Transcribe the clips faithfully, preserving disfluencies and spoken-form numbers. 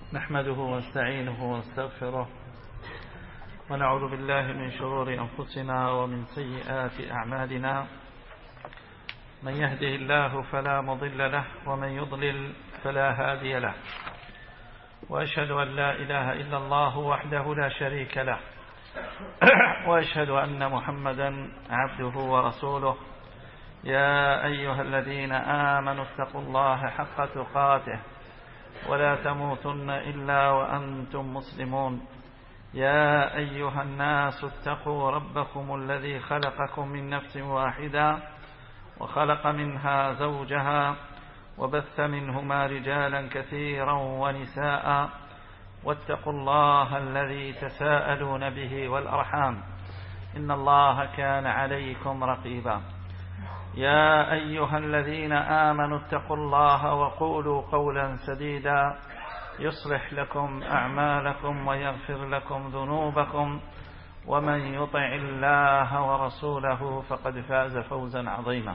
نحمده ونستعينه ونستغفره ونعوذ بالله من شرور أنفسنا ومن سيئات أعمالنا. من يهده الله فلا مضل له ومن يضلل فلا هادي له، وأشهد أن لا إله إلا الله وحده لا شريك له، وأشهد أن محمدا عبده ورسوله. يا أيها الذين آمنوا اتقوا الله حق تقاته ولا تموتن إلا وأنتم مسلمون. يا أيها الناس اتقوا ربكم الذي خلقكم من نفس واحدة وخلق منها زوجها وبث منهما رجالا كثيرا ونساء، واتقوا الله الذي تساءلون به والأرحام إن الله كان عليكم رقيبا. يا أيها الذين آمنوا اتقوا الله وقولوا قولا سديدا يصلح لكم أعمالكم ويغفر لكم ذنوبكم، ومن يطع الله ورسوله فقد فاز فوزا عظيما.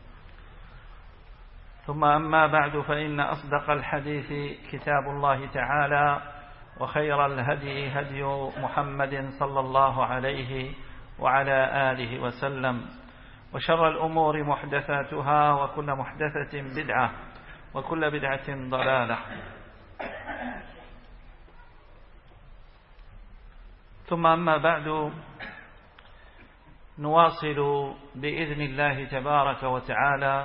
ثم أما بعد، فإن أصدق الحديث كتاب الله تعالى، وخير الهدي هدي محمد صلى الله عليه وعلى آله وسلم، وشر الأمور محدثاتها، وكل محدثة بدعة، وكل بدعة ضلالة. ثم أما بعد، نواصل بإذن الله تبارك وتعالى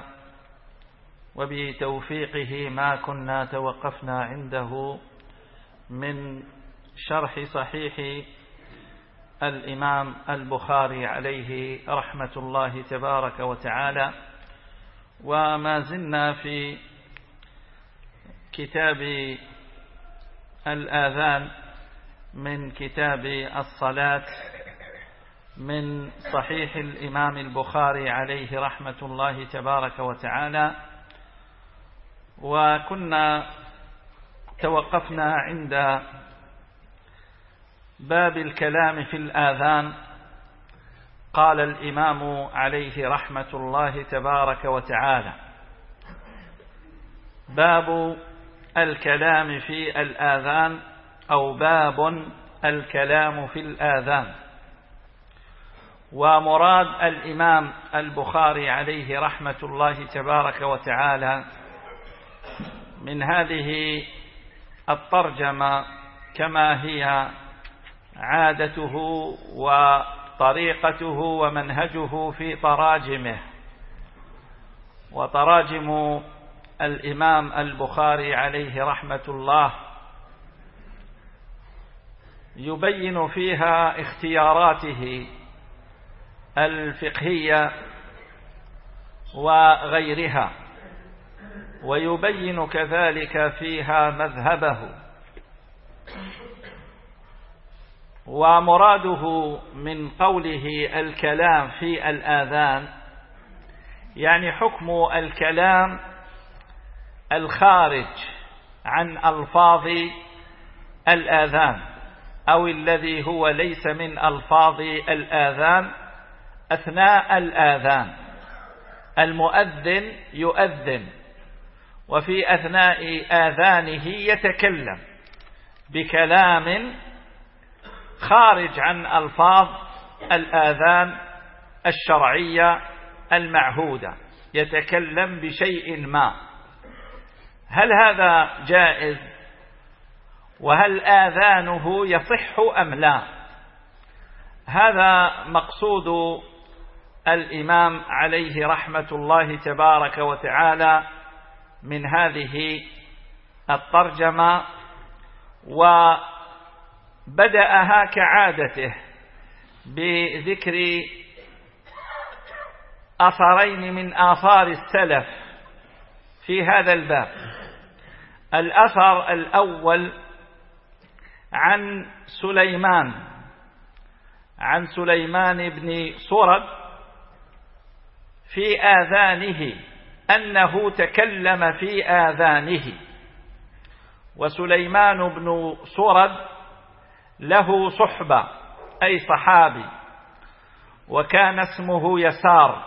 وبتوفيقه ما كنا توقفنا عنده من شرح صحيح الإمام البخاري عليه رحمة الله تبارك وتعالى، وما زلنا في كتاب الآذان من كتاب الصلاة من صحيح الإمام البخاري عليه رحمة الله تبارك وتعالى. وكنا توقفنا عند باب الكلام في الآذان. قال الإمام عليه رحمة الله تبارك وتعالى: باب الكلام في الآذان، أو باب الكلام في الآذان. ومراد الإمام البخاري عليه رحمة الله تبارك وتعالى من هذه الترجمة، كما هي عادته وطريقته ومنهجه في تراجمه، وتراجم الإمام البخاري عليه رحمة الله يبين فيها اختياراته الفقهية وغيرها، ويبين كذلك فيها مذهبه. ومراده من قوله الكلام في الآذان يعني حكم الكلام الخارج عن ألفاظ الآذان، أو الذي هو ليس من ألفاظ الآذان أثناء الآذان. المؤذن يؤذن، وفي أثناء آذانه يتكلم بكلام خارج عن ألفاظ الآذان الشرعية المعهودة، يتكلم بشيء ما. هل هذا جائز؟ وهل آذانه يصح أم لا؟ هذا مقصود الإمام عليه رحمة الله تبارك وتعالى من هذه الترجمة. وبدأها كعادته بذكر أثرين من آثار السلف في هذا الباب. الأثر الأول عن سليمان عن سليمان بن سرد في آذانه، أنه تكلم في آذانه. وسليمان بن سرد له صحبة، أي صحابي، وكان اسمه يسار،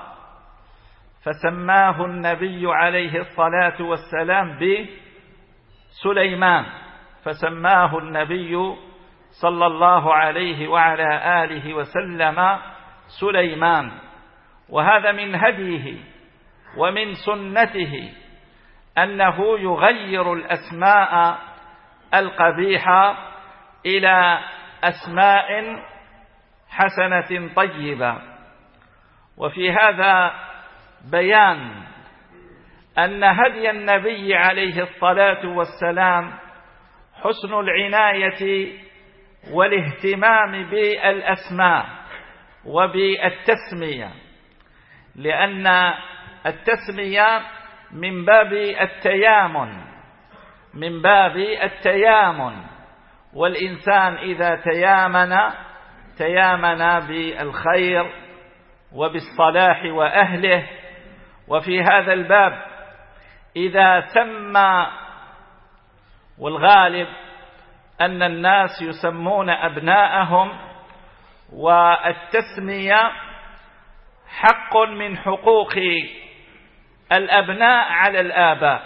فسماه النبي عليه الصلاة والسلام بسليمان، فسماه النبي صلى الله عليه وعلى آله وسلم سليمان. وهذا من هديه ومن سنته أنه يغير الأسماء القبيحة إلى أسماء حسنة طيبة. وفي هذا بيان أن هدي النبي عليه الصلاة والسلام حسن العناية والاهتمام بالأسماء وبالتسمية، لأن التسمية من باب التيامن من باب التيامن والإنسان إذا تيامن تيامن بالخير وبالصلاح وأهله. وفي هذا الباب إذا سمى، والغالب أن الناس يسمون أبناءهم، والتسمية حق من حقوق الأبناء على الآباء،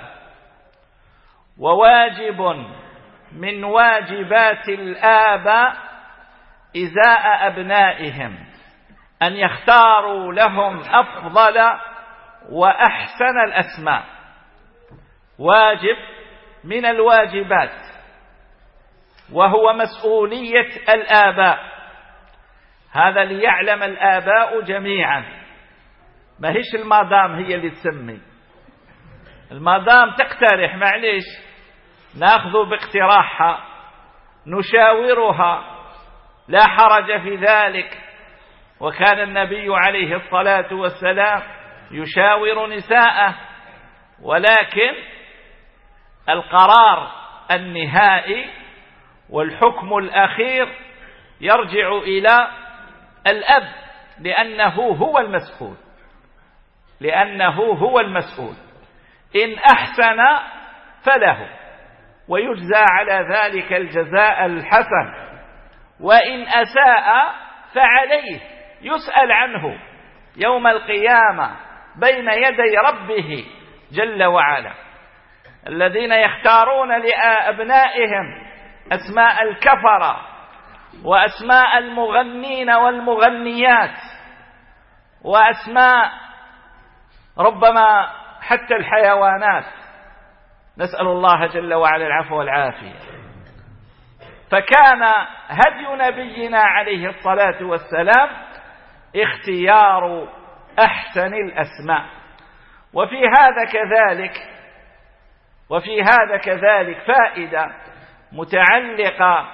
وواجب من واجبات الآباء إزاء أبنائهم أن يختاروا لهم أفضل وأحسن الأسماء. واجب من الواجبات، وهو مسؤولية الآباء. هذا ليعلم الآباء جميعا، ما هيش المدام هي اللي تسمي. المدام تقترح، معليش ناخذ باقتراحها نشاورها، لا حرج في ذلك. وكان النبي عليه الصلاة والسلام يشاور نساءه، ولكن القرار النهائي والحكم الأخير يرجع إلى الأب، لأنه هو المسؤول لأنه هو المسؤول إن أحسن فله ويجزى على ذلك الجزاء الحسن، وإن أساء فعليه يسأل عنه يوم القيامة بين يدي ربه جل وعلا. الذين يختارون لأبنائهم أسماء الكفرة وأسماء المغنين والمغنيات وأسماء ربما حتى الحيوانات، نسأل الله جل وعلا العفو والعافية. فكان هدي نبينا عليه الصلاة والسلام اختيار أحسن الأسماء. وفي هذا كذلك وفي هذا كذلك فائدة متعلقة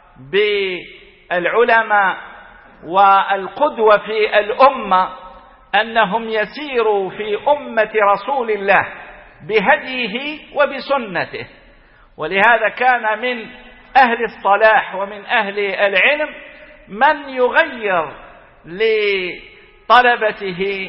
بالعلماء والقدوة في الأمة، أنهم يسيروا في أمة رسول الله بهديه وبسنته. ولهذا كان من أهل الصلاح ومن أهل العلم من يغير لطلبته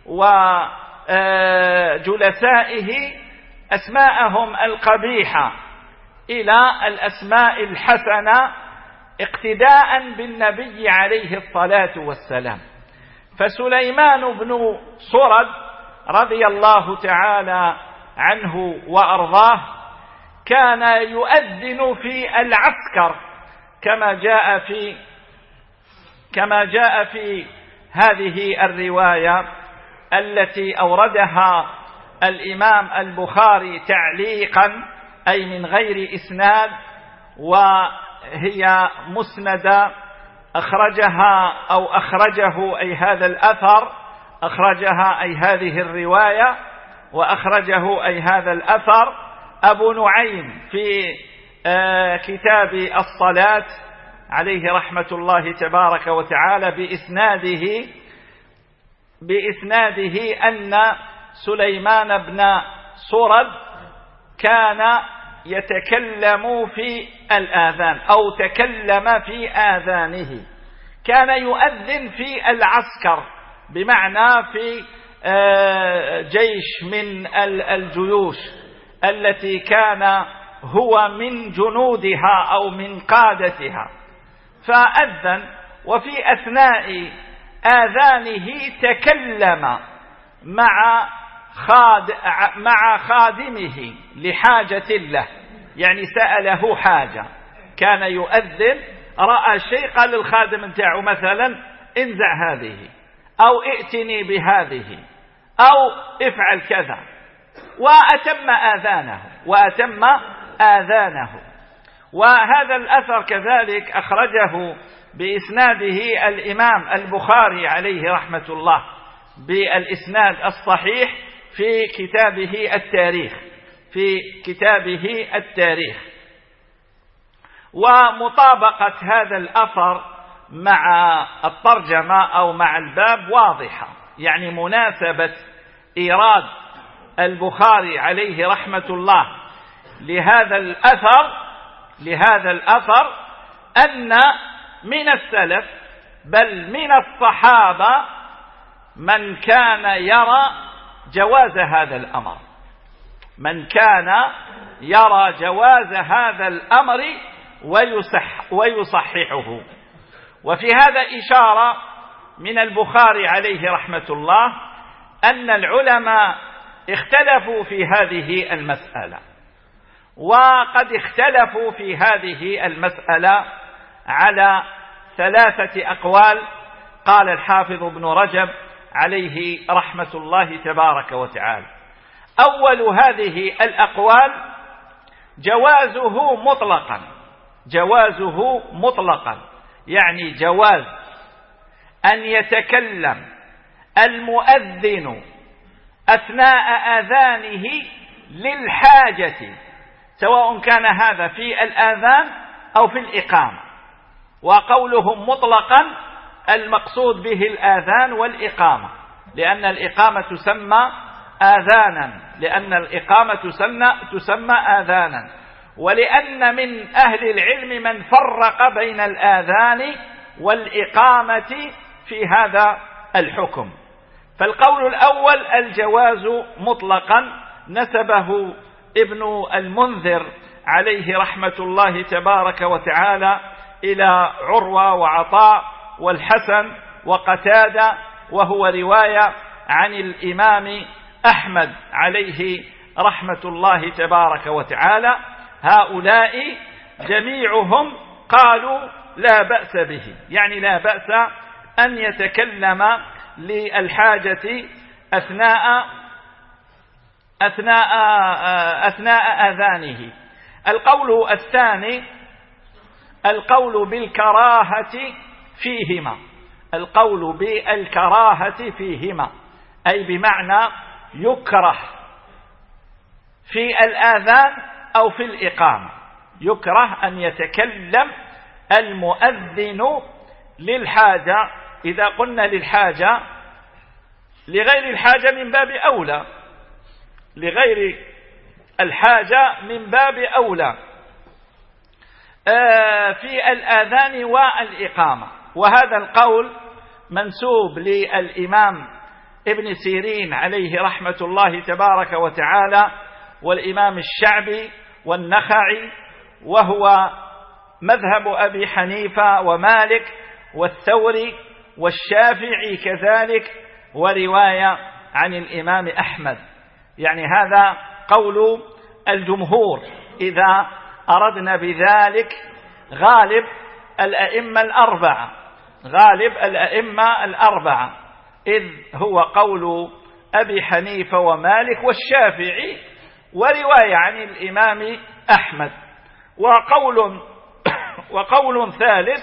وجلسائه أسماءهم القبيحة إلى الأسماء الحسنة اقتداء بالنبي عليه الصلاة والسلام. فسليمان بن سرد رضي الله تعالى عنه وأرضاه كان يؤذن في العسكر كما جاء في كما جاء في هذه الرواية التي أوردها الإمام البخاري تعليقا، أي من غير إسناد، وهي مسندة أخرجها أو أخرجه أي هذا الأثر أخرجها أي هذه الرواية وأخرجه أي هذا الأثر أبو نعيم في كتاب الصلاة عليه رحمة الله تبارك وتعالى بإسناده بإسناده أن سليمان بن سرد كان يتكلم في الآذان أو تكلم في آذانه، كان يؤذن في العسكر، بمعنى في جيش من الجيوش التي كان هو من جنودها أو من قادتها، فأذن. وفي أثناء آذانه تكلم مع خاد مع خادمه لحاجة له، يعني سأله حاجة، كان يؤذن رأى شيء قال للخادم نتاعه مثلا انزع هذه أو ائتني بهذه أو افعل كذا، وأتم آذانه وأتم آذانه. وهذا الأثر كذلك أخرجه بإسناده الإمام البخاري عليه رحمة الله بالإسناد الصحيح في كتابه التاريخ في كتابه التاريخ. ومطابقة هذا الأثر مع الترجمة أو مع الباب واضحة، يعني مناسبة إيراد البخاري عليه رحمة الله لهذا الأثر لهذا الأثر أن من السلف بل من الصحابة من كان يرى جواز هذا الأمر من كان يرى جواز هذا الأمر ويصح ويصححه. وفي هذا إشارة من البخاري عليه رحمة الله أن العلماء اختلفوا في هذه المسألة، وقد اختلفوا في هذه المسألة على ثلاثة أقوال قال الحافظ ابن رجب عليه رحمة الله تبارك وتعالى. أول هذه الأقوال جوازه مطلقا جوازه مطلقا يعني جواز أن يتكلم المؤذن أثناء آذانه للحاجة، سواء كان هذا في الآذان أو في الإقامة. وقولهم مطلقا المقصود به الآذان والإقامة، لأن الإقامة تسمى آذانا لأن الإقامة تسمى, تسمى آذانا ولأن من أهل العلم من فرق بين الآذان والإقامة في هذا الحكم. فالقول الأول الجواز مطلقا نسبه ابن المنذر عليه رحمة الله تبارك وتعالى إلى عروة وعطاء والحسن وقتادة، وهو رواية عن الإمام أحمد عليه رحمة الله تبارك وتعالى. هؤلاء جميعهم قالوا لا بأس به، يعني لا بأس أن يتكلم للحاجة أثناء أثناء أثناء آذانه. القول الثاني القول بالكراهة فيهما القول بالكراهة فيهما أي بمعنى يكره في الآذان أو في الإقامة، يكره أن يتكلم المؤذن للحاجة. إذا قلنا للحاجة لغير الحاجة من باب أولى لغير الحاجة من باب أولى في الآذان والإقامة. وهذا القول منسوب للإمام ابن سيرين عليه رحمة الله تبارك وتعالى والإمام الشعبي والنخعي، وهو مذهب أبي حنيفة ومالك والثوري والشافعي كذلك، ورواية عن الإمام أحمد. يعني هذا قول الجمهور إذا أردنا بذلك غالب الأئمة الأربعة غالب الأئمة الأربعة إذ هو قول أبي حنيفة ومالك والشافعي ورواية عن الإمام أحمد. وقول وقول ثالث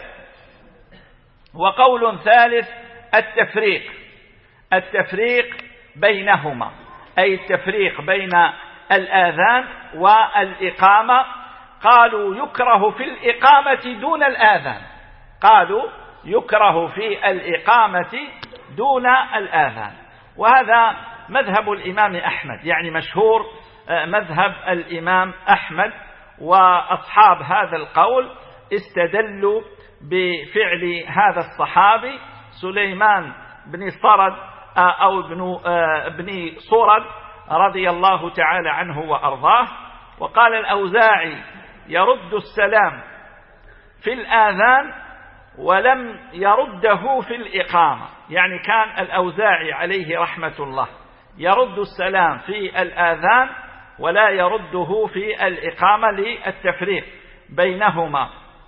وقول ثالث التفريق التفريق بينهما، أي التفريق بين الآذان والإقامة. قالوا يكره في الإقامة دون الآذان قالوا يكره في الإقامة دون الآذان. وهذا مذهب الإمام أحمد، يعني مشهور مذهب الإمام أحمد. وأصحاب هذا القول استدلوا بفعل هذا الصحابي سليمان بن صرد أو ابن ابن صرد رضي الله تعالى عنه وأرضاه. وقال الأوزاعي يرد السلام في الآذان ولم يرده في الإقامة، يعني كان الأوزاعي عليه رحمة الله يرد السلام في الآذان ولا يرده في الإقامة للتفريق بينهما.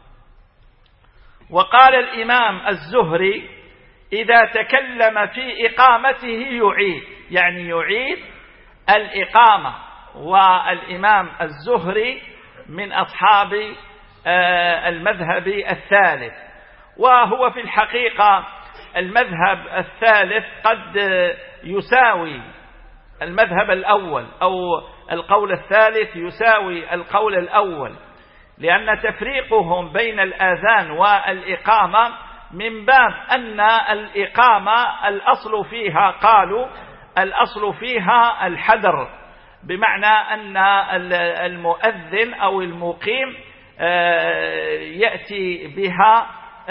وقال الإمام الزهري إذا تكلم في إقامته يعيد، يعني يعيد الإقامة. والإمام الزهري من أصحاب المذهب الثالث، وهو في الحقيقة المذهب الثالث قد يساوي المذهب الأول، أو القول الثالث يساوي القول الأول، لأن تفريقهم بين الآذان والإقامة من باب أن الإقامة الأصل فيها، قالوا الأصل فيها الحذر، بمعنى أن المؤذن أو المقيم يأتي بها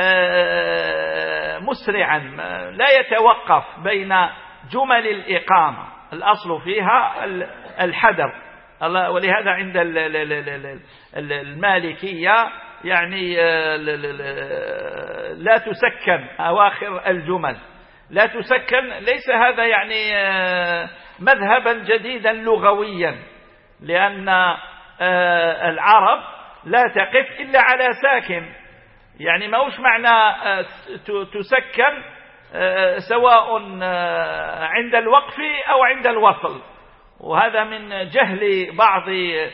مسرعا لا يتوقف بين جمل الإقامة، الأصل فيها الحذر. ولهذا عند المالكية يعني لا تسكن أواخر الجمل، لا تسكن. ليس هذا يعني مذهبا جديدا لغويا، لأن العرب لا تقف إلا على ساكن، يعني ما وش معنى تسكن سواء عند الوقف أو عند الوصل. وهذا من جهل بعض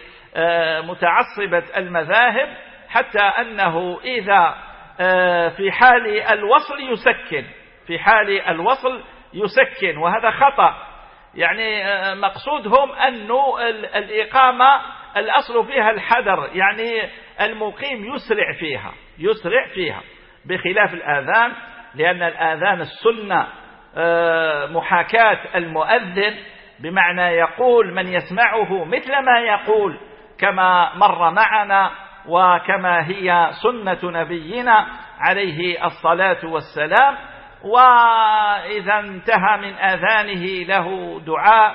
متعصبة المذاهب، حتى أنه إذا في حال الوصل يسكن، في حال الوصل يسكن، وهذا خطأ. يعني مقصودهم أن الإقامة الأصل فيها الحذر، يعني المقيم يسرع فيها، يسرع فيها بخلاف الآذان، لأن الآذان السنة محاكاة المؤذن، بمعنى يقول من يسمعه مثل ما يقول كما مر معنا وكما هي سنة نبينا عليه الصلاة والسلام. وإذا انتهى من آذانه له دعاء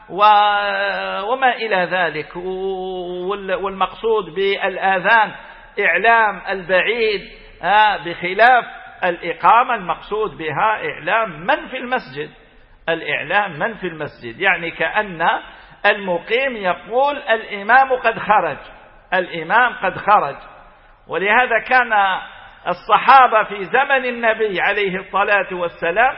وما إلى ذلك. والمقصود بالآذان إعلام البعيد، بخلاف الإقامة المقصود بها إعلام من في المسجد، الإعلام من في المسجد، يعني كأن المقيم يقول الإمام قد خرج، الإمام قد خرج. ولهذا كان الصحابة في زمن النبي عليه الصلاة والسلام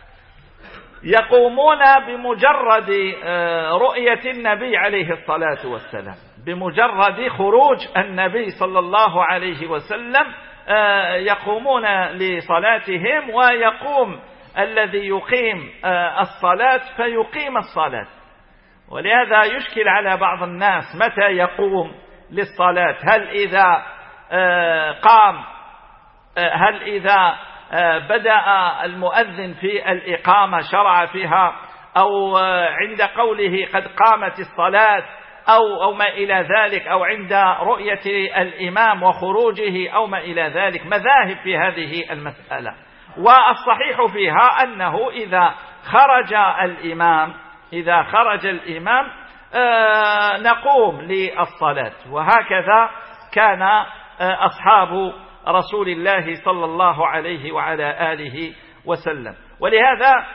يقومون بمجرد رؤية النبي عليه الصلاة والسلام، بمجرد خروج النبي صلى الله عليه وسلم يقومون لصلاتهم، ويقوم الذي يقيم الصلاة فيقيم الصلاة. ولهذا يشكل على بعض الناس متى يقوم للصلاة، هل إذا قام، هل إذا بدأ المؤذن في الإقامة شرع فيها، أو عند قوله قد قامت الصلاة، أو, أو ما إلى ذلك، أو عند رؤية الإمام وخروجه أو ما إلى ذلك. مذاهب في هذه المسألة، والصحيح فيها أنه إذا خرج الإمام إذا خرج الإمام آه نقوم للصلاة. وهكذا كان آه أصحاب رسول الله صلى الله عليه وعلى آله وسلم. ولهذا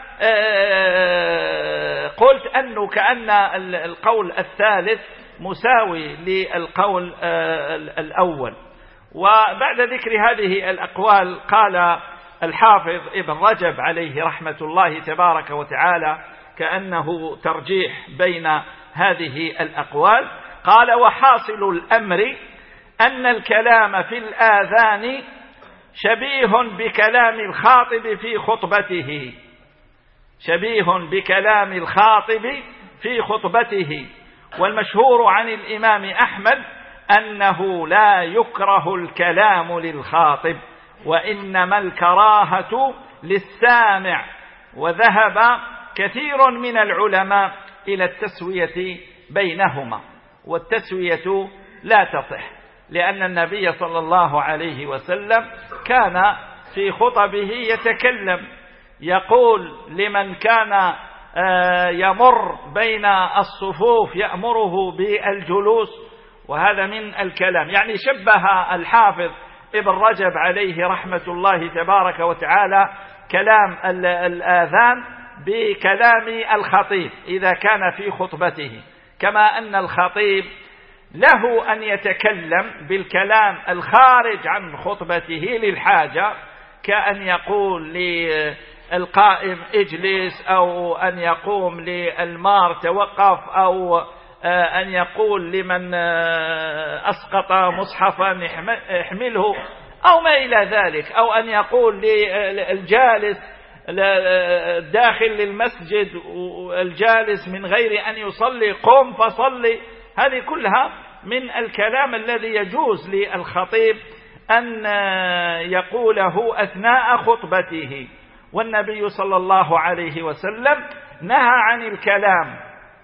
آه قلت أنه كأن القول الثالث مساوي للقول آه الأول. وبعد ذكر هذه الأقوال قال الحافظ ابن رجب عليه رحمة الله تبارك وتعالى كأنه ترجيح بين هذه الأقوال، قال وحاصل الأمر أن الكلام في الآذان شبيه بكلام الخاطب في خطبته، شبيه بكلام الخاطب في خطبته. والمشهور عن الإمام أحمد أنه لا يكره الكلام للخاطب، وإنما الكراهة للسامع. وذهب كثير من العلماء إلى التسوية بينهما، والتسوية لا تصح، لأن النبي صلى الله عليه وسلم كان في خطبه يتكلم، يقول لمن كان يمر بين الصفوف يأمره بالجلوس، وهذا من الكلام. يعني شبه الحافظ ابن رجب عليه رحمة الله تبارك وتعالى كلام الآذان بكلام الخطيب إذا كان في خطبته، كما أن الخطيب له أن يتكلم بالكلام الخارج عن خطبته للحاجة، كأن يقول للقائم اجلس، أو أن يقوم للمار توقف، أو أن يقول لمن أسقط مصحفا احمله، أو ما إلى ذلك، أو أن يقول للجالس داخل للمسجد والجالس من غير أن يصلي قم فصلي. هذه كلها من الكلام الذي يجوز للخطيب أن يقوله أثناء خطبته. والنبي صلى الله عليه وسلم نهى عن الكلام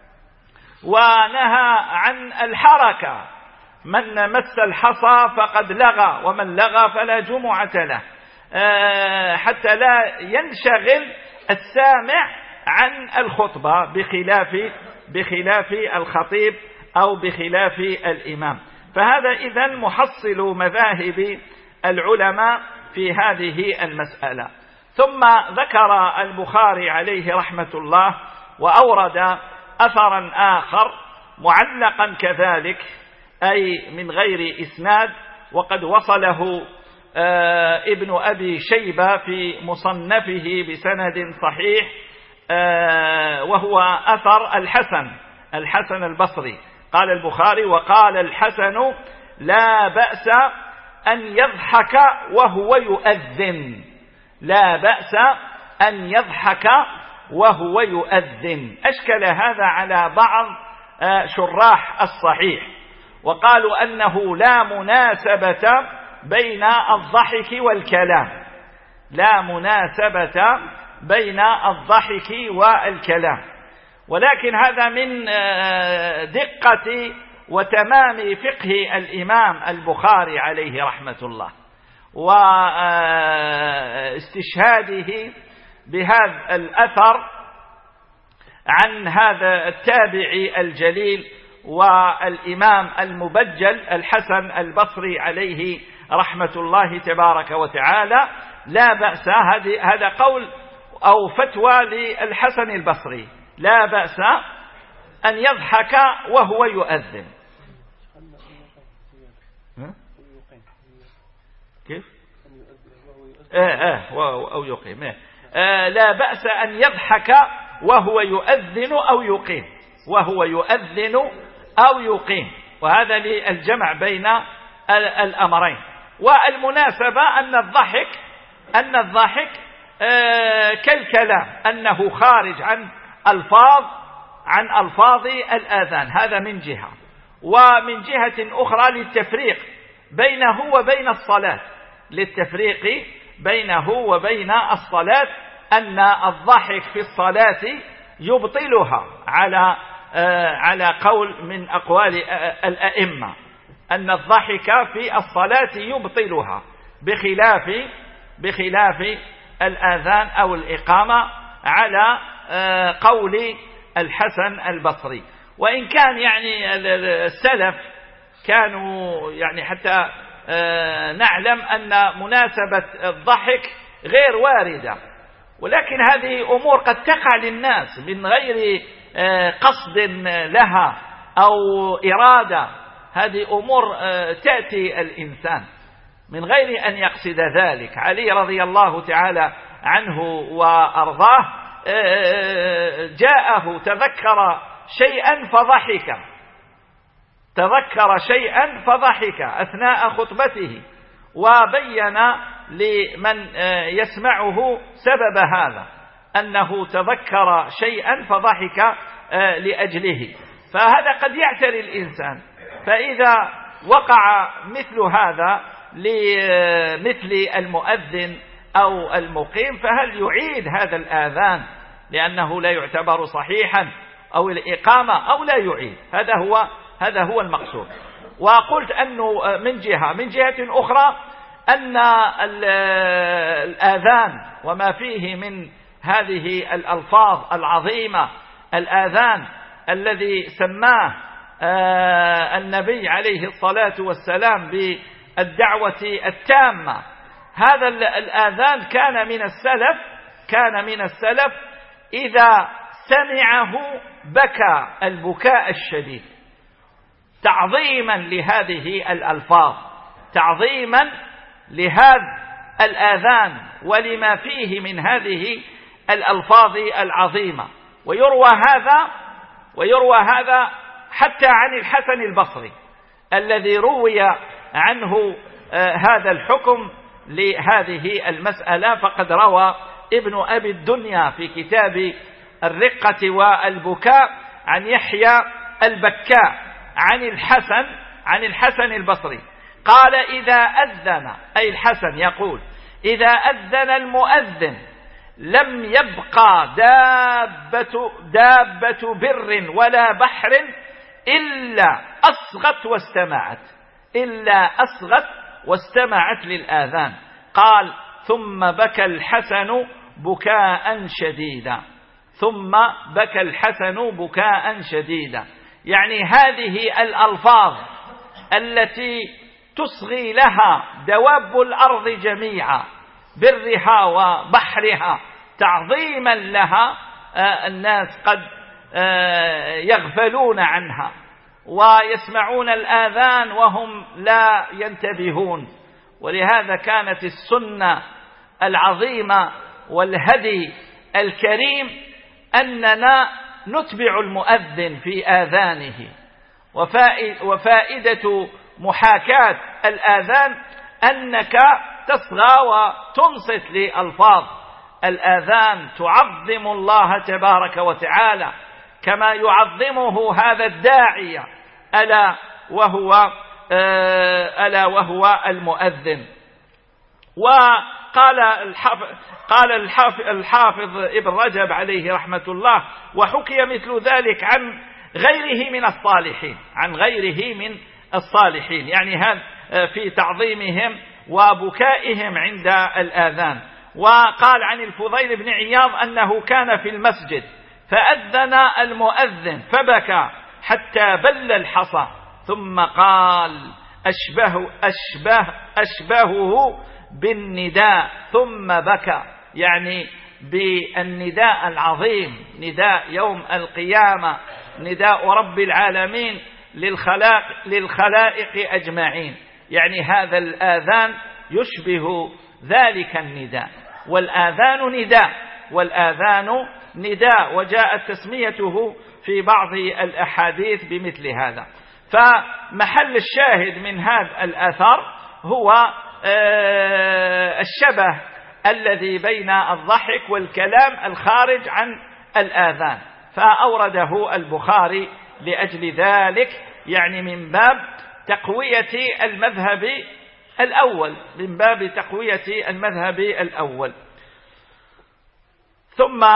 ونهى عن الحركة. من مس الحصى فقد لغى، ومن لغى فلا جمعة له، حتى لا ينشغل السامع عن الخطبة بخلاف بخلاف الخطيب أو بخلاف الإمام. فهذا إذن محصل مذاهب العلماء في هذه المسألة. ثم ذكر البخاري عليه رحمة الله وأورد أثرا آخر معلقا كذلك، أي من غير إسناد، وقد وصله ابن أبي شيبة في مصنفه بسند صحيح، وهو أثر الحسن الحسن البصري. قال البخاري: وقال الحسن لا بأس أن يضحك وهو يؤذن. لا بأس أن يضحك وهو يؤذن. أشكل هذا على بعض شراح الصحيح، وقالوا أنه لا مناسبة بين الضحك والكلام، لا مناسبة بين الضحك والكلام. ولكن هذا من دقة وتمام فقه الإمام البخاري عليه رحمة الله، واستشهاده بهذا الأثر عن هذا التابعي الجليل والإمام المبجل الحسن البصري عليه رحمة الله تبارك وتعالى. لا بأس، هذا قول أو فتوى للحسن البصري، لا بأس أن يضحك وهو يؤذن. كيف؟ آه آه أو يقيم. آه لا بأس أن يضحك وهو يؤذن أو يقيم، وهو يؤذن أو يقيم، وهذا للجمع بين الأمرين. والمناسبة أن الضحك أن الضحك آه كالكلام، أنه خارج عن ألفاظ عن ألفاظ الآذان، هذا من جهة. ومن جهة أخرى للتفريق بينه وبين الصلاة، للتفريق بينه وبين الصلاة، أن الضحك في الصلاة يبطلها على آه على قول من أقوال الأئمة، أن الضحك في الصلاة يبطلها، بخلاف بخلاف الآذان أو الإقامة، على آه قول الحسن البصري. وإن كان يعني السلف كانوا يعني حتى آه نعلم أن مناسبة الضحك غير واردة، ولكن هذه أمور قد تقع للناس من غير آه قصد لها أو إرادة. هذه أمور آه تأتي الإنسان من غير أن يقصد ذلك. علي رضي الله تعالى عنه وأرضاه آه جاءه تذكر شيئا فضحك تذكر شيئا فضحك أثناء خطبته، وبين لمن يسمعه سبب هذا، أنه تذكر شيئا فضحك لأجله. فهذا قد يعتري الإنسان، فإذا وقع مثل هذا لمثل المؤذن أو المقيم، فهل يعيد هذا الآذان لأنه لا يعتبر صحيحا، أو الإقامة، أو لا يعيد؟ هذا هو هذا هو المقصود. وقلت أنه من جهة من جهة أخرى أن الآذان وما فيه من هذه الألفاظ العظيمة، الآذان الذي سماه النبي عليه الصلاة والسلام بالدعوة التامة، هذا الآذان كان من السلف كان من السلف إذا سمعه بكى البكاء الشديد تعظيما لهذه الألفاظ، تعظيما لهذا الآذان ولما فيه من هذه الألفاظ العظيمة. ويروى هذا ويروى هذا حتى عن الحسن البصري الذي روي عنه آه هذا الحكم لهذه المسألة، فقد روى ابن أبي الدنيا في كتاب الرقة والبكاء عن يحيى البكاء عن الحسن عن الحسن البصري قال: إذا أذن، أي الحسن يقول: إذا أذن المؤذن لم يبقى دابة, دابة بر ولا بحر إلا أصغت واستمعت إلا أصغت واستمعت للآذان. قال: ثم بكى الحسن بكاء شديدا ثم بكى الحسن بكاء شديدا يعني هذه الألفاظ التي تصغي لها دواب الأرض جميعا برها وبحرها تعظيما لها، الناس قد يغفلون عنها ويسمعون الآذان وهم لا ينتبهون. ولهذا كانت السنة العظيمة والهدي الكريم أننا نتبع المؤذن في آذانه. وفائدة محاكاة الآذان أنك تصغى وتنصت لألفاظ الآذان، تعظم الله تبارك وتعالى كما يعظمه هذا الداعية ألا وهو ألا وهو المؤذن. وقال الحافظ قال الحافظ, الحافظ ابن رجب عليه رحمة الله: وحكي مثل ذلك عن غيره من الصالحين عن غيره من الصالحين يعني هذا في تعظيمهم وبكائهم عند الآذان. وقال عن الفضيل بن عياض أنه كان في المسجد فأذن المؤذن فبكى حتى بل الحصى ثم قال: أشبه أشبه أشبهه بالنداء ثم بكى، يعني بالنداء العظيم، نداء يوم القيامة، نداء رب العالمين للخلائق, للخلائق أجمعين. يعني هذا الآذان يشبه ذلك النداء، والآذان نداء والآذان نداء وجاءت تسميته في بعض الأحاديث بمثل هذا. فمحل الشاهد من هذا الآثار هو الشبه الذي بين الضحك والكلام الخارج عن الآذان، فأورده البخاري لأجل ذلك، يعني من باب تقوية المذهب الأول من باب تقوية المذهب الأول. ثم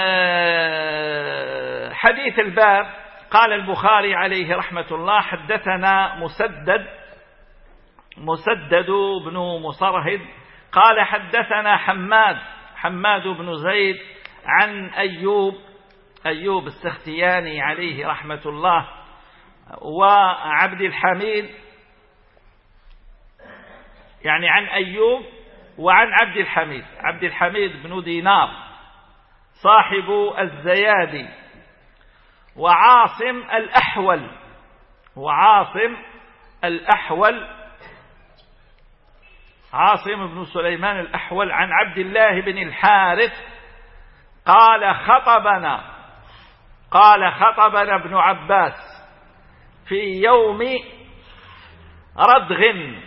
حديث الباب قال البخاري عليه رحمة الله: حدثنا مسدد مسدد بن مصرهد قال حدثنا حماد حماد بن زيد عن أيوب أيوب السختياني عليه رحمة الله وعبد الحميد، يعني عن أيوب وعن عبد الحميد عبد الحميد بن دينار صاحب الزيادي، وعاصم الأحول وعاصم الأحول عاصم بن سليمان الأحول عن عبد الله بن الحارث قال خطبنا قال خطبنا ابن عباس في يوم ردغ.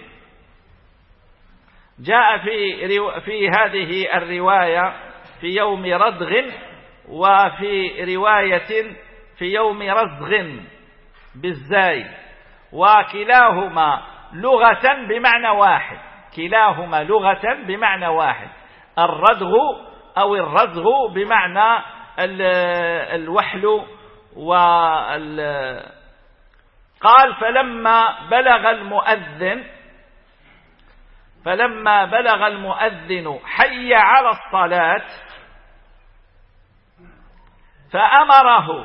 جاء في في هذه الرواية في يوم ردغ، وفي رواية في يوم رزغ بالزاي، وكلاهما لغة بمعنى واحد كلاهما لغة بمعنى واحد الردغ أو الرزغ بمعنى الوحل. وال قال فلما بلغ المؤذن فلما بلغ المؤذن حي على الصلاة فأمره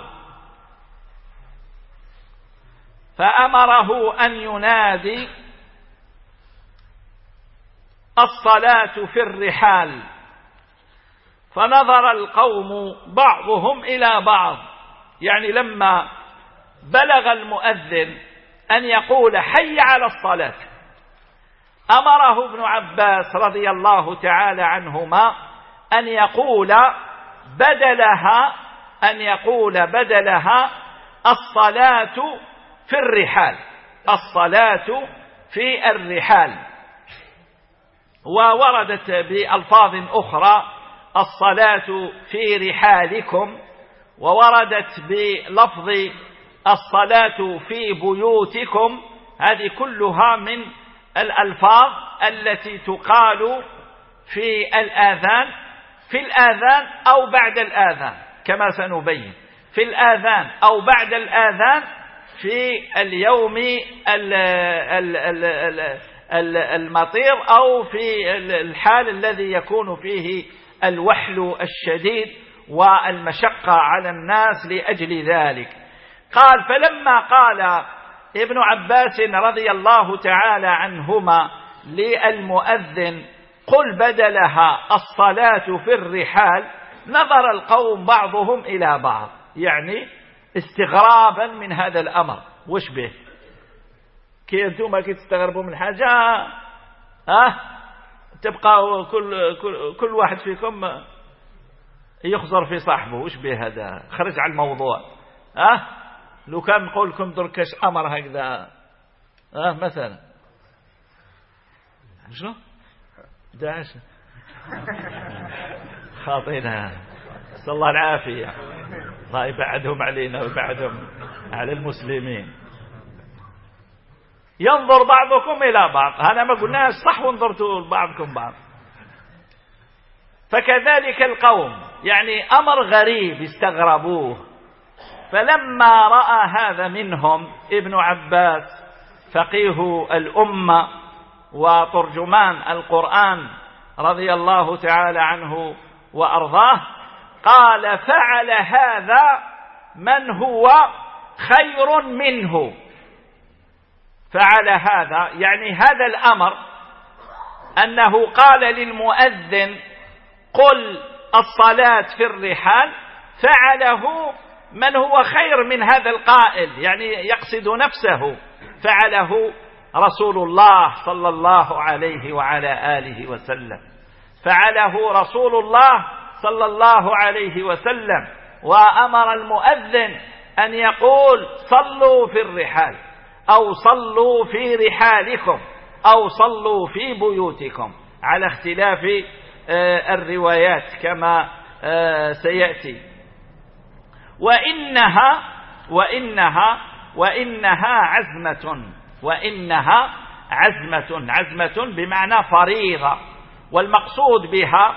فأمره أن ينادي الصلاة في الرحال فنظر القوم بعضهم إلى بعض، يعني لما بلغ المؤذن أن يقول حي على الصلاة أمره ابن عباس رضي الله تعالى عنهما أن يقول بدلها أن يقول بدلها الصلاة في الرحال، الصلاة في الرحال. ووردت بألفاظ أخرى الصلاة في رحالكم، ووردت بلفظ الصلاة في بيوتكم. هذه كلها من الألفاظ التي تقال في الآذان، في الآذان أو بعد الآذان كما سنبين، في الآذان أو بعد الآذان في اليوم المطير أو في الحال الذي يكون فيه الوحل الشديد والمشقة على الناس لأجل ذلك. قال فلما قال ابن عباس رضي الله تعالى عنهما للمؤذن قل بدلها الصلاة في الرحال نظر القوم بعضهم إلى بعض، يعني استغرابا من هذا الأمر. وش به كي أنتم كي تستغربوا من حاجة أه تبقى كل, كل, كل واحد فيكم يخزر في صاحبه. وش به هذا؟ خرج على الموضوع. أه لو كان نقول لكم دركش أمر هكذا أه مثلا شنو داعش خاطئنا نسأل الله العافية، الله يبعدهم علينا ويبعدهم على المسلمين. ينظر بعضكم إلى بعض، أنا ما قلناش صح وانظرتوا بعضكم بعض. فكذلك القوم، يعني أمر غريب استغربوه. فلما رأى هذا منهم ابن عباس فقيه الأمة وترجمان القرآن رضي الله تعالى عنه وأرضاه قال فعل هذا من هو خير منه. فعل هذا يعني هذا الأمر أنه قال للمؤذن قل الصلاة في الرحال، فعله من هو خير من هذا القائل، يعني يقصد نفسه. فعله رسول الله صلى الله عليه وعلى آله وسلم، فعله رسول الله صلى الله عليه وسلم، وأمر المؤذن أن يقول صلوا في الرحال أو صلوا في رحالكم أو صلوا في بيوتكم، على اختلاف الروايات كما سيأتي. وإنها وإنها وإنها عزمة وإنها عزمة عزمة بمعنى فريضة، والمقصود بها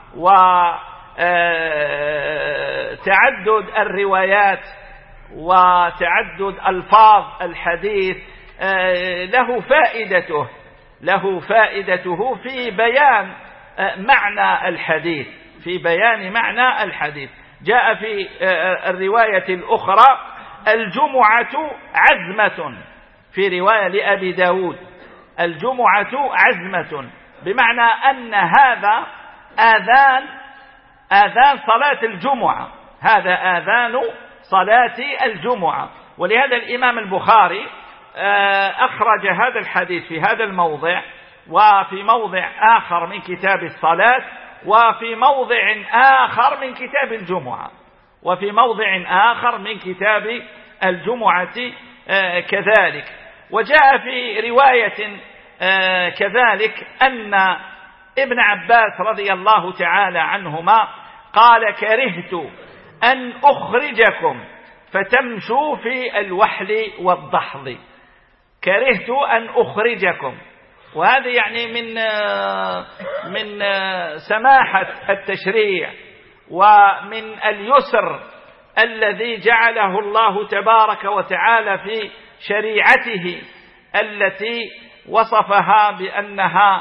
وتعدد الروايات وتعدد ألفاظ الحديث له فائدته له فائدته في بيان معنى الحديث في بيان معنى الحديث. جاء في الرواية الأخرى الجمعة عزمة، في رواية لأبي داود الجمعة عزمة، بمعنى أن هذا آذان آذان صلاة الجمعة، هذا آذان صلاة الجمعة. ولهذا الإمام البخاري أخرج هذا الحديث في هذا الموضع، وفي موضع آخر من كتاب الصلاة، وفي موضع آخر من كتاب الجمعة، وفي موضع آخر من كتاب الجمعة كذلك. وجاء في رواية كذلك أن ابن عباس رضي الله تعالى عنهما قال كرهت أن أخرجكم فتمشوا في الوحل والضحض، كرهت أن أخرجكم. وهذا يعني من من سماحة التشريع ومن اليسر الذي جعله الله تبارك وتعالى في شريعته التي وصفها بأنها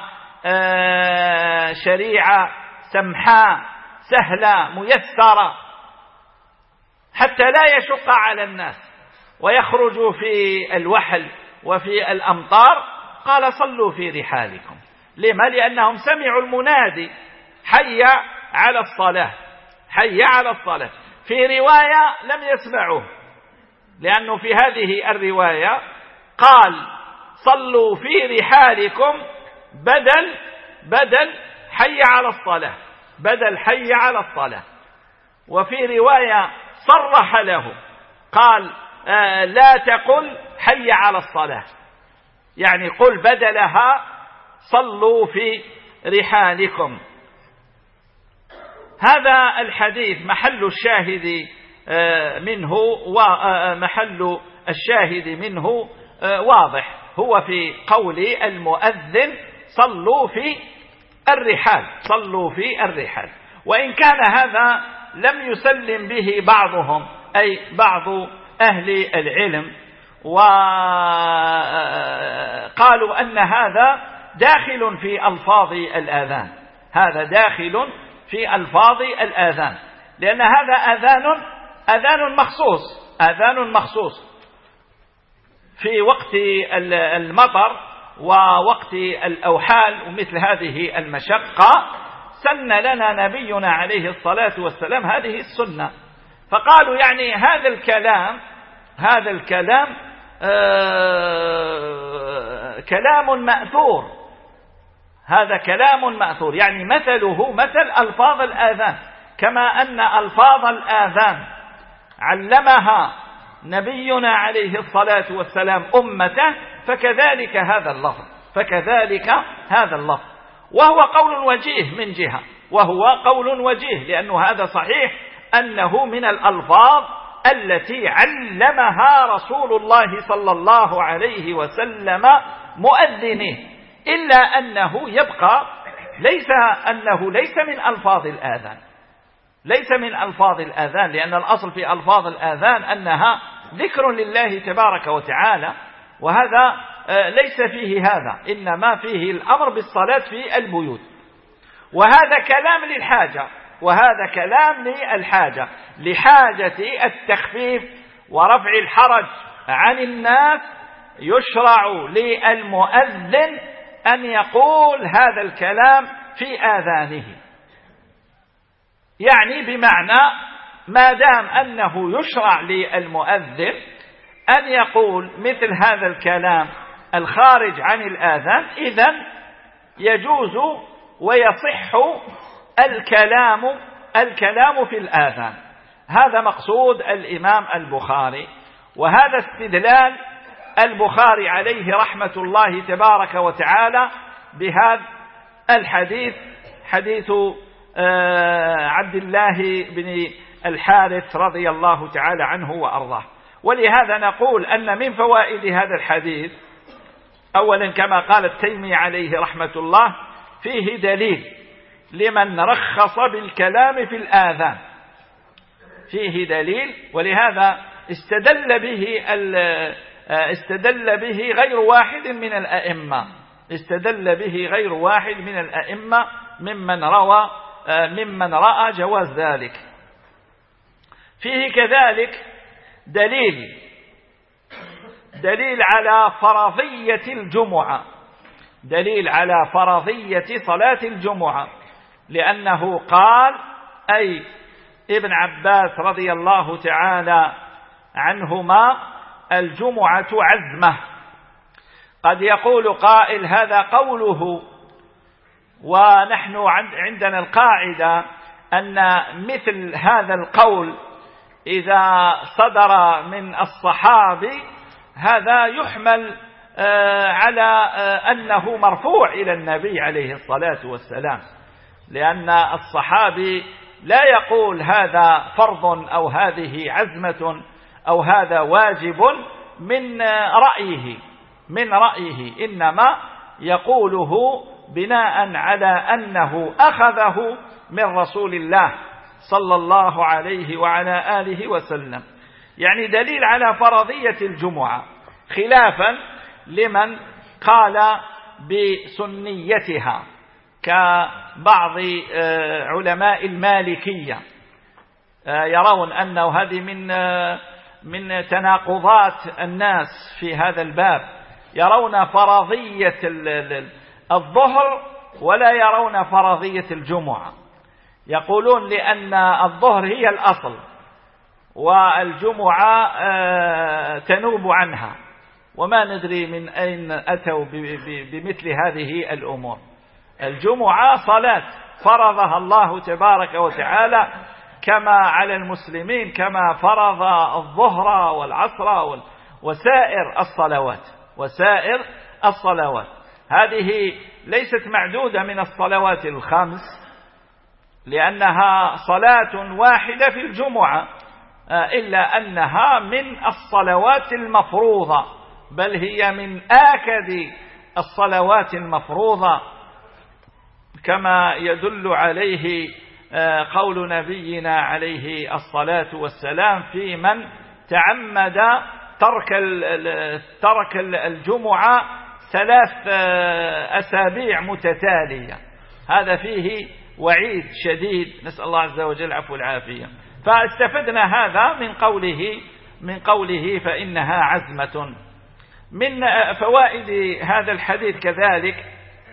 شريعة سمحاء سهلة ميسرة حتى لا يشق على الناس ويخرجوا في الوحل وفي الأمطار. قال صلوا في رحالكم. لما؟ لأنهم سمعوا المنادي حي على الصلاة، حي على الصلاة. في رواية لم يسمعه، لأنه في هذه الرواية قال صلوا في رحالكم بدل بدل حي على الصلاة، بدل حي على الصلاة. وفي رواية صرح له قال آه لا تقل حي على الصلاة، يعني قل بدلها صلوا في رحالكم. هذا الحديث محل الشاهد منه ومحل الشاهد منه واضح، هو في قول المؤذن صلوا في الرحال، صلوا في الرحال. وإن كان هذا لم يسلم به بعضهم، أي بعض أهل العلم، وقالوا أن هذا داخل في ألفاظ الآذان، هذا داخل في ألفاظ الآذان، لأن هذا آذان آذان مخصوص، آذان مخصوص في وقت المطر ووقت الأوحال ومثل هذه المشقة. سن لنا نبينا عليه الصلاة والسلام هذه السنة، فقالوا يعني هذا الكلام هذا الكلام آه كلام مأثور، هذا كلام مأثور، يعني مثله مثل ألفاظ الآذان، كما أن ألفاظ الآذان علمها نبينا عليه الصلاة والسلام أمته، فكذلك هذا اللفظ، فكذلك هذا اللفظ. وهو قول وجيه من جهة، وهو قول وجيه لأنه هذا صحيح أنه من الألفاظ التي علمها رسول الله صلى الله عليه وسلم مؤذنه، إلا أنه يبقى ليس أنه ليس من ألفاظ الآذان، ليس من ألفاظ الآذان، لأن الأصل في ألفاظ الآذان أنها ذكر لله تبارك وتعالى، وهذا ليس فيه هذا، إنما فيه الأمر بالصلاة في البيوت. وهذا كلام للحاجة، وهذا كلام للحاجة، لحاجة التخفيف ورفع الحرج عن الناس، يشرع للمؤذن أن يقول هذا الكلام في آذانه، يعني بمعنى ما دام أنه يشرع للمؤذن أن يقول مثل هذا الكلام الخارج عن الآذان، إذن يجوز ويصح الكلام الكلام في الآذان. هذا مقصود الإمام البخاري، وهذا استدلال البخاري عليه رحمة الله تبارك وتعالى بهذا الحديث، حديث عبد الله بن الحارث رضي الله تعالى عنه وأرضاه. ولهذا نقول أن من فوائد هذا الحديث أولا كما قال التيمي عليه رحمة الله فيه دليل لمن رخص بالكلام في الآذان، فيه دليل، ولهذا استدل به استدل به غير واحد من الأئمة، استدل به غير واحد من الأئمة ممن روى ممن رأى جواز ذلك. فيه كذلك دليل دليل على فرضية الجمعة، دليل على فرضية صلاة الجمعة، لأنه قال أي ابن عباس رضي الله تعالى عنهما الجمعة عزمة. قد يقول قائل هذا قوله، ونحن عندنا القاعدة أن مثل هذا القول إذا صدر من الصحابي هذا يحمل على أنه مرفوع إلى النبي عليه الصلاة والسلام، لأن الصحابي لا يقول هذا فرض أو هذه عزمة أو هذا واجب من رأيه من رأيه إنما يقوله بناء على أنه أخذه من رسول الله صلى الله عليه وعلى آله وسلم، يعني دليل على فرضية الجمعة، خلافا لمن قال بسنيتها كبعض علماء المالكية، يرون أنه هذه من من تناقضات الناس في هذا الباب، يرون فرضية الظهر ولا يرون فرضية الجمعة، يقولون لأن الظهر هي الأصل والجمعة تنوب عنها، وما ندري من أين أتوا بمثل هذه الأمور. الجمعة صلاة فرضها الله تبارك وتعالى كما على المسلمين كما فرض الظهر والعصر وسائر الصلوات وسائر الصلوات. هذه ليست معدودة من الصلوات الخمس لأنها صلاة واحدة في الجمعة، إلا أنها من الصلوات المفروضة، بل هي من آكد الصلوات المفروضة، كما يدل عليه قول نبينا عليه الصلاة والسلام في من تعمد ترك ترك الجمعة ثلاث أسابيع متتالية. هذا فيه وعيد شديد، نسأل الله عز وجل العفو والعافية. فاستفدنا هذا من قوله من قوله فإنها عزمة. من فوائد هذا الحديث كذلك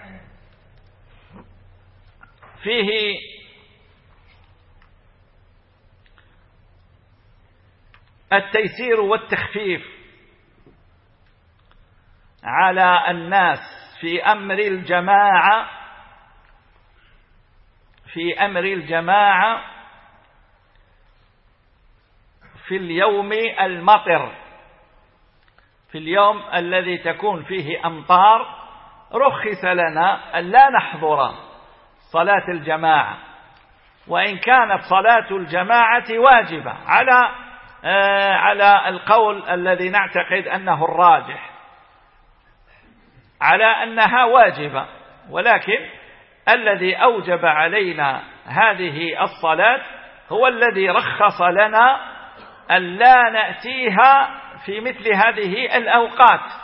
فيه التيسير والتخفيف على الناس في أمر الجماعة في أمر الجماعة في اليوم المطر، في اليوم الذي تكون فيه أمطار رخص لنا أن لا نحضر صلاة الجماعة، وإن كانت صلاة الجماعة واجبة على آه على القول الذي نعتقد أنه الراجح، على أنها واجبة، ولكن الذي أوجب علينا هذه الصلاة هو الذي رخص لنا أن لا نأتيها في مثل هذه الأوقات.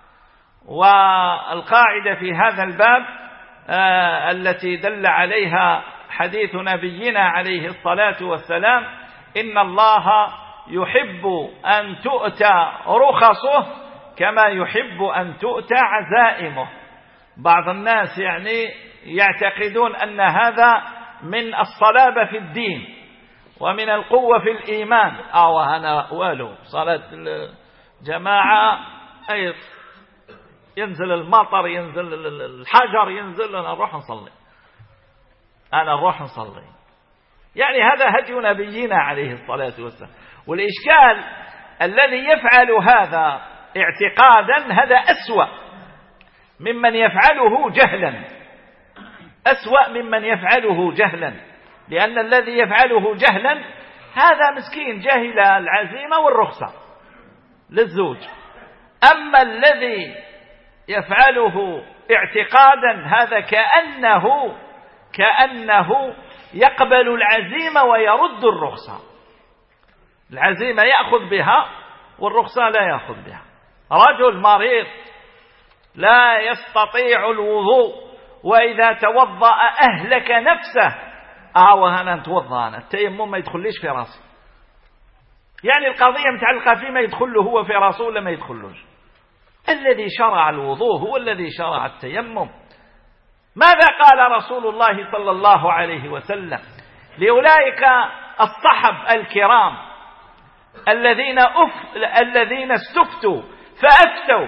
والقاعدة في هذا الباب آه التي دل عليها حديث نبينا عليه الصلاة والسلام: إن الله يحب أن تؤتى رخصه كما يحب أن تؤتى عزائمه. بعض الناس يعني يعتقدون أن هذا من الصلابة في الدين ومن القوة في الإيمان. أو أنا والو صلاة الجماعة أي ينزل المطر ينزل الحجر ينزل أنا نروح نصلي أنا نروح نصلي يعني هذا هدي نبينا عليه الصلاة والسلام. والإشكال الذي يفعل هذا اعتقادا هذا أسوأ ممن يفعله جهلا أسوأ ممن يفعله جهلا لأن الذي يفعله جهلا هذا مسكين جاهل العزيمة والرخصة للزوج. أما الذي يفعله اعتقادا هذا كأنه كأنه يقبل العزيمة ويرد الرخصة. العزيمة يأخذ بها والرخصة لا يأخذ بها. رجل مريض لا يستطيع الوضوء وإذا توضأ أهلك نفسه أعوه أنا نتوضأ أنا التيمم ما يدخليش في راسي. يعني القضية متعلقة فيما يدخل له هو في راسه ولا ما يدخلوش. الذي شرع الوضوء هو الذي شرع التيمم. ماذا قال رسول الله صلى الله عليه وسلم لأولئك الصحب الكرام الذين أف... الذين استفتوا فأفتوا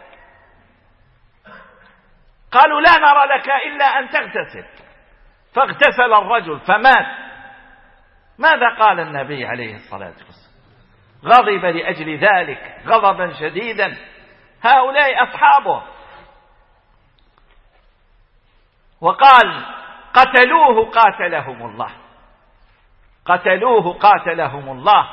قالوا لا نرى لك إلا أن تغتسل فاغتسل الرجل فمات. ماذا قال النبي عليه الصلاة والسلام؟ غضب لأجل ذلك غضبا شديدا. هؤلاء أصحابه وقال قتلوه قاتلهم الله قتلوه قاتلهم الله.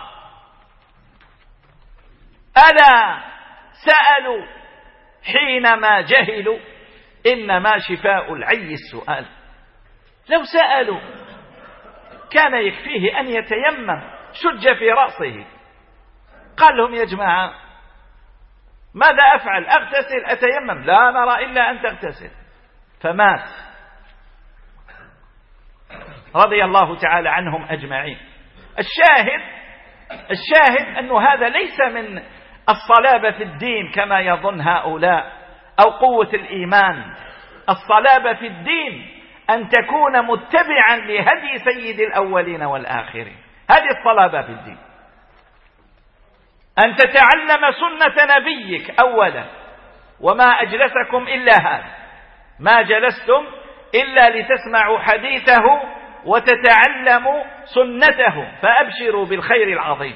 ألا سألوا حينما جهلوا إنما شفاء العي السؤال. لو سألوا كان يكفيه أن يتيمم شج في رأسه. قال لهم يا جماعة ماذا أفعل؟ أغتسل أتيمم؟ لا نرى إلا أن تغتسل فمات رضي الله تعالى عنهم أجمعين. الشاهد الشاهد أن هذا ليس من الصلابة في الدين كما يظن هؤلاء أو قوة الإيمان. الصلابة في الدين أن تكون متبعا لهدي سيد الأولين والآخرين. هذه الصلابة في الدين، أن تتعلم سنة نبيك أولا، وما أجلسكم إلا هذا، ما جلستم إلا لتسمعوا حديثه وتتعلموا سنته، فأبشروا بالخير العظيم.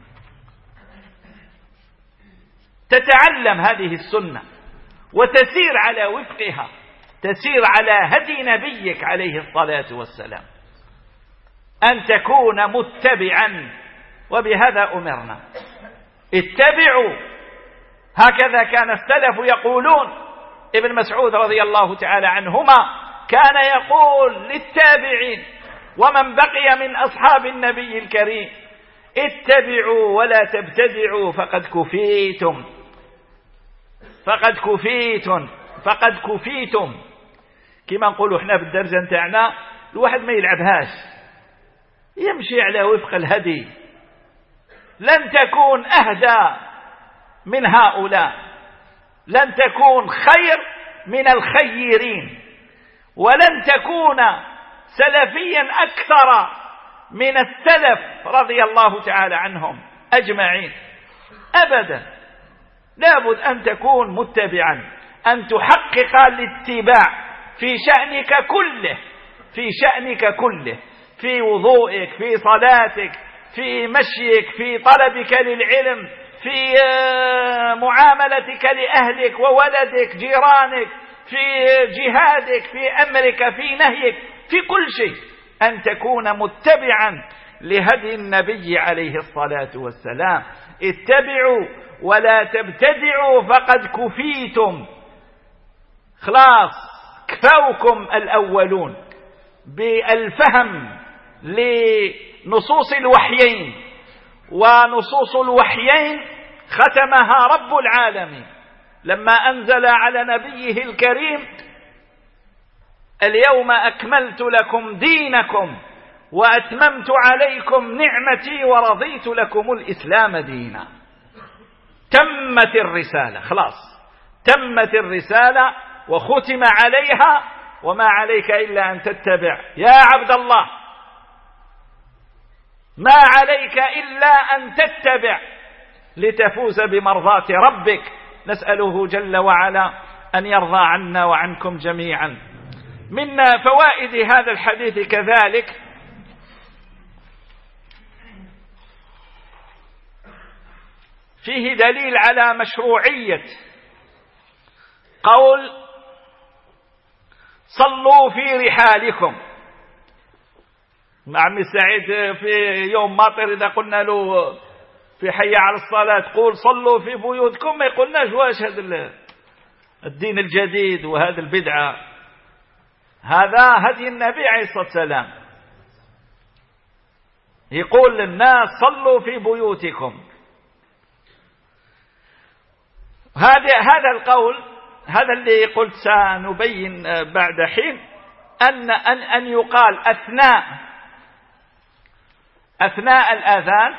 تتعلم هذه السنة وتسير على وفقها، تسير على هدي نبيك عليه الصلاة والسلام، أن تكون متبعا. وبهذا أمرنا، اتبعوا، هكذا كان السلف يقولون. ابن مسعود رضي الله تعالى عنهما كان يقول للتابعين ومن بقي من أصحاب النبي الكريم: اتبعوا ولا تبتدعوا فقد كفيتم، فقد كفيتم فقد كفيتم. كما نقولوا احنا بالدرجة نتاعنا، الواحد ما يلعبهاش، يمشي على وفق الهدي. لن تكون أهدى من هؤلاء، لن تكون خير من الخيرين، ولن تكون سلفيا أكثر من السلف رضي الله تعالى عنهم أجمعين أبدا. لابد أن تكون متبعا، أن تحقق الاتباع في شأنك كله، في شأنك كله، في وضوئك، في صلاتك، في مشيك، في طلبك للعلم، في معاملتك لأهلك وولدك جيرانك، في جهادك، في أمرك، في نهيك، في كل شيء، أن تكون متبعا لهدي النبي عليه الصلاة والسلام. اتبعوا ولا تبتدعوا فقد كفيتم. خلاص كفوكم الأولون بالفهم لنصوص الوحيين، ونصوص الوحيين ختمها رب العالمين لما أنزل على نبيه الكريم: اليوم أكملت لكم دينكم وأتممت عليكم نعمتي ورضيت لكم الإسلام دينا. تمت الرسالة، خلاص تمت الرسالة وختم عليها، وما عليك إلا أن تتبع يا عبد الله، ما عليك إلا أن تتبع لتفوز بمرضاة ربك. نسأله جل وعلا أن يرضى عنا وعنكم جميعا. من فوائد هذا الحديث كذلك فيه دليل على مشروعية قول صلوا في رحالكم. عمي سعيد في يوم ماطر إذا قلنا له في حي على الصلاة قول صلوا في بيوتكم، ما يقولناش واش هذا الدين الجديد وهذا البدعة. هذا هدي النبي عليه الصلاة والسلام، يقول للناس صلوا في بيوتكم. هذا هذا القول، هذا اللي قلت سنبين بعد حين، أن أن أن يقال أثناء أثناء الآذان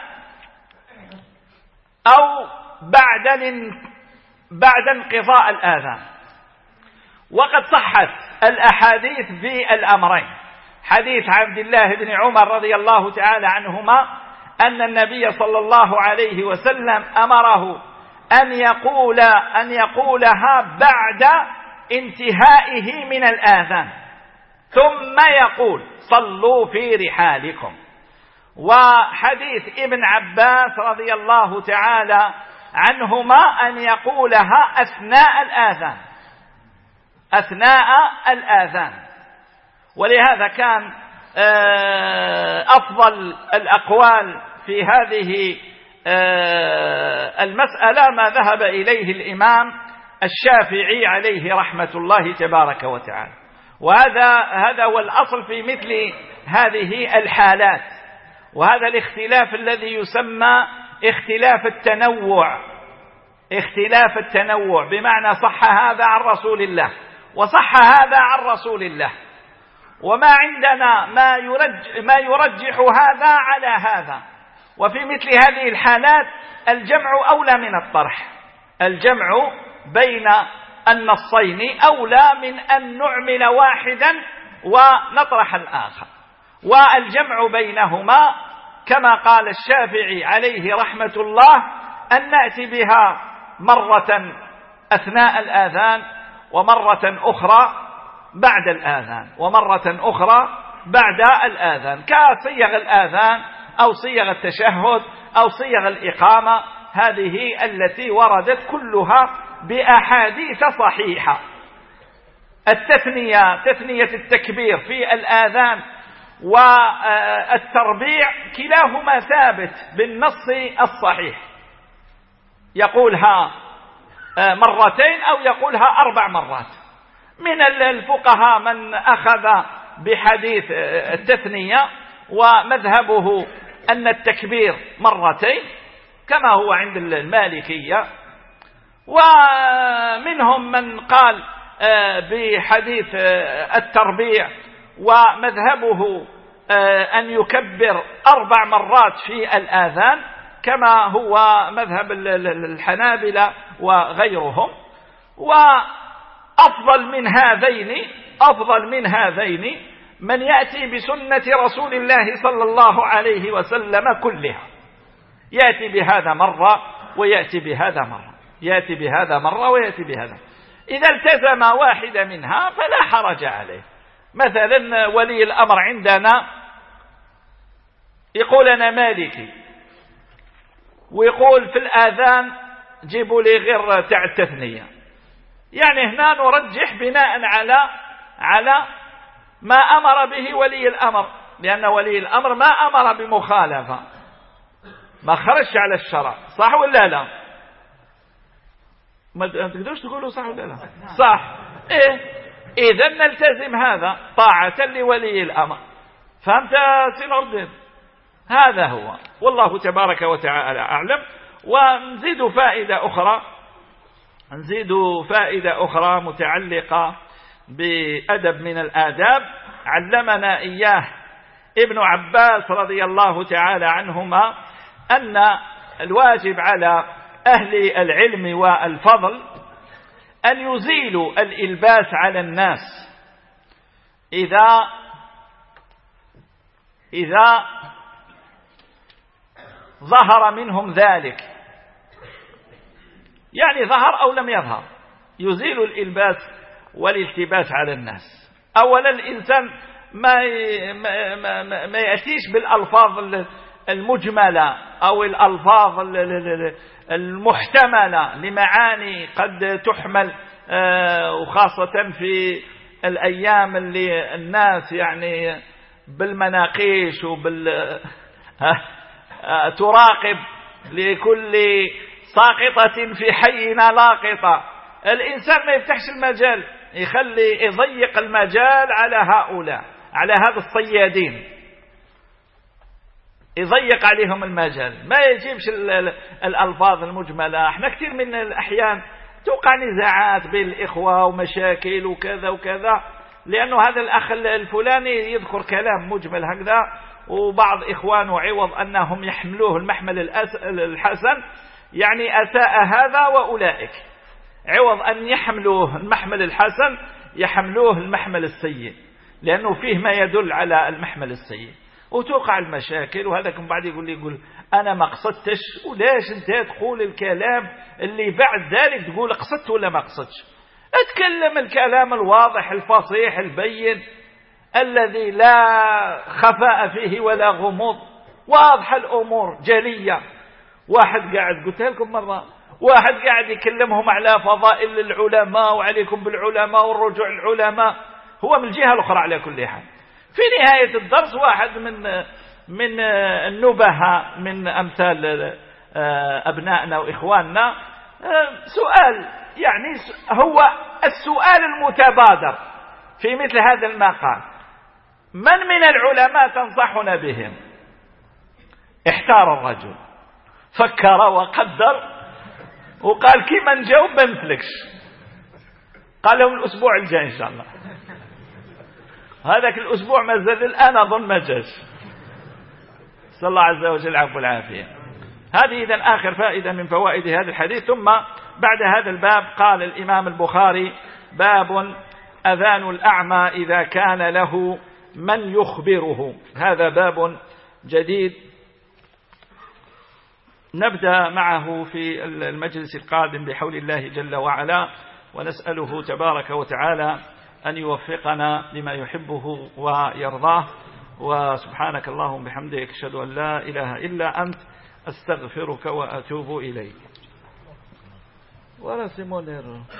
أو بعد بعد انقضاء الآذان. وقد صحت الأحاديث في الأمرين. حديث عبد الله بن عمر رضي الله تعالى عنهما أن النبي صلى الله عليه وسلم أمره أن يقول أن يقولها بعد انتهائه من الآذان، ثم يقول صلوا في رحالكم. وحديث ابن عباس رضي الله تعالى عنهما أن يقولها أثناء الآذان، أثناء الآذان. ولهذا كان أفضل الأقوال في هذه المسألة ما ذهب إليه الإمام الشافعي عليه رحمة الله تبارك وتعالى. وهذا هذا هو الأصل في مثل هذه الحالات. وهذا الاختلاف الذي يسمى اختلاف التنوع، اختلاف التنوع بمعنى صح هذا عن رسول الله وصح هذا عن رسول الله، وما عندنا ما يرجح, ما يرجح هذا على هذا. وفي مثل هذه الحالات الجمع أولى من الطرح، الجمع بين النصين أولى من أن نعمل واحدا ونطرح الآخر. والجمع بينهما كما قال الشافعي عليه رحمة الله أن نأتي بها مرة أثناء الآذان ومرة أخرى بعد الآذان ومرة أخرى بعد الآذان كصيغ الآذان أو صيغ التشهد أو صيغ الإقامة، هذه التي وردت كلها بأحاديث صحيحة. التثنية تثنية التكبير في الآذان والتربيع كلاهما ثابت بالنص الصحيح، يقولها مرتين أو يقولها أربع مرات. من الفقهاء من أخذ بحديث التثنية ومذهبه أن التكبير مرتين كما هو عند المالكية، ومنهم من قال بحديث التربيع ومذهبه أن يكبر أربع مرات في الآذان كما هو مذهب الحنابلة وغيرهم. وأفضل من هذين أفضل من هذين من يأتي بسنة رسول الله صلى الله عليه وسلم كلها، يأتي بهذا مرة ويأتي بهذا مرة، يأتي بهذا مرة ويأتي بهذا. إذا التزم واحدة منها فلا حرج عليه. مثلا ولي الأمر عندنا يقول أنا مالكي، ويقول في الآذان جيبوا لي غير تاع التثنية، يعني هنا نرجح بناء على على ما أمر به ولي الأمر، لأن ولي الأمر ما أمر بمخالفة، ما خرج على الشرع، صح ولا لا؟ ما تقدرش تقولوا صح ولا لا؟ صح. إيه؟ إذا نلتزم هذا طاعة لولي الأمر. فهمت سنردد؟ هذا هو، والله تبارك وتعالى أعلم. ونزيد فائدة أخرى نزيد فائدة أخرى متعلقة بأدب من الآداب علمنا إياه ابن عباس رضي الله تعالى عنهما، أن الواجب على أهل العلم والفضل أن يزيلوا الإلباس على الناس إذا إذا ظهر منهم ذلك، يعني ظهر أو لم يظهر، يزيل الإلباس والالتباس على الناس. أولا الإنسان ما ما ما, ما يأتيش بالألفاظ المجملة أو الألفاظ المحتملة لمعاني قد تحمل، وخاصة في الأيام اللي الناس يعني بالمناقيش وبال تراقب لكل ساقطة في حينا لاقطة. الإنسان ما يفتحش المجال، يخلي يضيق المجال على هؤلاء، على هذا الصيادين، يضيق عليهم المجال، ما يجيبش الألفاظ المجملة. احنا كثير من الأحيان توقع نزاعات بين الإخوة ومشاكل وكذا وكذا، لأنه هذا الأخ الفلاني يذكر كلام مجمل هكذا، وبعض إخوانه عوض أنهم يحملوه المحمل الحسن يعني أساء هذا وأولئك، عوض أن يحملوه المحمل الحسن يحملوه المحمل السيء، لأنه فيه ما يدل على المحمل السيء، وتوقع المشاكل. وهذا كم بعد يقول لي يقول أنا ما قصدتش، وليش أنت تقول الكلام اللي بعد ذلك تقول قصدت ولا ما قصدتش؟ اتكلم الكلام الواضح الفصيح البين الذي لا خفاء فيه ولا غموض، واضح الأمور جلية. واحد قاعد قلت لكم مرة، واحد قاعد يكلمهم على فضائل العلماء وعليكم بالعلماء والرجوع العلماء، هو من الجهة الأخرى على كل حال. في نهاية الدرس واحد من من النبهة من أمثال أبنائنا وإخواننا سؤال، يعني هو السؤال المتبادر في مثل هذا المقام: من من العلماء تنصحنا بهم؟ احتار الرجل، فكر وقدر وقال كي ما نجاوب ما نسلكش، قال لهم الأسبوع الجاي إن شاء الله. هذاك الأسبوع ما زال الآن أظن ما جاش، صلى الله عز وجل العفو والعافية. هذه إذن آخر فائدة من فوائد هذا الحديث. ثم بعد هذا الباب قال الإمام البخاري: باب أذان الأعمى إذا كان له من يخبره. هذا باب جديد نبدأ معه في المجلس القادم بحول الله جل وعلا، ونسأله تبارك وتعالى أن يوفقنا لما يحبه ويرضاه. وسبحانك اللهم بحمدك أشهد أن لا إله إلا أنت أستغفرك وأتوب إليك. ولا سيمونير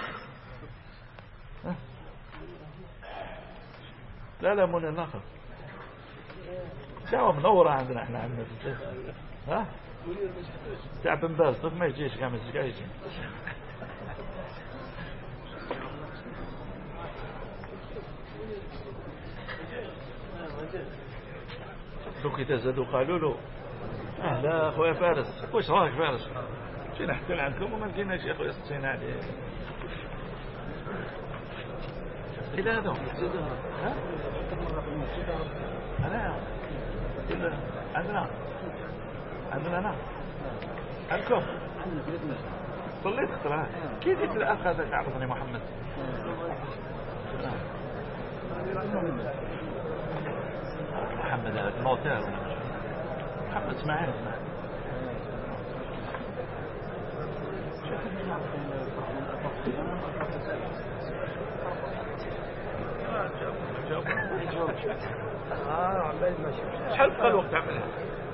لا لا مونير ناخذ جاوب منورة عندنا احنا عندنا ها تعب بن باز طيب ما يجيش خمس دقايق يجي دوك يتزادوا قالوا له اهلا اخويا فارس وش رايك فارس جينا نحكي عنكم وما لقيناش يا اخويا ستين عليه الى هذا ها انا عندنا عندنا انا عندكم صليت اختراع كيف قلت الاخ هذا تعرفني محمد محمد هذا الموتى محمد اسماعيل شحال بقى الوقت عملها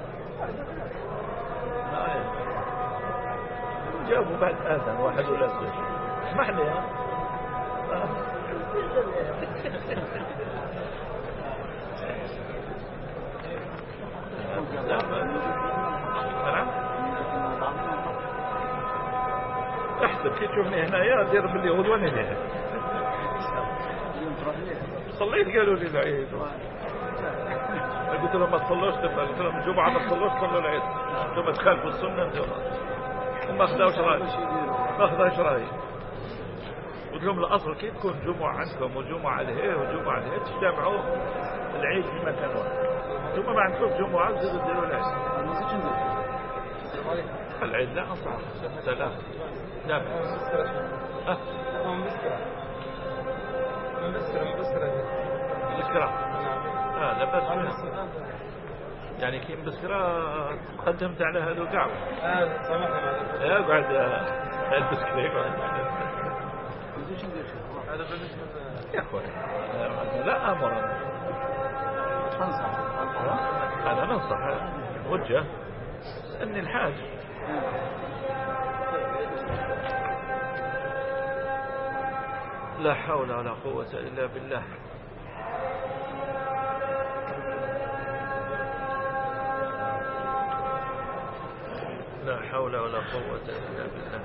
جاوبوا بعد آذان واحد ولا زوج اسمح لي ها احسب كي تشوفني هنايا دير باليهود وانا ليه صليت قالوا لي العيد قلت لهم ما تصلوش تبقى قلت لهم الجمعة ما تصلوش صلوا العيد ثم تخالفوا السنة انتم وما اخذوش رأي ما اخذوش رأي قلت لهم الأصل كي تكون جمعة عندكم وجمعة لهيه وجمعة لهيه تجتمعوا العيد في مكان واحد ثم ما عندكم جمعة تزيدوا تديروا العيد العيد لا أنصح سلام لا أه بسكرة اه لا بس يعني كي بسكرة قدمت على هذا الكعب اه سامحني يا قاعد البسكرة يقعد هذا بالنسبة يا اخوي لا امر انصح انا ننصح وجه اني الحاج لا حول ولا قوة إلا بالله لا حول ولا قوة إلا بالله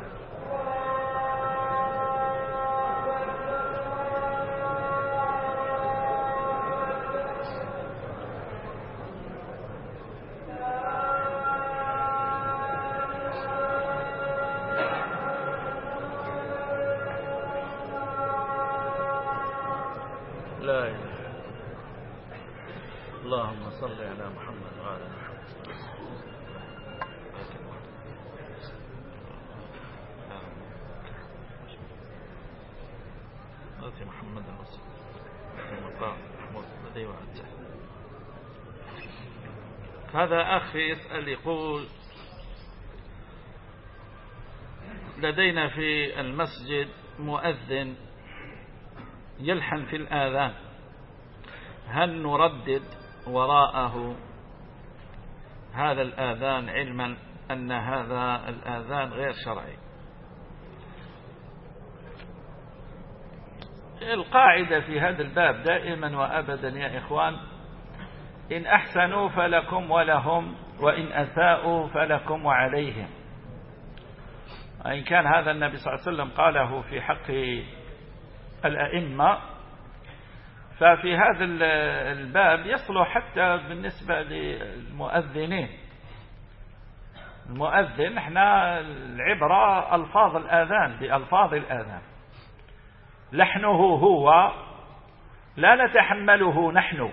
لا إله اللهم صل على محمد وعلى محمد آتي محمد الرسول المقام محمود الذي وعدته. هذا أخي يسأل يقول لدينا في المسجد مؤذن يلحن في الآذان، هل نردد وراءه هذا الآذان علما أن هذا الآذان غير شرعي؟ القاعدة في هذا الباب دائما وأبدا يا إخوان إن أحسنوا فلكم ولهم وإن أساءوا فلكم وعليهم. وإن كان هذا النبي صلى الله عليه وسلم قاله في حق الأئمة، ففي هذا الباب يصلح حتى بالنسبة للمؤذنين. المؤذن احنا العبرة ألفاظ الآذان بألفاظ الآذان، لحنه هو لا نتحمله نحن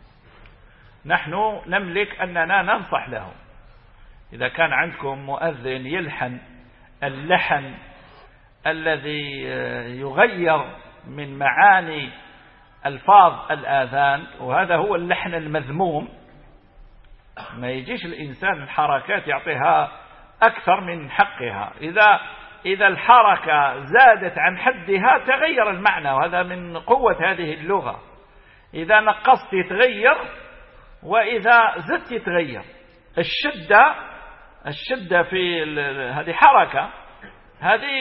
نحن نملك أننا ننصح له. إذا كان عندكم مؤذن يلحن اللحن الذي يغير من معاني ألفاظ الآذان، وهذا هو اللحن المذموم. ما يجيش الإنسان الحركات يعطيها أكثر من حقها. إذا إذا الحركة زادت عن حدها تغير المعنى، وهذا من قوة هذه اللغة. إذا نقصت يتغير، وإذا زدت يتغير. الشدة الشدة في هذه حركة، هذه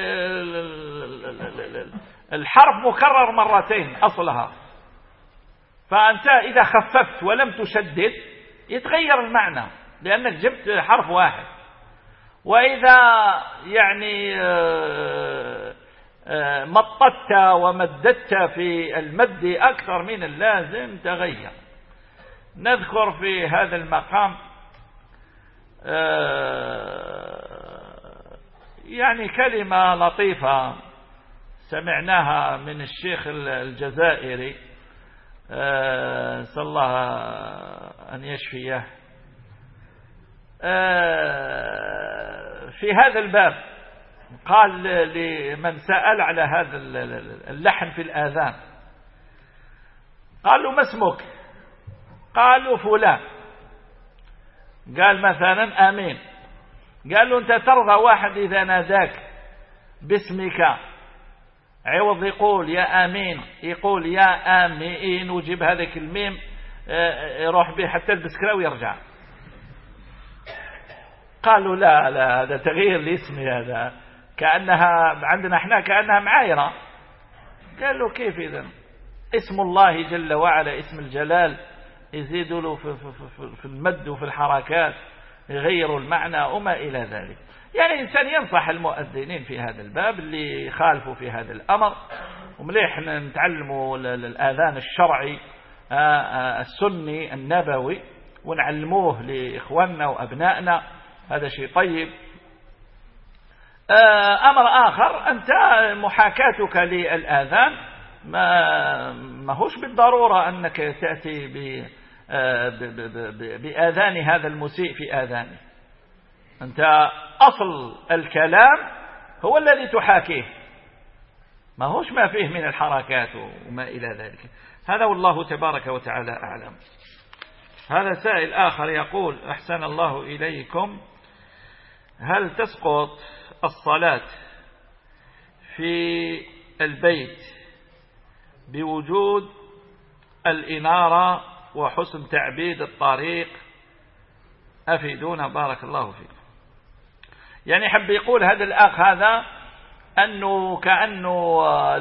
الحرف مكرر مرتين أصلها، فأنت إذا خففت ولم تشدد يتغير المعنى لأنك جبت حرف واحد. وإذا يعني مطت ومددت في المد أكثر من اللازم تغير. نذكر في هذا المقام يعني كلمة لطيفة سمعناها من الشيخ الجزائري، صلى الله أن يشفيه، في هذا الباب. قال لمن سأل على هذا اللحن في الآذان، قال له: ما اسمك؟ قالوا: فلان. قال مثلا: آمين. قال له: أنت ترضى واحد إذا ناداك باسمك عوض يقول يا آمين يقول يا آمين، وجيب هذاك الميم يروح به حتى البسكرة ويرجع؟ قالوا: لا لا، هذا تغيير لاسمي، هذا كأنها عندنا احنا كأنها معايرة. قال له: كيف إذن؟ اسم الله جل وعلا، اسم الجلال، يزيد له في, في, في, في المد وفي الحركات، يغيروا المعنى وما إلى ذلك. يعني الإنسان ينصح المؤذنين في هذا الباب اللي خالفوا في هذا الأمر، ومليح نتعلموا الآذان الشرعي السني النبوي ونعلموه لإخواننا وأبنائنا، هذا شيء طيب. أمر آخر، أنت محاكاتك للآذان ما ما هوش بالضرورة أنك تأتي بآذان هذا المسيء في آذانه. أنت أصل الكلام هو الذي تحاكيه، ما هوش ما فيه من الحركات وما إلى ذلك. هذا والله تبارك وتعالى أعلم. هذا سائل آخر يقول: أحسن الله إليكم، هل تسقط الصلاة في البيت بوجود الإنارة وحسن تعبيد الطريق؟ أفيدونا بارك الله فيكم. يعني حب يقول هذا الأخ هذا أنه كأنه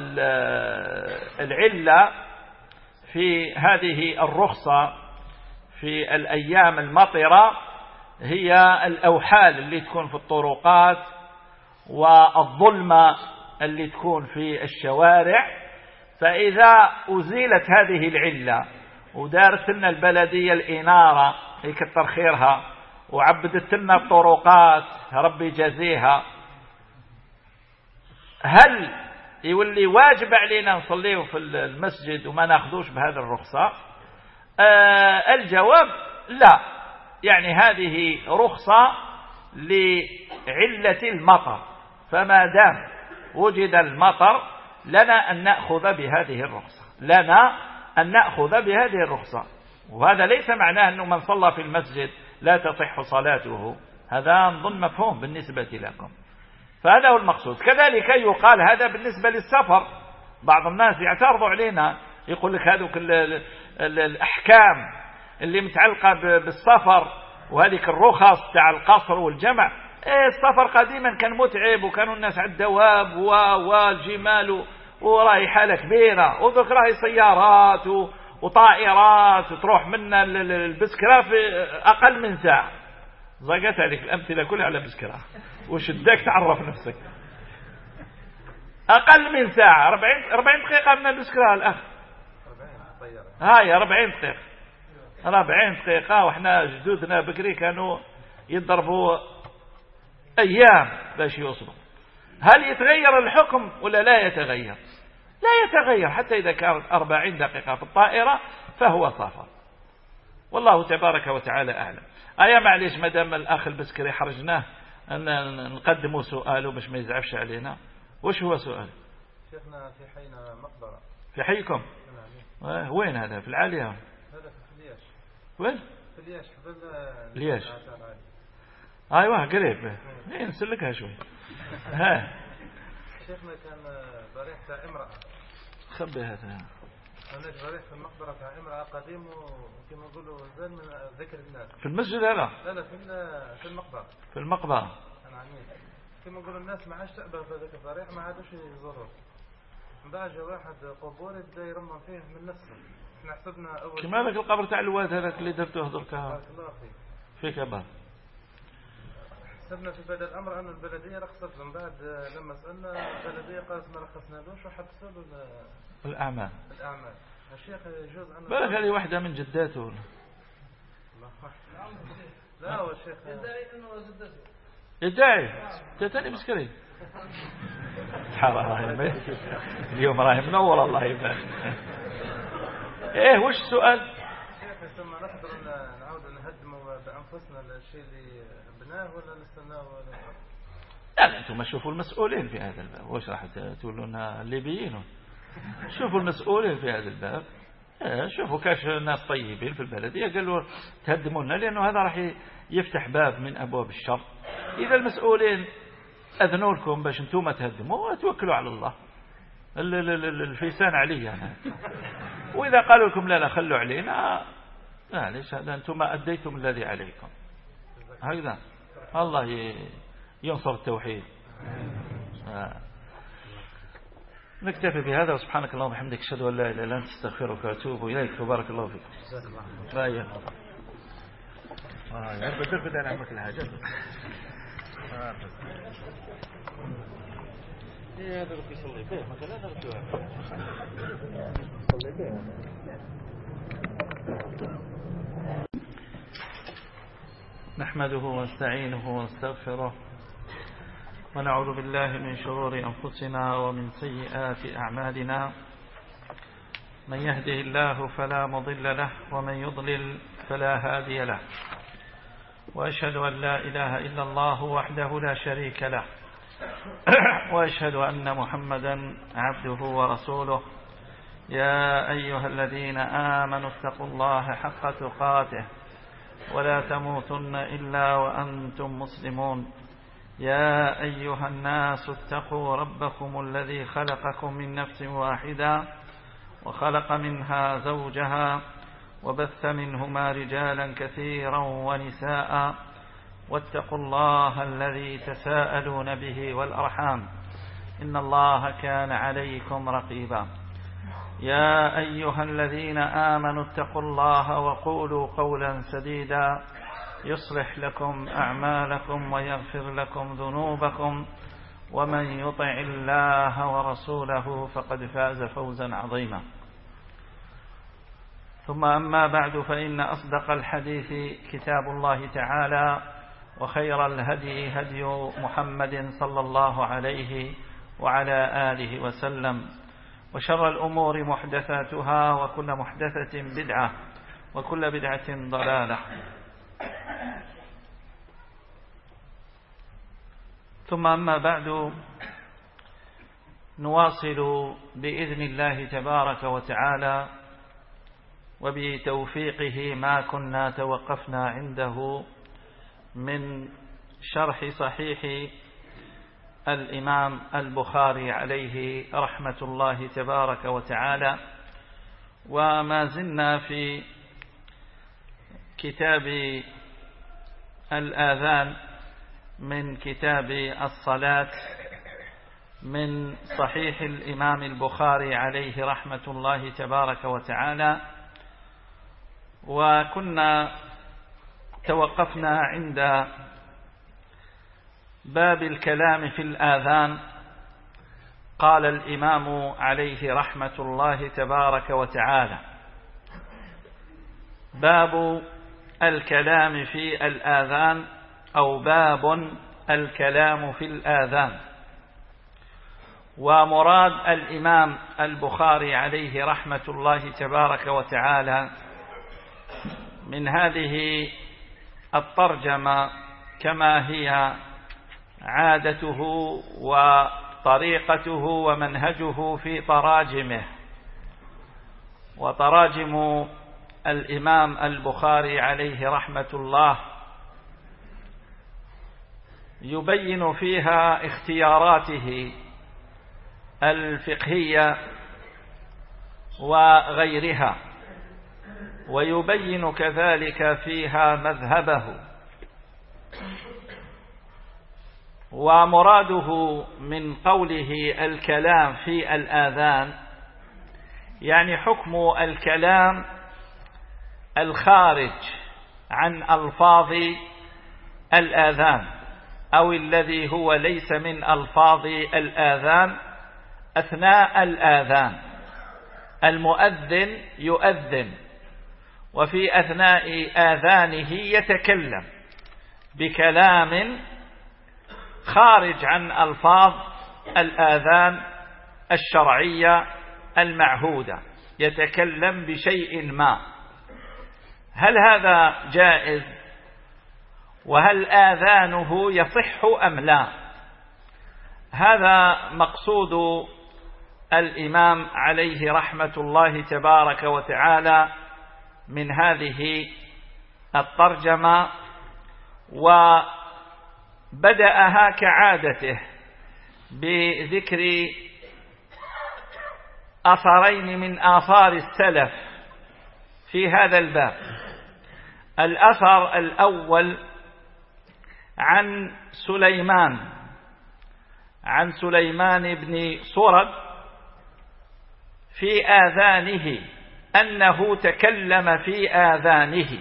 العلة في هذه الرخصة في الأيام المطرة هي الأوحال اللي تكون في الطرقات والظلمة اللي تكون في الشوارع. فإذا أزيلت هذه العلة ودارت لنا البلدية الإنارة يكتر خيرها وعبدت لنا الطرقات ربي يجازيها، هل يولي واجب علينا نصليه في المسجد وما ناخذوش بهذا الرخصة؟ آه الجواب لا. يعني هذه رخصة لعلة المطر، فما دام وجد المطر لنا أن نأخذ بهذه الرخصة، لنا أن نأخذ بهذه الرخصة. وهذا ليس معناه أنه من صلى في المسجد لا تصح صلاته، هذا نظن مفهوم بالنسبة لكم، فهذا هو المقصود. كذلك يقال هذا بالنسبة للسفر. بعض الناس يعترضوا علينا يقول لك هذوك الأحكام اللي متعلقة بالسفر وهذه الرخص تاع القصر والجمع، إيه السفر قديما كان متعب وكانوا الناس على الدواب والجمال وراي حالة كبيرة، وذوك راهي سيارات وطائرات تروح منا البسكرة في أقل من ساعة. زقت عليك الأمثلة كلها على بسكرة وشدك تعرف نفسك. أقل من ساعة، أربعين دقيقة من البسكرة الأخ، هاي أربعين دقيقة أربعين دقيقة. وإحنا جدودنا بكري كانوا يضربوا أيام باش يوصلوا. هل يتغير الحكم ولا لا يتغير؟ لا يتغير، حتى إذا كانت أربعين دقيقة في الطائرة فهو سفر، والله تبارك وتعالى أعلم. أيا معليش مدام الأخ البسكري حرجناه أن نقدموا سؤاله باش ما يزعفش علينا. وش هو سؤال؟ شيخنا في حينا مقبرة. في حيكم؟ نعم. وين هذا؟ في العالية؟ هذا في الياش. وين؟ في الياش قبل الياش. ايوه قريب. ايه نسلكها شوي. ها شيخنا كان ضريح تاع امرأة. خبي هذا. هناك ضريح في المقبرة تاع امرأة قديم وكما نقولوا زال من ذكر الناس. في المسجد هذا؟ لا لا في في المقبرة. في المقبرة. نعم. كما نقولوا الناس ما عادش تأبه في ذاك الضريح ما عادوش يزوروه. من بعد جا واحد قبور بدا يرمم فيه من نفسه. احنا حسبنا اول. كما ذاك القبر تاع الواد هذاك اللي درتوه دركا. بارك الله فيك. فيك بار. حسبنا في بدء الامر ان البلديه رخصت من بعد لما سالنا البلديه قالت ما رخصنالوش وحبسوا له الاعمال. الاعمال. الشيخ يجوز ان بالك هذه واحده من جداته. لا هو الشيخ يدعي انه جدته. يدعي تتاني مسكري. حرام اليوم راهي منور الله يبارك. ايه وش السؤال؟ شيخ ثم نقدر نعود نهدموا بانفسنا الشيء اللي بناه ولا نستناه ولا لا لا انتم شوفوا المسؤولين في هذا الباب. وش راح تقولون الليبيين؟ شوفوا المسؤولين في هذا الباب. شوفوا كاش ناس طيبين في البلدية قالوا تهدمونا لأنه هذا راح يفتح باب من أبواب الشر. إذا المسؤولين أذنوا لكم باش انتم تهدموا وتوكلوا على الله. الفيسان علي أنا. وإذا قالوا لكم لا لا خلوا علينا معليش هذا أنتم أديتم الذي عليكم. هكذا الله ينصر التوحيد. آه. نكتفي بهذا وسبحانك اللهم وبحمدك اشهد ان لا اله الا انت استغفرك واتوب اليك وبارك الله فيك. لا يا اه يا بدر بدل عمك الحاجات. ايه هذا اللي يصلي به مثلا هذا يصلي به. نحمده ونستعينه ونستغفره ونعوذ بالله من شرور أنفسنا ومن سيئات أعمالنا. من يهده الله فلا مضل له ومن يضلل فلا هادي له. وأشهد أن لا إله إلا الله وحده لا شريك له وأشهد أن محمدا عبده ورسوله. يا أيها الذين آمنوا اتقوا الله حق تقاته ولا تموتن إلا وأنتم مسلمون. يا أيها الناس اتقوا ربكم الذي خلقكم من نفس واحدة وخلق منها زوجها وبث منهما رجالا كثيرا ونساء واتقوا الله الذي تساءلون به والأرحام إن الله كان عليكم رقيبا. يا أيها الذين آمنوا اتقوا الله وقولوا قولا سديدا يصلح لكم أعمالكم ويغفر لكم ذنوبكم ومن يطع الله ورسوله فقد فاز فوزا عظيما. ثم أما بعد فإن أصدق الحديث كتاب الله تعالى وخير الهدي هدي محمد صلى الله عليه وعلى آله وسلم وشر الأمور محدثاتها وكل محدثة بدعة وكل بدعة ضلالة. ثم أما بعد نواصل بإذن الله تبارك وتعالى وبتوفيقه ما كنا توقفنا عنده من شرح صحيح الإمام البخاري عليه رحمة الله تبارك وتعالى. وما زلنا في كتاب الآذان من كتاب الصلاة من صحيح الإمام البخاري عليه رحمة الله تبارك وتعالى. وكنا توقفنا عند باب الكلام في الآذان. قال الإمام عليه رحمة الله تبارك وتعالى: باب الكلام في الآذان أو باب الكلام في الآذان. ومراد الإمام البخاري عليه رحمة الله تبارك وتعالى من هذه الترجمة كما هي عادته طريقته ومنهجه في تراجمه. وتراجم الإمام البخاري عليه رحمة الله يبين فيها اختياراته الفقهية وغيرها، ويبين كذلك فيها مذهبه. ومراده من قوله الكلام في الآذان يعني حكم الكلام الخارج عن ألفاظ الآذان، أو الذي هو ليس من ألفاظ الآذان أثناء الآذان. المؤذن يؤذن وفي أثناء آذانه يتكلم بكلام خارج عن ألفاظ الآذان الشرعية المعهودة، يتكلم بشيء ما. هل هذا جائز؟ وهل آذانه يصح أم لا؟ هذا مقصود الإمام عليه رحمة الله تبارك وتعالى من هذه الترجمة، وبدأها كعادته بذكر أثرين من آثار السلف في هذا الباب. الأثر الأول عن سليمان عن سليمان بن سرد في آذانه أنه تكلم في آذانه.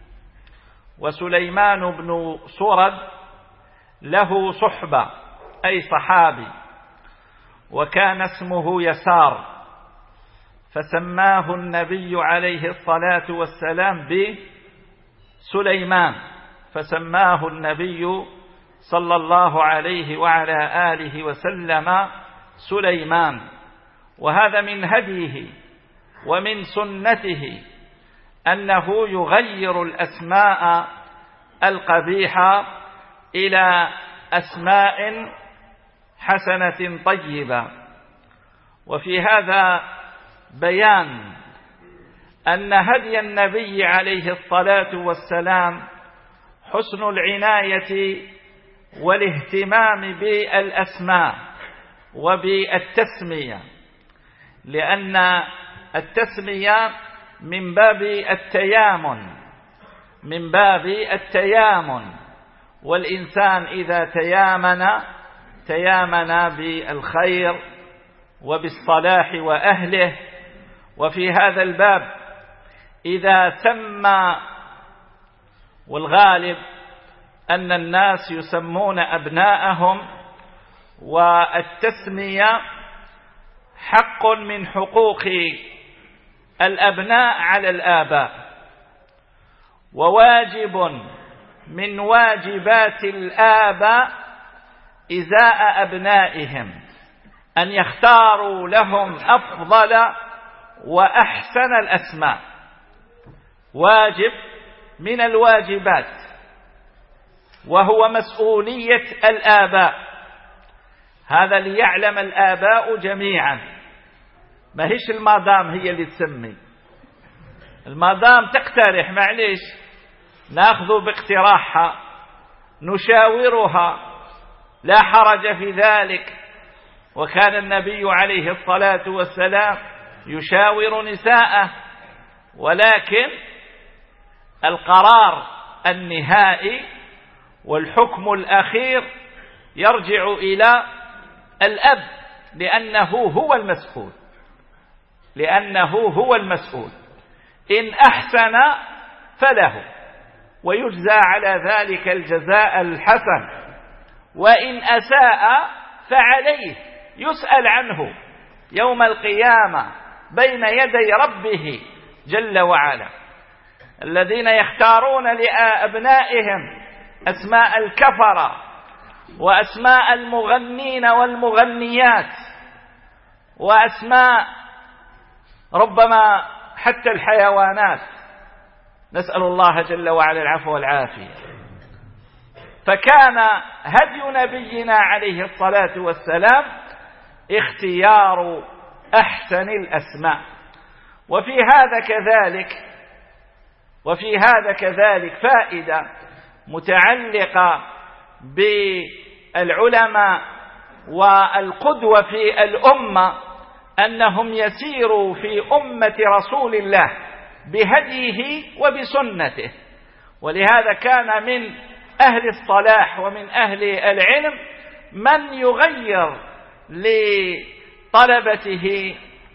وسليمان بن سرد له صحبة أي صحابي، وكان اسمه يسار، فسماه النبي عليه الصلاة والسلام بسليمان، فسماه النبي صلى الله عليه وعلى آله وسلم سليمان. وهذا من هديه ومن سنته أنه يغير الأسماء القبيحة إلى أسماء حسنة طيبة. وفي هذا بيان أن هدي النبي عليه الصلاة والسلام حسن العناية والاهتمام بالأسماء وبالتسمية، لأن التسمية من باب التيامن من باب التيامن والإنسان إذا تيامن تيامن بالخير وبالصلاح وأهله. وفي هذا الباب إذا سمى، والغالب أن الناس يسمون أبناءهم، والتسمية حق من حقوق الأبناء على الآباء، وواجب من واجبات الآباء إزاء أبنائهم أن يختاروا لهم أفضل وأحسن الأسماء. واجب من الواجبات، وهو مسؤولية الآباء. هذا ليعلم الآباء جميعا، ما هيش المدام هي اللي تسمي. المدام تقترح، معليش ناخذ باقتراحها نشاورها، لا حرج في ذلك. وكان النبي عليه الصلاة والسلام يشاور نساءه، ولكن القرار النهائي والحكم الأخير يرجع إلى الأب، لأنه هو المسؤول لأنه هو المسؤول. إن أحسن فله ويجزى على ذلك الجزاء الحسن، وإن أساء فعليه يسأل عنه يوم القيامة بين يدي ربه جل وعلا. الذين يختارون لأبنائهم أسماء الكفرة وأسماء المغنين والمغنيات وأسماء ربما حتى الحيوانات، نسأل الله جل وعلا العفو والعافية. فكان هدي نبينا عليه الصلاة والسلام اختيار أحسن الأسماء. وفي هذا كذلك وفي هذا كذلك فائدة متعلقة بالعلماء والقدوة في الأمة، أنهم يسيروا في أمة رسول الله بهديه وبسنته. ولهذا كان من أهل الصلاح ومن أهل العلم من يغير لطلبته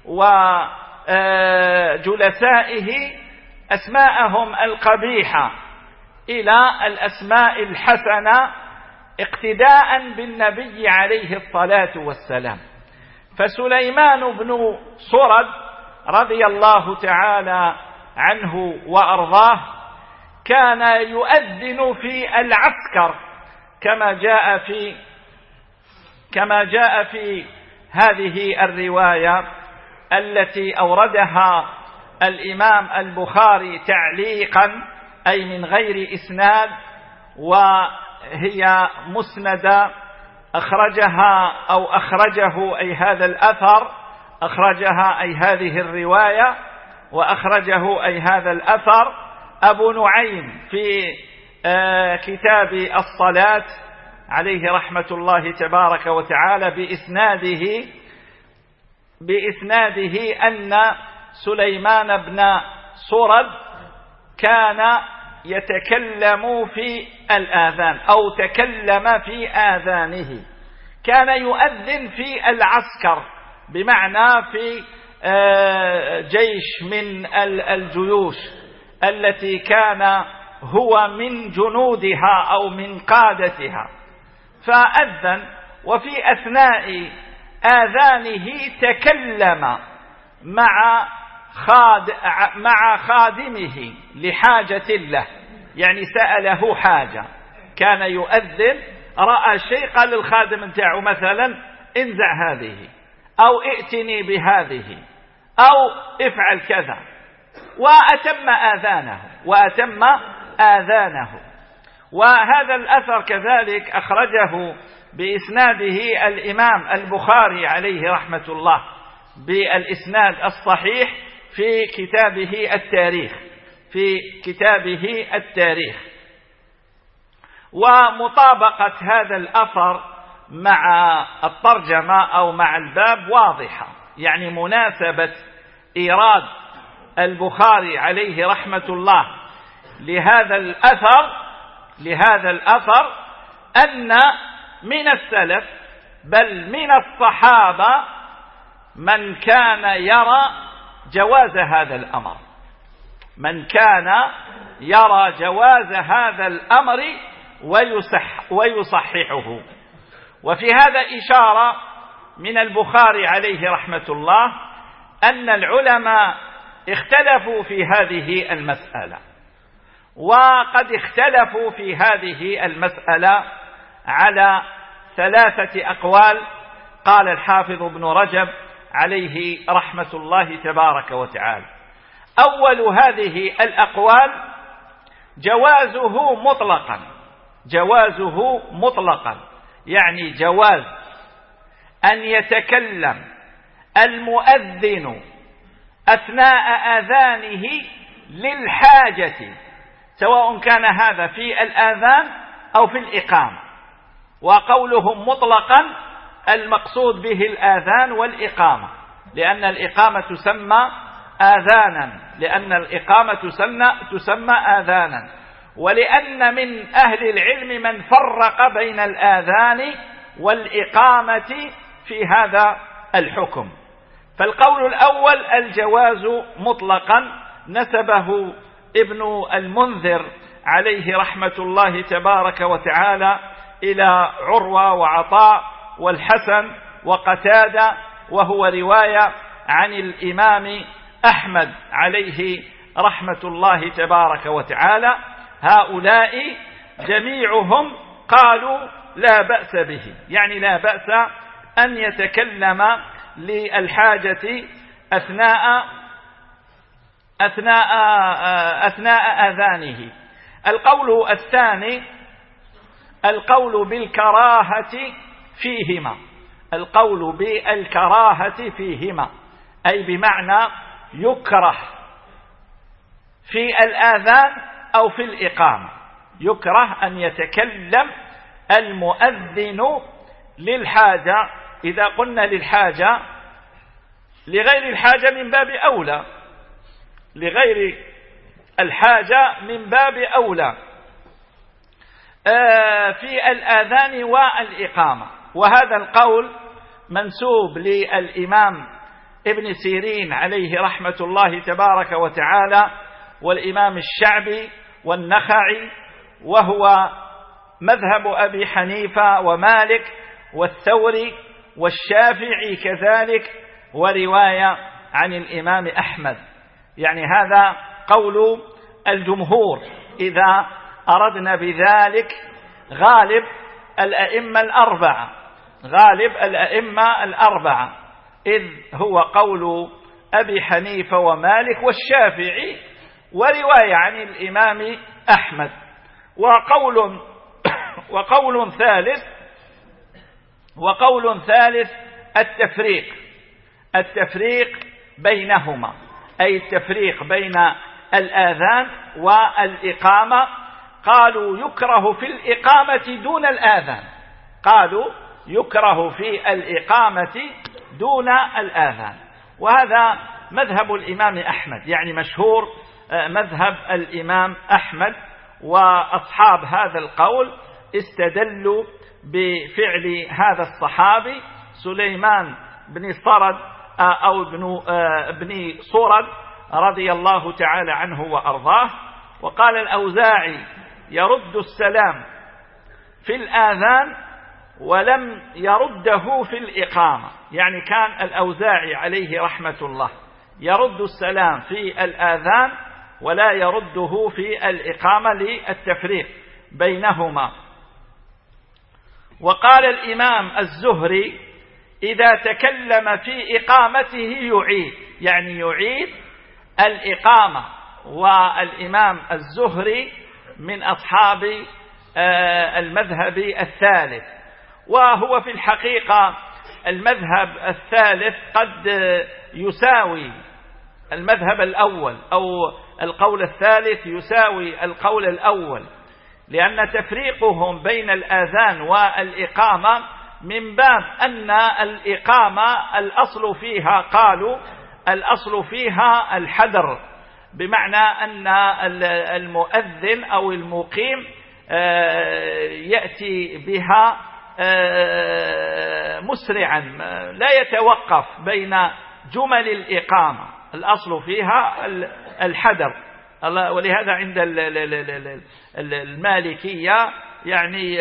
وجلسائه أسماءهم القبيحة إلى الأسماء الحسنة اقتداء بالنبي عليه الصلاة والسلام. فسليمان بن سرد رضي الله تعالى عنه وأرضاه كان يؤذن في العسكر كما جاء في كما جاء في هذه الرواية التي أوردها الإمام البخاري تعليقا أي من غير إسناد، وهي مسندة أخرجها أو أخرجه أي هذا الأثر أخرجها أي هذه الرواية وأخرجه أي هذا الأثر أبو نعيم في كتاب الصلاة عليه رحمة الله تبارك وتعالى بإسناده بإسناده أن سليمان بن سرد كان يتكلم في الآذان أو تكلم في آذانه، كان يؤذن في العسكر بمعنى في جيش من الجيوش التي كان هو من جنودها أو من قادتها، فأذن وفي أثناء آذانه تكلم مع خاد مع خادمه لحاجة له، يعني سأله حاجة، كان يؤذن رأى شيء قال للخادم نتاعو مثلا انزع هذه أو ائتني بهذه أو افعل كذا، وأتم آذانه وأتم آذانه. وهذا الأثر كذلك أخرجه بإسناده الإمام البخاري عليه رحمة الله بالإسناد الصحيح في كتابه التاريخ في كتابه التاريخ. ومطابقة هذا الأثر مع الترجمة أو مع الباب واضحة، يعني مناسبة إيراد البخاري عليه رحمة الله لهذا الأثر لهذا الأثر أن من السلف بل من الصحابة من كان يرى جواز هذا الأمر من كان يرى جواز هذا الأمر ويصح ويصححه. وفي هذا إشارة من البخاري عليه رحمة الله أن العلماء اختلفوا في هذه المسألة، وقد اختلفوا في هذه المسألة على ثلاثة أقوال قال الحافظ ابن رجب عليه رحمة الله تبارك وتعالى. أول هذه الأقوال جوازه مطلقا جوازه مطلقا يعني جواز أن يتكلم المؤذن أثناء آذانه للحاجة، سواء كان هذا في الآذان أو في الإقامة. وقولهم مطلقا المقصود به الآذان والإقامة، لأن الإقامة تسمى آذانا لأن الإقامة تسمى, تسمى آذانا ولأن من أهل العلم من فرق بين الآذان والإقامة في هذا الحكم. فالقول الأول الجواز مطلقا نسبه ابن المنذر عليه رحمة الله تبارك وتعالى إلى عروة وعطاء والحسن وقتادة، وهو رواية عن الإمام أحمد عليه رحمة الله تبارك وتعالى. هؤلاء جميعهم قالوا لا بأس به، يعني لا بأس أن يتكلم للحاجة أثناء أثناء أثناء آذانه. القول الثاني القول بالكراهة فيهما القول بالكراهة فيهما، أي بمعنى يكره في الآذان أو في الإقامة، يكره أن يتكلم المؤذن للحاجة. إذا قلنا للحاجة لغير الحاجة من باب أولى، لغير الحاجة من باب أولى في الآذان والإقامة. وهذا القول منسوب للإمام ابن سيرين عليه رحمة الله تبارك وتعالى، والإمام الشعبي والنخعي، وهو مذهب أبي حنيفة ومالك والثوري والشافعي كذلك، ورواية عن الإمام أحمد. يعني هذا قول الجمهور إذا أردنا بذلك غالب الأئمة الأربعة، غالب الأئمة الأربعة، إذ هو قول أبي حنيفة ومالك والشافعي ورواية عن الإمام أحمد. وقول وقول ثالث وقول ثالث التفريق، التفريق بينهما، أي التفريق بين الآذان والإقامة. قالوا يكره في الإقامة دون الآذان، قالوا يكره في الإقامة دون الآذان. وهذا مذهب الإمام أحمد، يعني مشهور مذهب الإمام أحمد. وأصحاب هذا القول استدلوا بفعل هذا الصحابي سليمان بن صرد أو ابن ابن صرد رضي الله تعالى عنه وأرضاه. وقال الأوزاعي يرد السلام في الآذان ولم يرده في الإقامة، يعني كان الأوزاعي عليه رحمة الله يرد السلام في الآذان ولا يرده في الإقامة للتفريق بينهما. وقال الإمام الزهري إذا تكلم في إقامته يعيد، يعني يعيد الإقامة. والإمام الزهري من أصحاب المذهب الثالث، وهو في الحقيقة المذهب الثالث قد يساوي المذهب الأول، أو القول الثالث يساوي القول الأول، لأن تفريقهم بين الآذان والإقامة من باب أن الإقامة الأصل فيها، قالوا الأصل فيها الحذر، بمعنى أن المؤذن أو المقيم يأتي بها مسرعا لا يتوقف بين جمل الإقامة، الأصل فيها الحذر. ولهذا عند المالكية يعني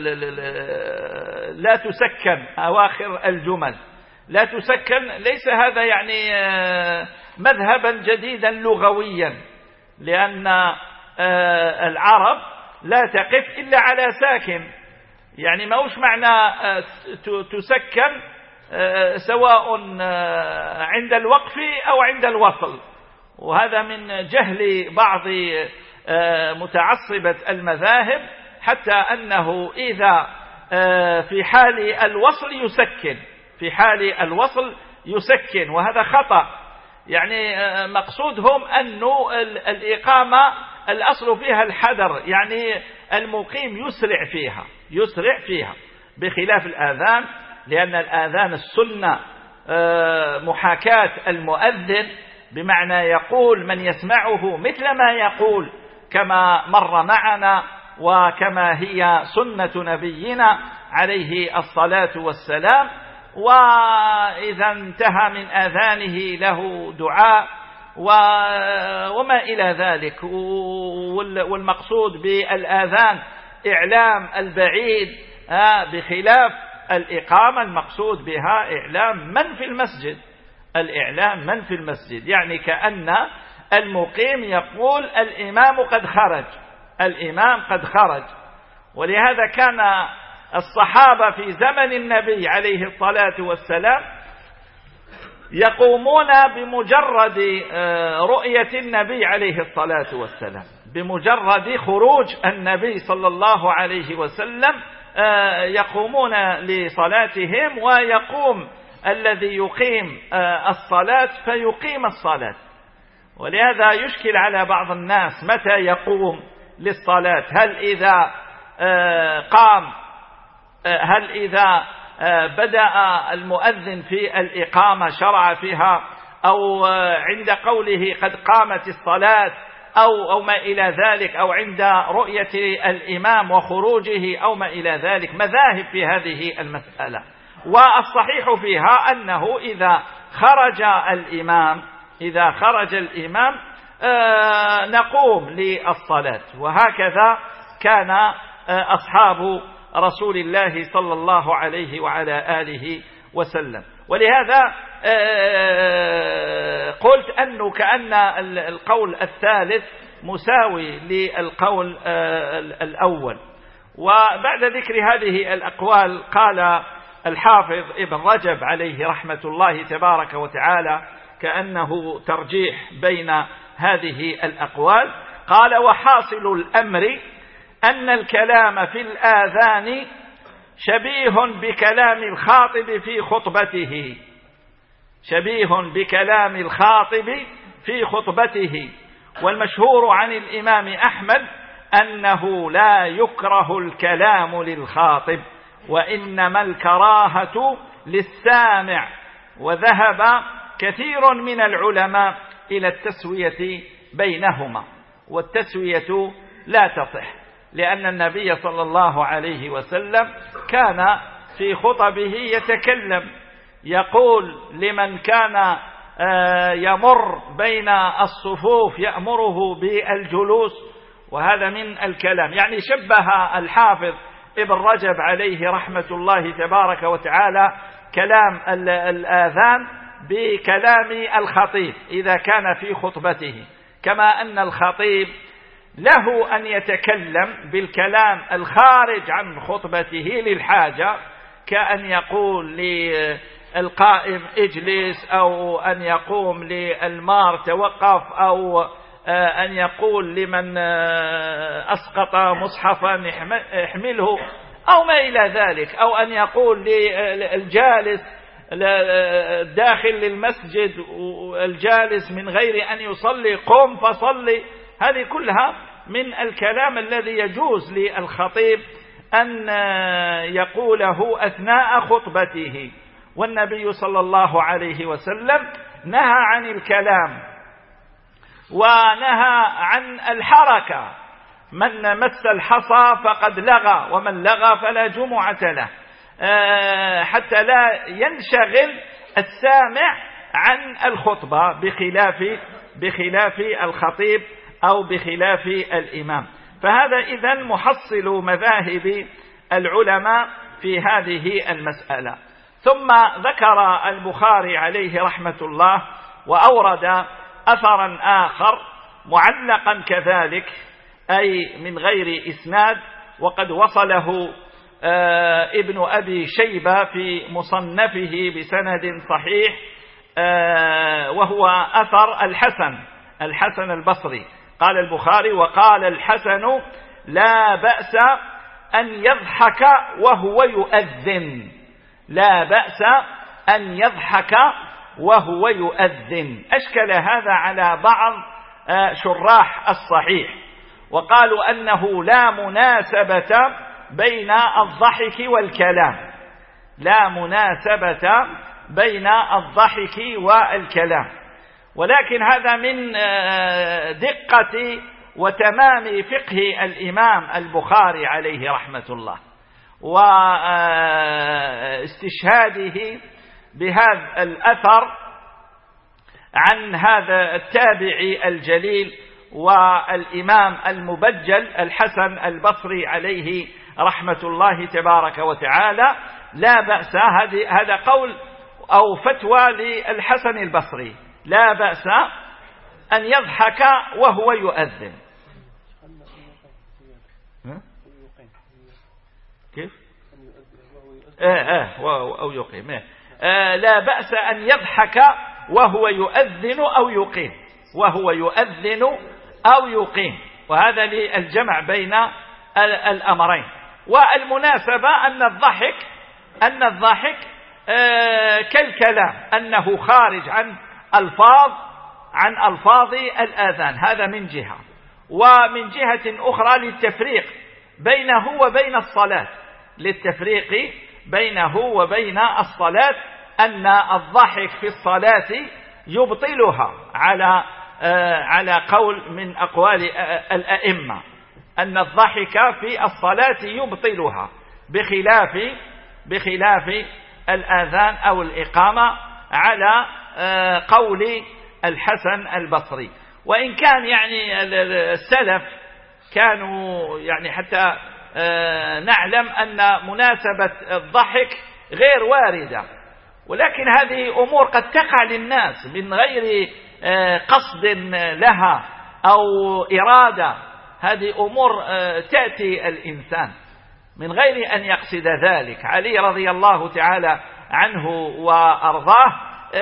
لا تسكن أواخر الجمل، لا تسكن. ليس هذا يعني مذهبا جديدا لغويا، لأن العرب لا تقف إلا على ساكن، يعني ما وش معنى تسكن سواء عند الوقف أو عند الوصل. وهذا من جهل بعض متعصبة المذاهب، حتى أنه إذا في حال الوصل يسكن، في حال الوصل يسكن، وهذا خطأ. يعني مقصودهم أن الإقامة الأصل فيها الحذر، يعني المقيم يسرع فيها، يسرع فيها بخلاف الآذان، لأن الآذان السنة محاكاة المؤذن، بمعنى يقول من يسمعه مثل ما يقول كما مر معنا وكما هي سنة نبينا عليه الصلاة والسلام. وإذا انتهى من آذانه له دعاء وما إلى ذلك. والمقصود بالآذان إعلام البعيد، بخلاف الإقامة المقصود بها إعلام من في المسجد، الإعلام من في المسجد، يعني كأن المقيم يقول الإمام قد خرج، الإمام قد خرج. ولهذا كان الصحابة في زمن النبي عليه الصلاة والسلام يقومون بمجرد رؤية النبي عليه الصلاة والسلام، بمجرد خروج النبي صلى الله عليه وسلم يقومون لصلاتهم ويقوم الذي يقيم الصلاة فيقيم الصلاة. ولهذا يشكل على بعض الناس متى يقوم للصلاة، هل إذا قام، هل إذا بدأ المؤذن في الإقامة شرع فيها، أو عند قوله قد قامت الصلاة، أو, أو ما إلى ذلك، أو عند رؤية الإمام وخروجه أو ما إلى ذلك. مذاهب في هذه المسألة، والصحيح فيها أنه إذا خرج الإمام إذا خرج الإمام آه نقوم للصلاة. وهكذا كان آه أصحاب رسول الله صلى الله عليه وعلى آله وسلم. ولهذا آه قلت أنه كأن القول الثالث مساوي للقول آه الأول. وبعد ذكر هذه الأقوال قال الحافظ ابن رجب عليه رحمة الله تبارك وتعالى كأنه ترجيح بين هذه الأقوال، قال: وحاصل الأمر أن الكلام في الآذان شبيه بكلام الخاطب في خطبته شبيه بكلام الخاطب في خطبته والمشهور عن الإمام أحمد أنه لا يكره الكلام للخاطب، وإنما الكراهة للسامع. وذهب كثير من العلماء إلى التسوية بينهما، والتسوية لا تصح، لأن النبي صلى الله عليه وسلم كان في خطبه يتكلم، يقول لمن كان يمر بين الصفوف يأمره بالجلوس، وهذا من الكلام. يعني شبه الحافظ ابن رجب عليه رحمة الله تبارك وتعالى كلام الآذان بكلام الخطيب إذا كان في خطبته، كما أن الخطيب له أن يتكلم بالكلام الخارج عن خطبته للحاجة، كأن يقول للقائم اجلس، أو أن يقوم للمار توقف، أو أن يقول لمن أسقط مصحفا احمله، أو ما إلى ذلك، أو أن يقول للجالس داخل للمسجد والجالس من غير أن يصلي قم فصلي. هذه كلها من الكلام الذي يجوز للخطيب أن يقوله أثناء خطبته. والنبي صلى الله عليه وسلم نهى عن الكلام ونهى عن الحركة، من مس الحصى فقد لغى، ومن لغى فلا جمعة له، حتى لا ينشغل السامع عن الخطبة بخلاف بخلاف الخطيب أو بخلاف الإمام. فهذا إذن محصل مذاهب العلماء في هذه المسألة. ثم ذكر البخاري عليه رحمة الله وأورد أثرا آخر معلقا كذلك، أي من غير إسناد، وقد وصله آه ابن أبي شيبة في مصنفه بسند صحيح، آه وهو أثر الحسن الحسن البصري. قال البخاري: وقال الحسن لا بأس أن يضحك وهو يؤذن لا بأس أن يضحك وهو يؤذن. أشكل هذا على بعض آه شراح الصحيح، وقالوا أنه لا مناسبة بين الضحك والكلام لا مناسبة بين الضحك والكلام ولكن هذا من دقة وتمام فقه الإمام البخاري عليه رحمة الله، واستشهاده بهذا الأثر عن هذا التابعي الجليل والإمام المبجل الحسن البصري عليه رحمة الله تبارك وتعالى. لا بأس، هذا قول أو فتوى للحسن البصري، لا بأس أن يضحك وهو يؤذن. كيف؟ آه آه أو يقيم. آه لا بأس أن يضحك وهو يؤذن أو يقيم وهو يؤذن أو يقيم، وهذا للجمع بين الأمرين. والمناسبة أن الضحك أن الضحك كالكلام، أنه خارج عن ألفاظ عن ألفاظ الآذان، هذا من جهة. ومن جهة أخرى للتفريق بينه وبين الصلاة، للتفريق بينه وبين الصلاة، أن الضحك في الصلاة يبطلها على على قول من أقوال الأئمة، أن الضحك في الصلاة يبطلها بخلاف بخلاف الآذان أو الإقامة، على قول الحسن البصري. وإن كان يعني السلف كانوا يعني حتى نعلم أن مناسبة الضحك غير واردة، ولكن هذه أمور قد تقع للناس من غير قصد لها أو إرادة، هذه أمور تأتي الإنسان من غير أن يقصد ذلك. علي رضي الله تعالى عنه وأرضاه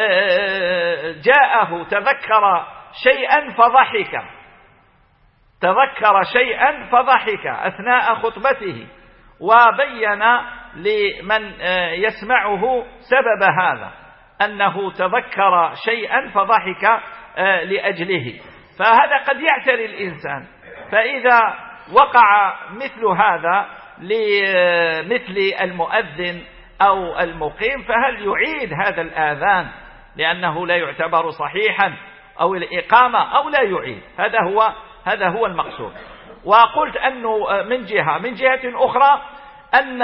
جاءه تذكر شيئا فضحك تذكر شيئا فضحك أثناء خطبته، وبين لمن يسمعه سبب هذا، أنه تذكر شيئا فضحك لأجله. فهذا قد يعتري الإنسان، فإذا وقع مثل هذا لمثل المؤذن أو المقيم فهل يعيد هذا الآذان لأنه لا يعتبر صحيحا، أو الإقامة، أو لا يعيد؟ هذا هو هذا هو المقصود. وقلت أنه من جهة من جهة أخرى أن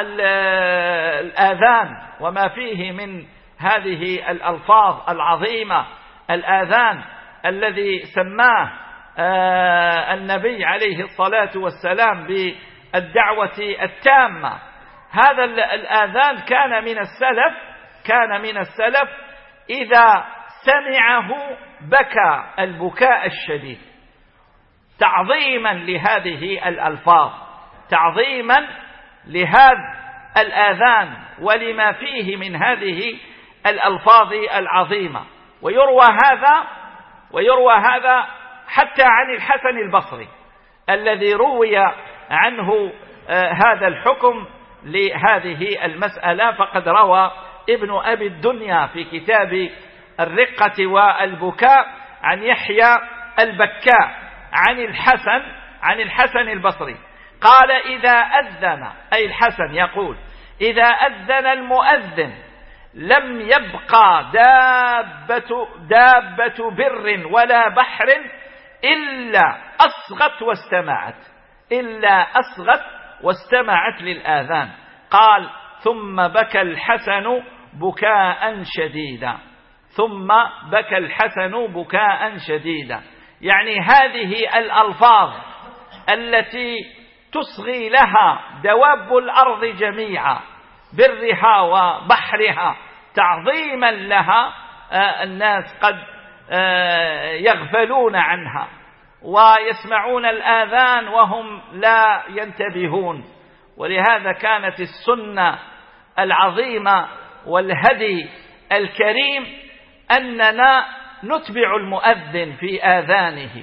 الآذان وما فيه من هذه الألفاظ العظيمة، الآذان الذي سماه النبي عليه الصلاة والسلام بالدعوة التامة، هذا الآذان كان من السلف كان من السلف إذا سمعه بكى البكاء الشديد تعظيما لهذه الألفاظ، تعظيما لهذا الآذان ولما فيه من هذه الألفاظ العظيمة. ويروى هذا ويروى هذا حتى عن الحسن البصري الذي روي عنه هذا الحكم لهذه المسألة، فقد روى ابن أبي الدنيا في كتاب الرقة والبكاء عن يحيى البكاء عن الحسن عن الحسن البصري قال: إذا أذن، أي الحسن يقول: إذا أذن المؤذن لم يبقى دابة, دابة بر ولا بحر إلا أصغت واستمعت إلا أصغت واستمعت للآذان. قال: ثم بكى الحسن بكاء شديدا ثم بكى الحسن بكاء شديدا يعني هذه الألفاظ التي تصغي لها دواب الأرض جميعا، برها وبحرها، تعظيما لها، الناس قد يغفلون عنها ويسمعون الآذان وهم لا ينتبهون. ولهذا كانت السنة العظيمة والهدي الكريم أننا نتبع المؤذن في آذانه.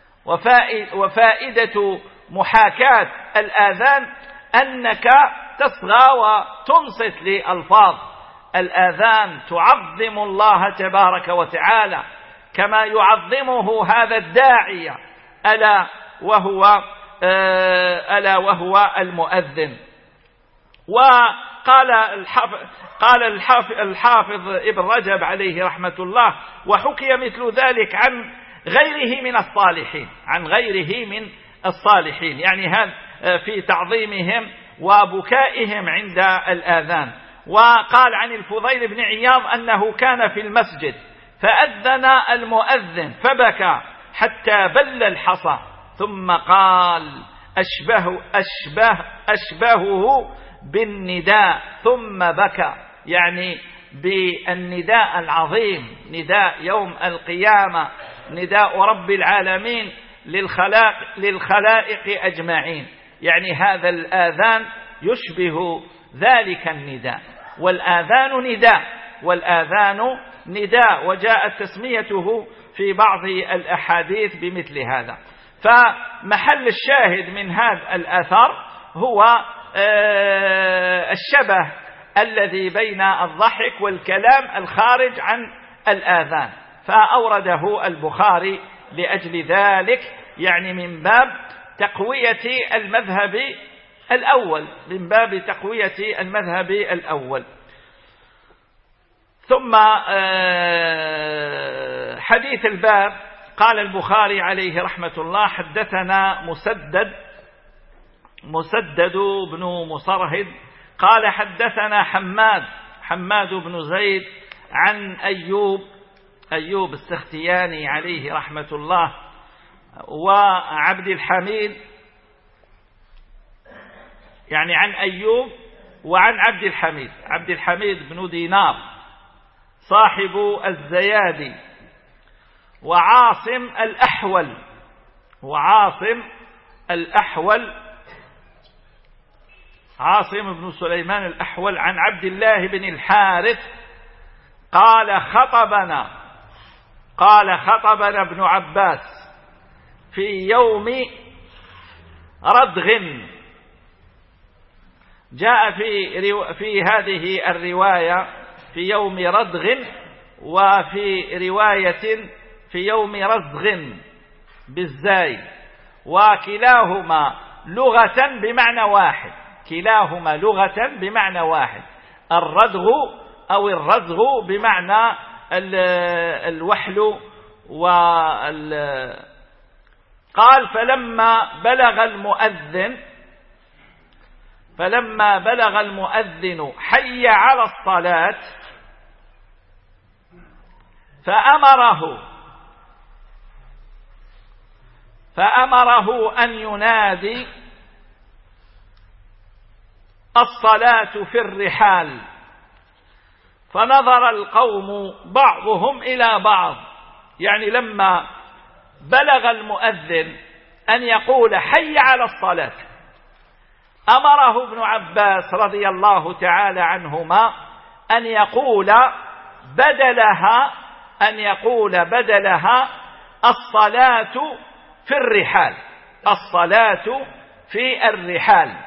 وفائدة محاكاة الآذان أنك تصغى وتنصت لألفاظ الآذان، تعظم الله تبارك وتعالى كما يعظمه هذا الداعية، ألا وهو ألا وهو المؤذن. وقال الحافظ قال الحافظ, الحافظ ابن رجب عليه رحمة الله: وحكي مثل ذلك عن غيره من الصالحين عن غيره من الصالحين يعني هذا في تعظيمهم وبكائهم عند الآذان. وقال عن الفضيل بن عياض أنه كان في المسجد فأذن المؤذن فبكى حتى بل الحصى، ثم قال: أشبه أشبه أشبهه بالنداء، ثم بكى، يعني بالنداء العظيم، نداء يوم القيامة، نداء رب العالمين للخلائق, للخلائق أجمعين. يعني هذا الآذان يشبه ذلك النداء، والآذان نداء والآذان نداء وجاءت تسميته في بعض الأحاديث بمثل هذا. فمحل الشاهد من هذا الأثر هو الشبه الذي بين الضحك والكلام الخارج عن الآذان، فأورده البخاري لأجل ذلك، يعني من باب تقوية المذهب الأول، من باب تقوية المذهب الأول. ثم حديث الباب قال البخاري عليه رحمة الله: حدثنا مسدد مسدد بن مصرهد قال حدثنا حماد حماد بن زيد عن أيوب أيوب السختياني عليه رحمة الله، وعبد الحميد، يعني عن أيوب وعن عبد الحميد عبد الحميد بن دينار صاحب الزيادي، وعاصم الأحول وعاصم الأحول عاصم بن سليمان الأحول عن عبد الله بن الحارث قال خطبنا قال خطبنا ابن عباس في يوم ردغ. جاء في في هذه الرواية في يوم ردغ، وفي رواية في يوم رزغ بالزاي، وكلاهما لغة بمعنى واحد كلاهما لغة بمعنى واحد الردغ أو الرزغ بمعنى الوحل. وال قال فلما بلغ المؤذن فلما بلغ المؤذن حي على الصلاة فأمره فأمره أن ينادي الصلاة في الرحال، فنظر القوم بعضهم إلى بعض، يعني لما بلغ المؤذن أن يقول حي على الصلاة أمره ابن عباس رضي الله تعالى عنهما أن يقول بدلها أن يقول بدلها الصلاة في الرحال الصلاة في الرحال.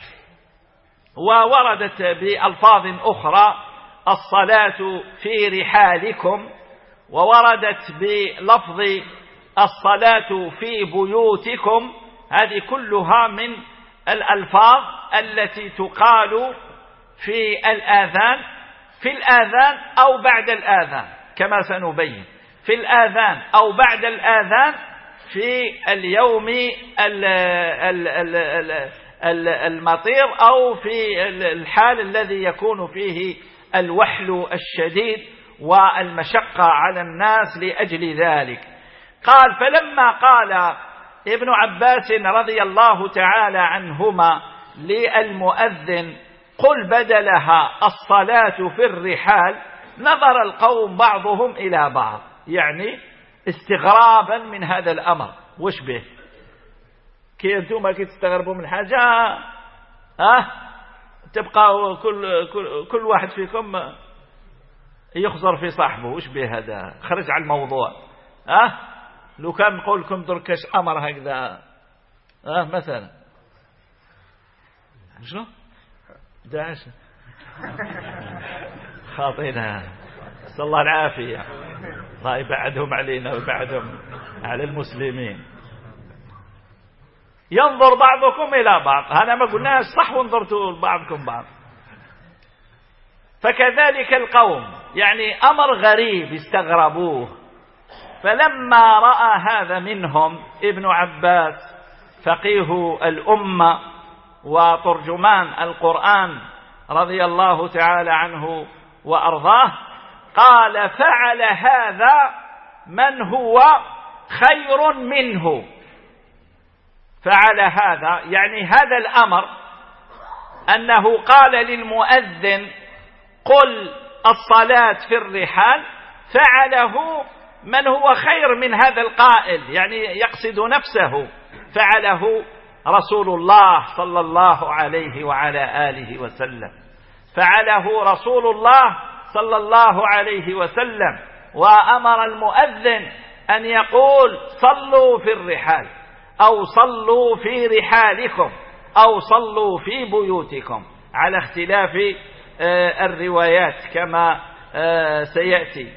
ووردت بألفاظ أخرى الصلاة في رحالكم، ووردت بلفظ الصلاة في بيوتكم. هذه كلها من الألفاظ التي تقال في الآذان في الآذان أو بعد الآذان، كما سنبين في الآذان أو بعد الآذان في اليوم المطير أو في الحال الذي يكون فيه الوحل الشديد والمشقة على الناس لأجل ذلك. قال فلما قال ابن عباس رضي الله تعالى عنهما للمؤذن قل بدلها الصلاة في الرحال، نظر القوم بعضهم إلى بعض، يعني استغرابا من هذا الأمر. وش به؟ كي أنتم كي تستغربوا من حاجة أه؟ تبقى كل, كل, كل واحد فيكم يخزر في صاحبه. وش به هذا؟ خرج على الموضوع. أه؟ لو كان نقول لكم دركش أمر هكذا أه مثلا شنو؟ داعش خاطئنا، نسأل الله العافية، الله يبعدهم علينا ويبعدهم على المسلمين. ينظر بعضكم إلى بعض، أنا ما قلناش صح وانظرتوا بعضكم بعض. فكذلك القوم، يعني أمر غريب استغربوه. فلما رأى هذا منهم ابن عباس فقيه الأمة وترجمان القرآن رضي الله تعالى عنه وأرضاه، قال فعل هذا من هو خير منه. فعل هذا يعني هذا الأمر أنه قال للمؤذن قل الصلاة في الرحال، فعله من هو خير من هذا القائل، يعني يقصد نفسه. فعله رسول الله صلى الله عليه وعلى آله وسلم فعله رسول الله صلى الله عليه وسلم وأمر المؤذن أن يقول صلوا في الرحال أو صلوا في رحالكم، أو صلوا في بيوتكم، على اختلاف الروايات كما سيأتي.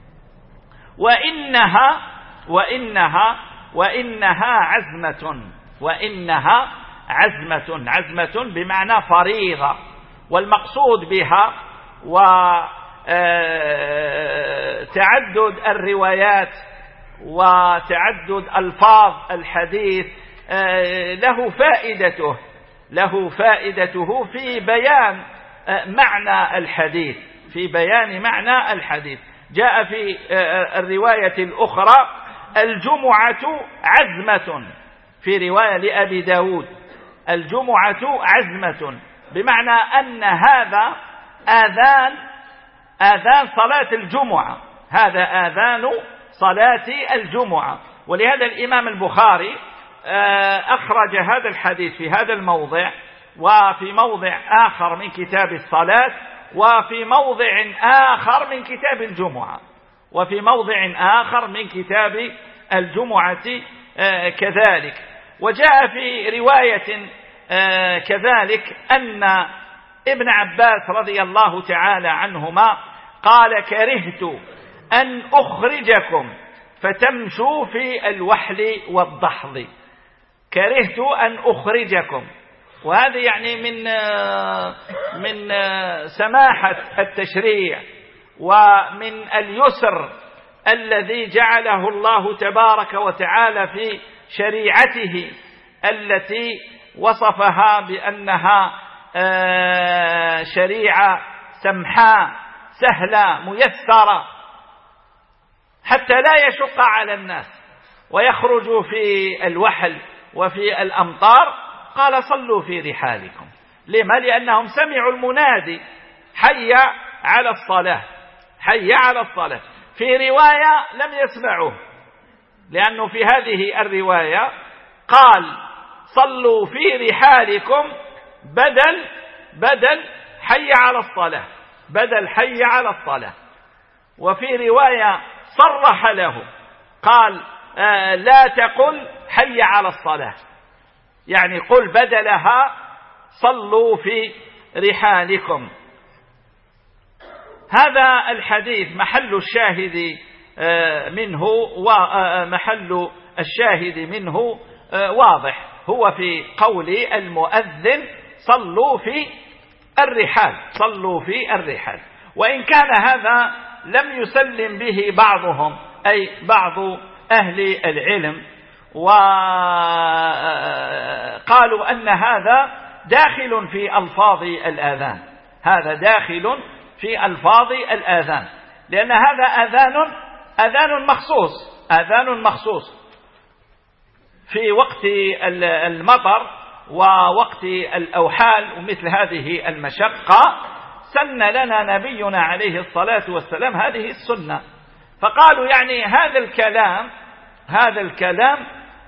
وإنها وإنها وإنها عزمة وإنها عزمة عزمة بمعنى فريضة، والمقصود بها وتعدد الروايات وتعدد ألفاظ الحديث له فائدته له فائدته في بيان معنى الحديث في بيان معنى الحديث. جاء في الرواية الأخرى الجمعة عزمة، في رواية لأبي داود الجمعة عزمة، بمعنى أن هذا آذان آذان صلاة الجمعة، هذا آذان صلاة الجمعة. ولهذا الإمام البخاري أخرج هذا الحديث في هذا الموضع، وفي موضع آخر من كتاب الصلاة، وفي موضع آخر من كتاب الجمعة، وفي موضع آخر من كتاب الجمعة كذلك. وجاء في رواية كذلك أن ابن عباس رضي الله تعالى عنهما قال: كرهت أن أخرجكم فتمشوا في الوحل والضحض. كرهت أن أخرجكم، وهذا يعني من من سماحة التشريع ومن اليسر الذي جعله الله تبارك وتعالى في شريعته التي وصفها بأنها شريعة سمحاء سهلة ميسرة حتى لا يشق على الناس ويخرجوا في الوحل وفي الأمطار. قال: صلوا في رحالكم. لما؟ لأنهم سمعوا المنادي: حي على الصلاة، حي على الصلاة. في رواية لم يسمعوه، لأنه في هذه الرواية قال: صلوا في رحالكم بدل بدل حي على الصلاة، بدل حي على الصلاة. وفي رواية صرح له قال: آه لا تقل حي على الصلاة، يعني قل بدلها صلوا في رحالكم. هذا الحديث محل الشاهد منه ومحل الشاهد منه واضح، هو في قول المؤذن: صلوا في الرحال، صلوا في الرحال. وإن كان هذا لم يسلم به بعضهم، أي بعض أهل العلم، وقالوا أن هذا داخل في ألفاظ الآذان، هذا داخل في ألفاظ الآذان، لأن هذا آذان آذان مخصوص آذان مخصوص في وقت المطر ووقت الأوحال ومثل هذه المشقة. سن لنا نبينا عليه الصلاة والسلام هذه السنة، فقالوا يعني هذا الكلام هذا الكلام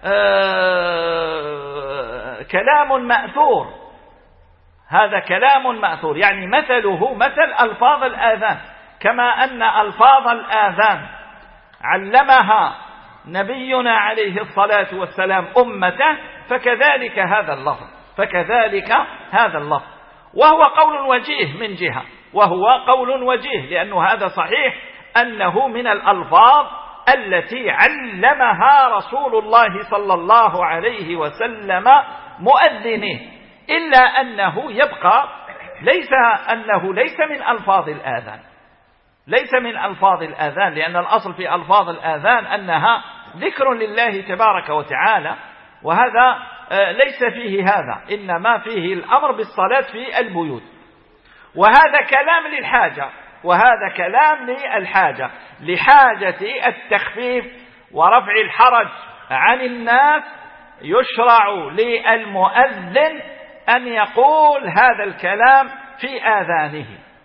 آه كلام مأثور، هذا كلام مأثور، يعني مثله مثل ألفاظ الآذان، كما أن ألفاظ الآذان علمها نبينا عليه الصلاة والسلام أمته، فكذلك هذا اللفظ فكذلك هذا اللفظ وهو قول وجيه من جهة، وهو قول وجيه لأنه هذا صحيح أنه من الألفاظ التي علمها رسول الله صلى الله عليه وسلم مؤذنه، إلا أنه يبقى ليس أنه ليس من ألفاظ الآذان، ليس من ألفاظ الآذان، لأن الأصل في ألفاظ الآذان أنها ذكر لله تبارك وتعالى، وهذا ليس فيه هذا، إنما فيه الأمر بالصلاة في البيوت. وهذا كلام للحاجة، وهذا كلام للحاجة، لحاجة التخفيف ورفع الحرج عن الناس، يشرع للمؤذن أن يقول هذا الكلام في آذانه،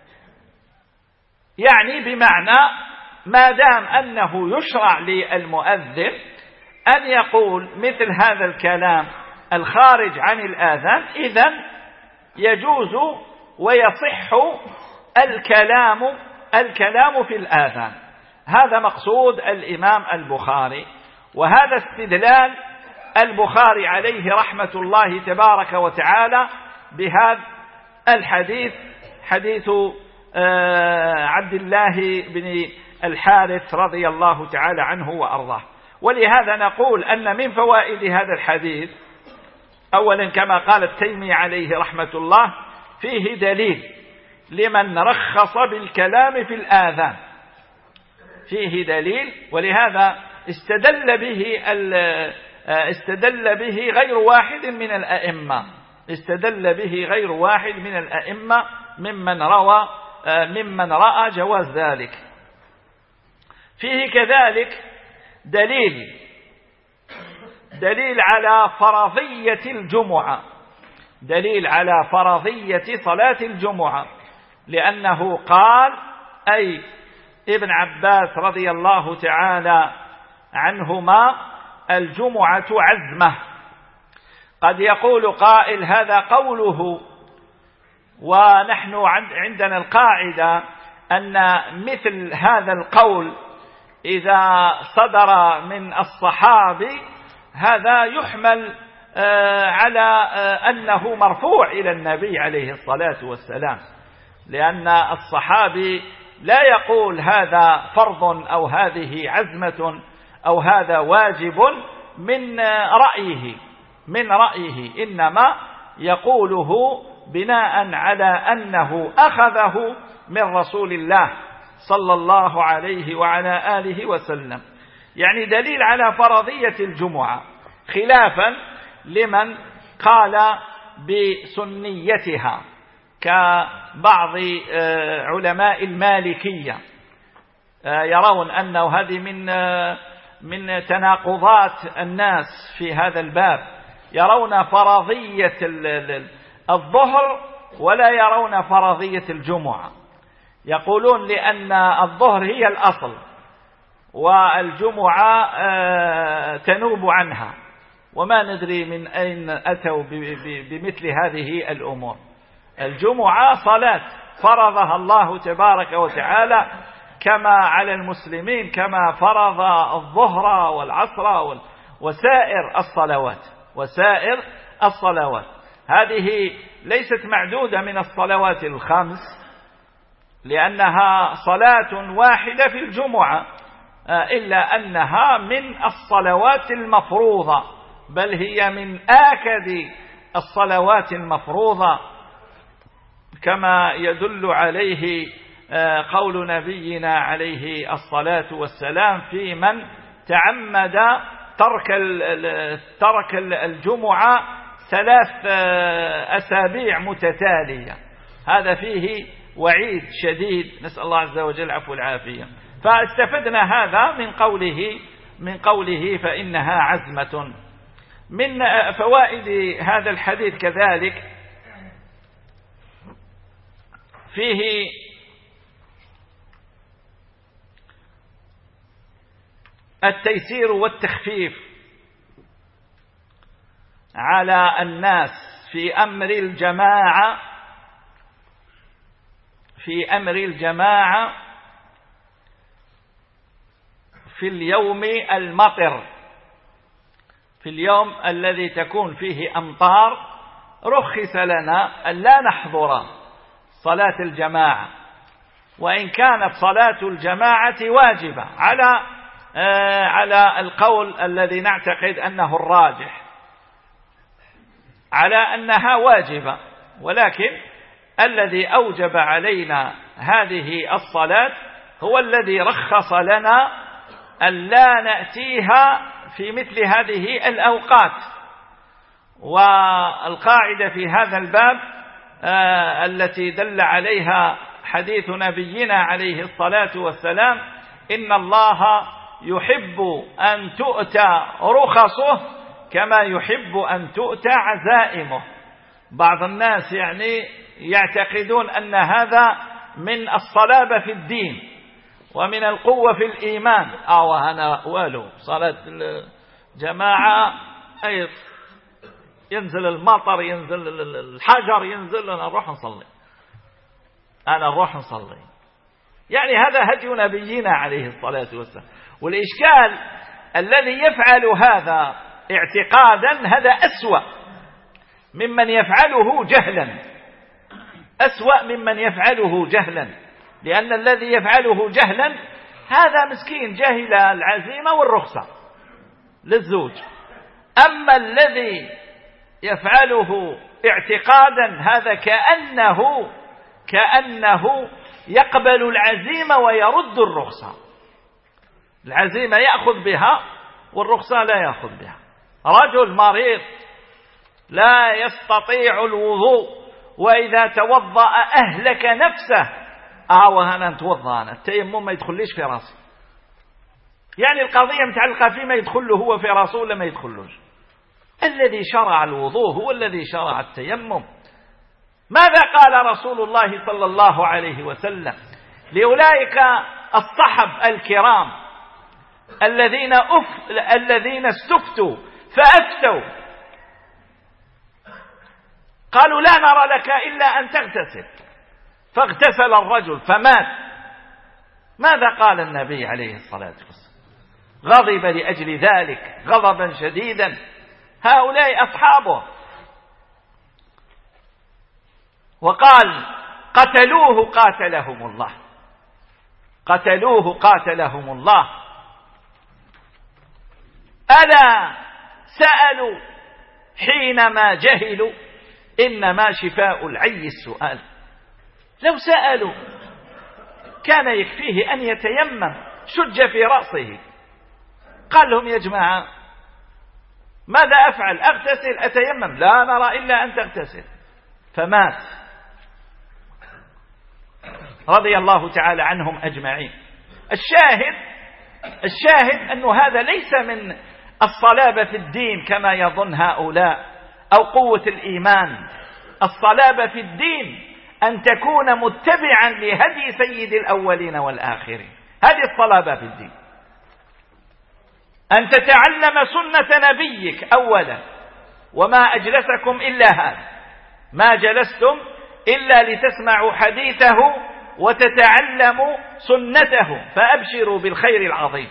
يعني بمعنى ما دام أنه يشرع للمؤذن أن يقول مثل هذا الكلام الخارج عن الآذان، إذن يجوز ويصح الكلام الكلام في الآذان. هذا مقصود الإمام البخاري، وهذا استدلال البخاري عليه رحمة الله تبارك وتعالى بهذا الحديث، حديث عبد الله بن الحارث رضي الله تعالى عنه وأرضاه. ولهذا نقول أن من فوائد هذا الحديث أولا كما قال التيمي عليه رحمة الله فيه دليل لمن رخص بالكلام في الآذان، فيه دليل، ولهذا استدل به استدل به غير واحد من الأئمة استدل به غير واحد من الأئمة ممن روى ممن رأى جواز ذلك. فيه كذلك دليل دليل على فرضية الجمعة دليل على فرضية صلاة الجمعة، لأنه قال أي ابن عباس رضي الله تعالى عنهما الجمعة عزمة. قد يقول قائل هذا قوله، ونحن عندنا القاعدة أن مثل هذا القول إذا صدر من الصحابي هذا يحمل على أنه مرفوع إلى النبي عليه الصلاة والسلام، لأن الصحابي لا يقول هذا فرض أو هذه عزمة أو هذا واجب من رأيه من رأيه إنما يقوله بناء على أنه أخذه من رسول الله صلى الله عليه وعلى آله وسلم، يعني دليل على فرضية الجمعة، خلافا لمن قال بسنيتها كبعض علماء المالكية، يرون أنه هذه من من تناقضات الناس في هذا الباب، يرون فرضية الظهر ولا يرون فرضية الجمعة، يقولون لأن الظهر هي الأصل والجمعة تنوب عنها، وما ندري من أين أتوا بمثل هذه الأمور. الجمعة صلاة فرضها الله تبارك وتعالى كما على المسلمين كما فرض الظهر والعصر وسائر الصلوات وسائر الصلوات هذه ليست معدودة من الصلوات الخمس، لأنها صلاة واحدة في الجمعة، إلا أنها من الصلوات المفروضة، بل هي من آكد الصلوات المفروضة، كما يدل عليه قول نبينا عليه الصلاة والسلام في من تعمد ترك ترك الجمعة ثلاث أسابيع متتالية، هذا فيه وعيد شديد، نسأل الله عز وجل العفو والعافية. فاستفدنا هذا من قوله من قوله فإنها عزمة. من فوائد هذا الحديث كذلك فيه التيسير والتخفيف على الناس في أمر الجماعة في أمر الجماعة في اليوم المطر، في اليوم الذي تكون فيه أمطار رخص لنا أن لا نحضر صلاة الجماعة، وإن كانت صلاة الجماعة واجبة على آه على القول الذي نعتقد أنه الراجح، على أنها واجبة، ولكن الذي أوجب علينا هذه الصلاة هو الذي رخص لنا أن لا نأتيها في مثل هذه الأوقات. والقاعدة في هذا الباب آه التي دل عليها حديث نبينا عليه الصلاة والسلام إن الله يحب أن تؤتى رخصه كما يحب أن تؤتى عزائمه. بعض الناس يعني يعتقدون أن هذا من الصلابة في الدين ومن القوة في الإيمان، أو أنا والو صلاة الجماعة أي ينزل المطر ينزل الحجر ينزل أنا نروح نصلي أنا نروح نصلي يعني هذا هدي نبينا عليه الصلاة والسلام. والإشكال الذي يفعل هذا اعتقادا هذا أسوأ ممن يفعله جهلا، أسوأ ممن يفعله جهلا، لأن الذي يفعله جهلا هذا مسكين جاهل العزيمة والرخصة للزوج. أما الذي يفعله اعتقادا هذا كأنه كأنه يقبل العزيمة ويرد الرخصة. العزيمة يأخذ بها والرخصة لا يأخذ بها. رجل مريض لا يستطيع الوضوء وإذا توضأ أهلك نفسه، آه وأنا نتوضأ أنا التيمم ما يدخليش في راسي. يعني القضية متعلقة فيما يدخل له هو في راسه ولا ما يدخلوش. الذي شرع الوضوء هو الذي شرع التيمم. ماذا قال رسول الله صلى الله عليه وسلم لأولئك الصحب الكرام الذين أف... الذين استفتوا فأفتوا قالوا لا نرى لك إلا أن تغتسل، فاغتسل الرجل فمات. ماذا قال النبي عليه الصلاة والسلام؟ غضب لأجل ذلك غضبا شديدا. هؤلاء أصحابه، وقال قتلوه قاتلهم الله، قتلوه قاتلهم الله. ألا سألوا حينما جهلوا، إنما شفاء العي السؤال. لو سألوا كان يكفيه أن يتيمم، شج في رأسه. قال لهم يا جماعة ماذا أفعل؟ أغتسل أتيمم؟ لا نرى إلا أن تغتسل، فمات رضي الله تعالى عنهم أجمعين. الشاهد الشاهد أن هذا ليس من الصلابة في الدين كما يظن هؤلاء أو قوة الإيمان. الصلابة في الدين أن تكون متبعا لهدي سيد الأولين والآخرين، هذه الصلابة في الدين. أن تتعلم سنة نبيك أولا، وما أجلسكم إلا هذا، ما جلستم إلا لتسمعوا حديثه وتتعلموا سنته، فأبشروا بالخير العظيم.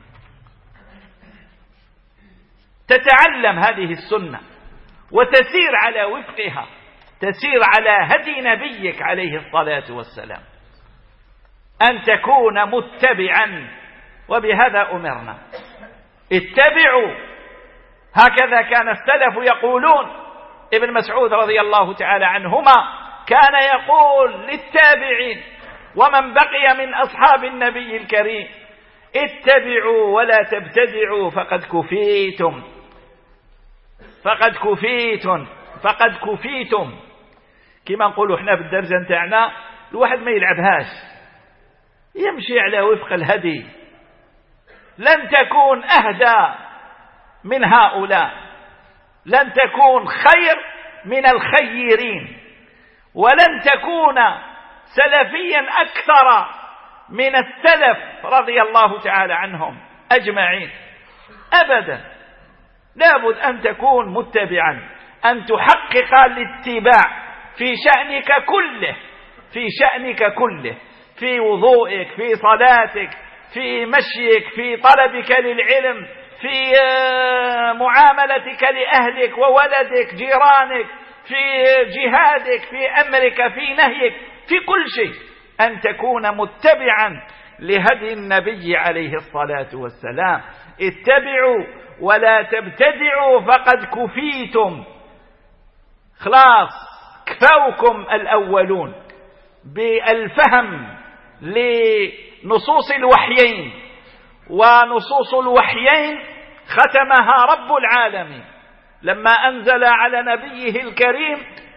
تتعلم هذه السنة وتسير على وفقها، تسير على هدي نبيك عليه الصلاة والسلام، أن تكون متبعا. وبهذا أمرنا، اتبعوا. هكذا كان السلف يقولون. ابن مسعود رضي الله تعالى عنهما كان يقول للتابعين ومن بقي من أصحاب النبي الكريم: اتبعوا ولا تبتدعوا فقد كفيتم، فقد كفيتم، فقد كفيتم. كما نقولوا احنا بالدرجة نتاعنا، الواحد ما يلعبهاش، يمشي على وفق الهدي. لن تكون أهدى من هؤلاء، لن تكون خير من الخيرين، ولن تكون سلفيا أكثر من السلف رضي الله تعالى عنهم أجمعين أبدا. لابد أن تكون متبعا، أن تحقق الاتباع في شأنك كله، في شأنك كله، في وضوئك، في صلاتك، في مشيك، في طلبك للعلم، في معاملتك لأهلك وولدك جيرانك، في جهادك، في أمرك، في نهيك، في كل شيء، أن تكون متبعا لهدي النبي عليه الصلاة والسلام. اتبعوا ولا تبتدعوا فقد كفيتم. خلاص كفوكم الأولون بالفهم لنصوص الوحيين، ونصوص الوحيين ختمها رب العالمين لما أنزل على نبيه الكريم: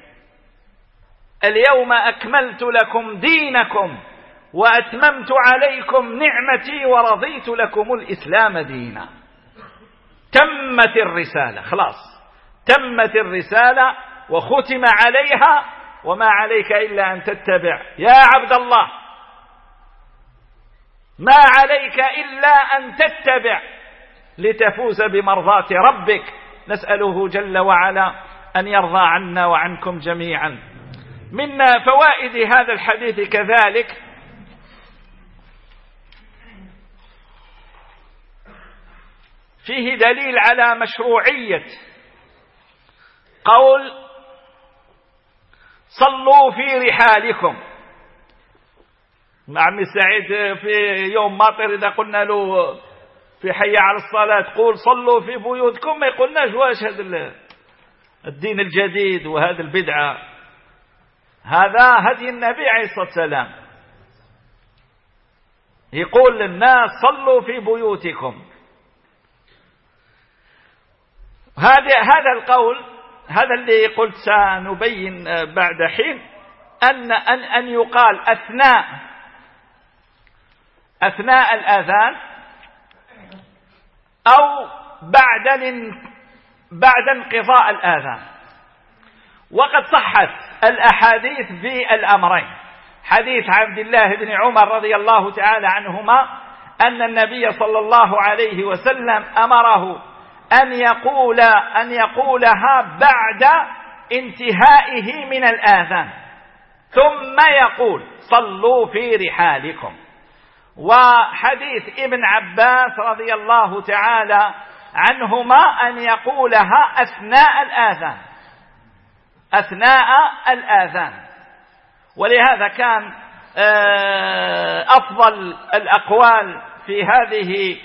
اليوم أكملت لكم دينكم وأتممت عليكم نعمتي ورضيت لكم الإسلام دينا. تمت الرسالة، خلاص تمت الرسالة وختم عليها، وما عليك إلا أن تتبع يا عبد الله، ما عليك إلا أن تتبع لتفوز بمرضاة ربك. نسأله جل وعلا أن يرضى عنا وعنكم جميعا. من فوائد هذا الحديث كذلك فيه دليل على مشروعية قول صلوا في رحالكم. مع عمي سعيد في يوم ماطر إذا قلنا له في حي على الصلاة قول صلوا في بيوتكم، ما يقولناش واش هذا الدين الجديد وهذا البدعة. هذا هدي النبي عليه الصلاة والسلام، يقول للناس صلوا في بيوتكم. هذا هذا القول، هذا اللي قلت سنبين بعد حين، أن أن أن يقال أثناء أثناء الآذان أو بعد بعد انقضاء الآذان. وقد صحت الأحاديث في الأمرين. حديث عبد الله بن عمر رضي الله تعالى عنهما أن النبي صلى الله عليه وسلم أمره أن يقول أن يقولها بعد انتهائه من الآذان، ثم يقول صلوا في رحالكم. وحديث ابن عباس رضي الله تعالى عنهما أن يقولها أثناء الآذان أثناء الآذان. ولهذا كان أفضل الأقوال في هذه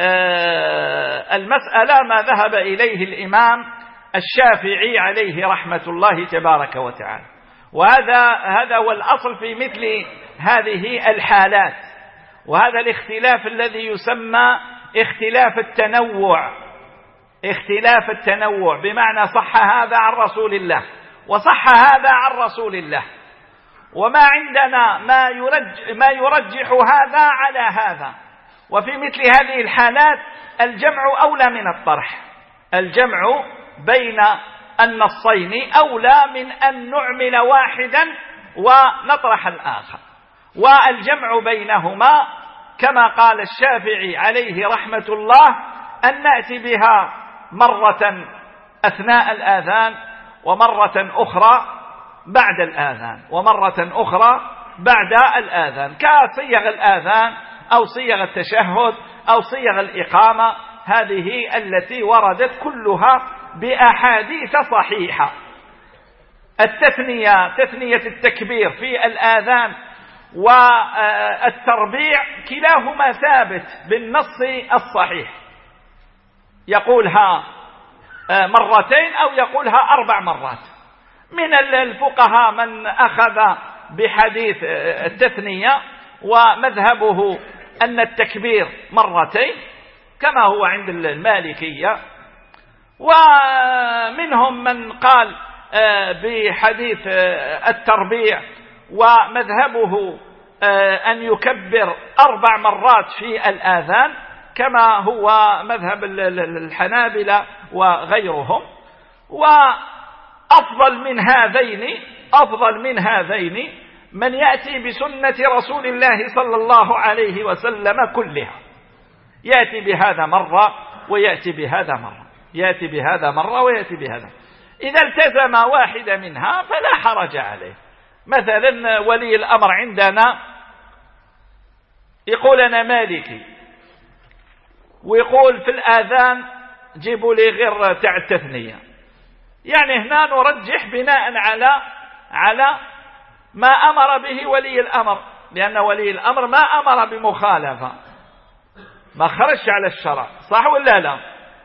المسألة ما ذهب إليه الإمام الشافعي عليه رحمة الله تبارك وتعالى. وهذا هذا هو الأصل في مثل هذه الحالات. وهذا الاختلاف الذي يسمى اختلاف التنوع اختلاف التنوع بمعنى صح هذا عن رسول الله وصح هذا عن رسول الله، وما عندنا ما يرجح, ما يرجح هذا على هذا. وفي مثل هذه الحالات الجمع أولى من الطرح. الجمع بين النصين أولى من أن نعمل واحدا ونطرح الآخر. والجمع بينهما كما قال الشافعي عليه رحمة الله أن نأتي بها مرة أثناء الآذان ومرة أخرى بعد الآذان ومرة أخرى بعد الآذان، كصيغ الآذان أو صيغ التشهد أو صيغ الإقامة، هذه التي وردت كلها بأحاديث صحيحة. التثنية تثنية التكبير في الآذان والتربيع كلاهما ثابت بالنص الصحيح، يقولها مرتين أو يقولها أربع مرات. من الفقهاء من أخذ بحديث التثنية ومذهبه أن التكبير مرتين كما هو عند المالكية، ومنهم من قال بحديث التربيع ومذهبه أن يكبر أربع مرات في الآذان كما هو مذهب الحنابلة وغيرهم. وأفضل من هذين أفضل من هذين من يأتي بسنة رسول الله صلى الله عليه وسلم كلها، يأتي بهذا مرة ويأتي بهذا مرة يأتي بهذا مرة ويأتي بهذا. إذا التزم واحدة منها فلا حرج عليه. مثلا ولي الأمر عندنا يقول أنا مالكي، ويقول في الآذان جيبوا لي غير تاع التثنية، يعني هنا نرجح بناء على على ما أمر به ولي الأمر، لأن ولي الأمر ما أمر بمخالفة، ما خرج على الشرع، صح ولا لا؟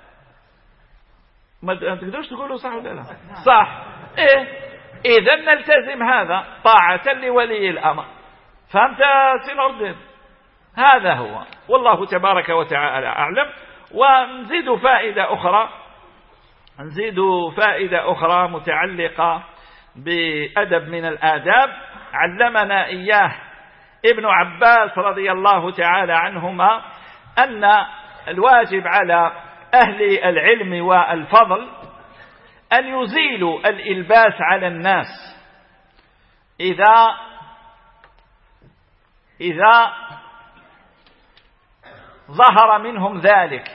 ما تقدرش تقولوا صح ولا لا؟ صح. إيه؟ إذا نلتزم هذا طاعة لولي الأمر. فهمت سنردد؟ هذا هو، والله تبارك وتعالى أعلم. ونزيد فائدة أخرى نزيد فائدة أخرى متعلقة بأدب من الآداب علمنا إياه ابن عباس رضي الله تعالى عنهما، أن الواجب على أهل العلم والفضل أن يزيلوا الإلباس على الناس إذا إذا ظهر منهم ذلك،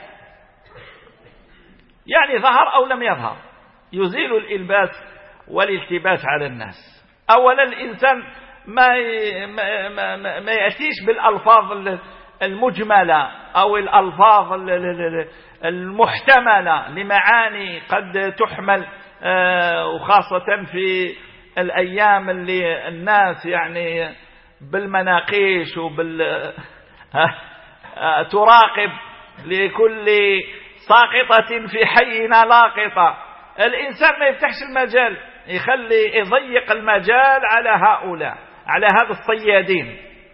يعني ظهر أو لم يظهر، يزيل الإلباس والالتباس على الناس. أولا الإنسان ما ما ما, ما يأتيش بالألفاظ المجملة أو الألفاظ المحتملة لمعاني قد تحمل، وخاصة في الأيام اللي الناس يعني بالمناقيش وبال تراقب لكل ساقطة في حينا لاقطة، الإنسان ما يفتحش المجال، يخلي يضيق المجال على هؤلاء، على هذا الصيادين،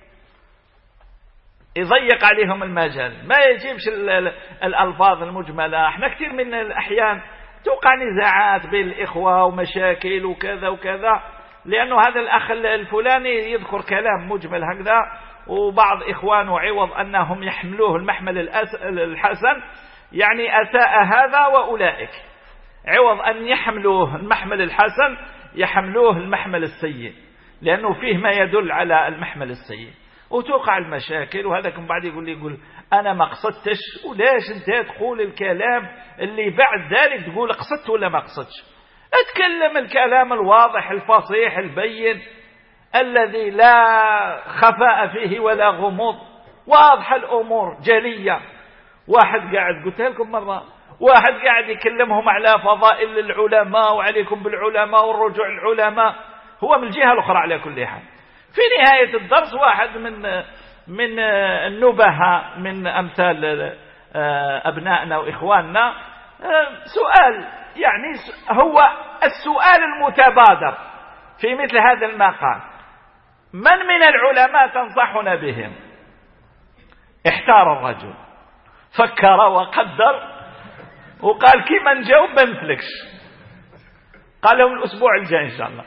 يضيق عليهم المجال، ما يجيبش الألفاظ المجملة. احنا كثير من الأحيان توقع نزاعات بين الإخوة ومشاكل وكذا وكذا، لأنه هذا الأخ الفلاني يذكر كلام مجمل هكذا، وبعض إخوانه عوض أنهم يحملوه المحمل الحسن يعني أساء هذا وأولئك، عوض أن يحملوه المحمل الحسن يحملوه المحمل السيء، لأنه فيه ما يدل على المحمل السيء، وتوقع المشاكل. وهذا كم بعد يقول لي يقول أنا ما قصدتش، ولاش أنت تقول الكلام اللي بعد ذلك تقول قصدت ولا ما قصدتش؟ اتكلم الكلام الواضح الفصيح البين الذي لا خفاء فيه ولا غموض، واضح الأمور جلية. واحد قاعد قلت لكم مرة، واحد قاعد يكلمهم على فضائل العلماء وعليكم بالعلماء والرجوع العلماء، هو من الجهة الأخرى على كل حال. في نهاية الدرس واحد من من النبهة من أمثال أبنائنا وإخواننا سؤال، يعني هو السؤال المتبادر في مثل هذا المقام: من من العلماء تنصحنا بهم؟ احتار الرجل، فكر وقدر وقال كي ما نجاوب ما نفلكش، قال لهم الأسبوع الجاي إن شاء الله.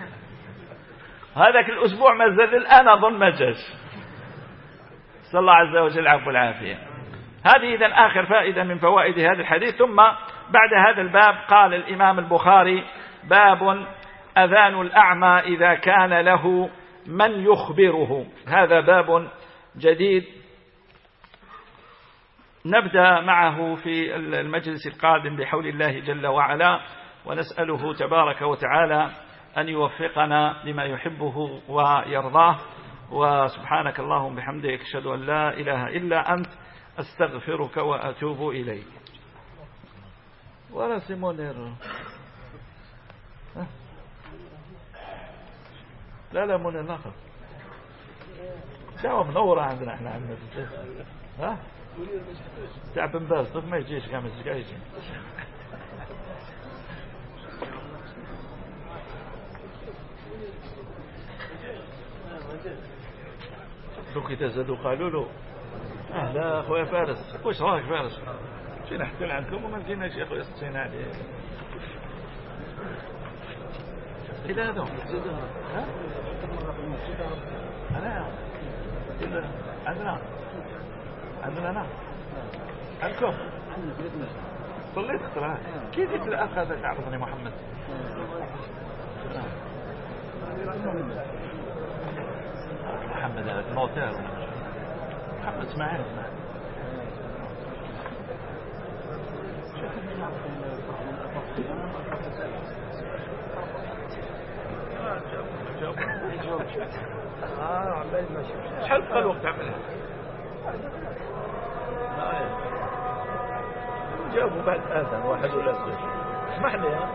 هذاك الأسبوع ما زال الآن أظن ما جاش، صلى الله عز وجل العفو والعافية. هذه إذن آخر فائدة من فوائد هذا الحديث. ثم بعد هذا الباب قال الإمام البخاري: باب أذان الأعمى إذا كان له من يخبره. هذا باب جديد نبدأ معه في المجلس القادم بحول الله جل وعلا، ونسأله تبارك وتعالى أن يوفقنا لما يحبه ويرضاه. وسبحانك اللهم بحمدك أشهد أن لا إله إلا أنت أستغفرك وأتوب إليك. ولا سيمونير لا لا مونير ناخذ دعوة منورة عندنا احنا عندنا ها تعب بن باز طيب ما يجيش خمس دقايق يجي دوك يتزادوا قالوا له اهلا اخويا فارس، وش رايك فارس؟ جينا نحكي عنكم وما لقيناش يا اخويا ستين عليه الى هذا ها انا عندنا عندنا انا عندكم صليت الصلاة كيف الاخ هذا تعرفني محمد محمد هذا الموتى محمد اسماعيل اه شحال بقى الوقت عملها جاوبوا بعد آذان واحد ولا اثنين اسمح لي ها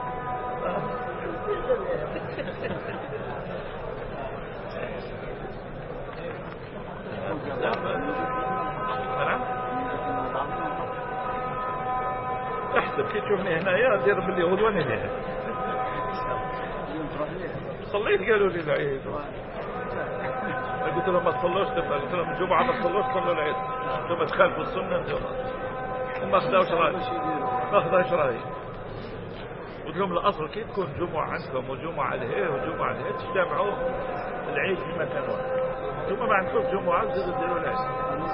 احسب كي تشوفني هنايا دير باليهود وانا هنا صليت قالوا لي العيد قلت لهم ما تصلوش تبقى قلت لهم الجمعة ما تصلوش صلوا العيد ثم تخالفوا السنة انتم وما خداوش رأي ما خداوش رأي قلت لهم الأصل كي تكون جمعة عندكم وجمعة لهيه وجمعة لهيه تجتمعوا العيد في مكان واحد ثم ما عندكم جمعة تزيدوا تديروا العيد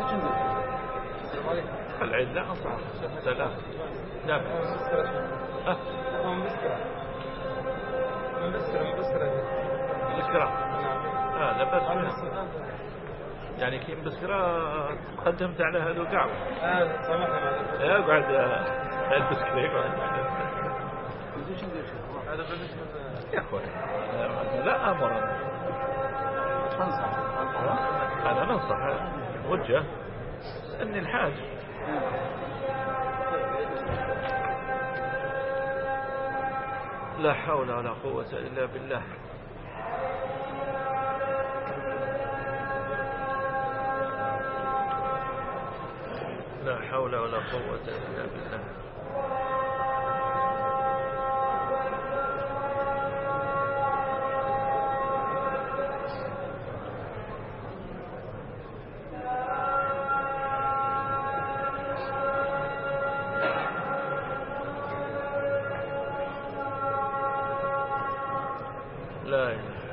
العيد لا أنصح سلام لا ها من بسكرة من بسكرة من بسكرة بسكرة اه لا بس يعني كي بسكرة قدمت على هذا القعب اه سامحني يا قاعد البسكرة يقعد هذا بالنسبة يا اخوي لا امر تنصح انا ننصح وجه أني الحاج. لا حول ولا قوة إلا بالله. لا حول ولا قوة إلا بالله. لا إله.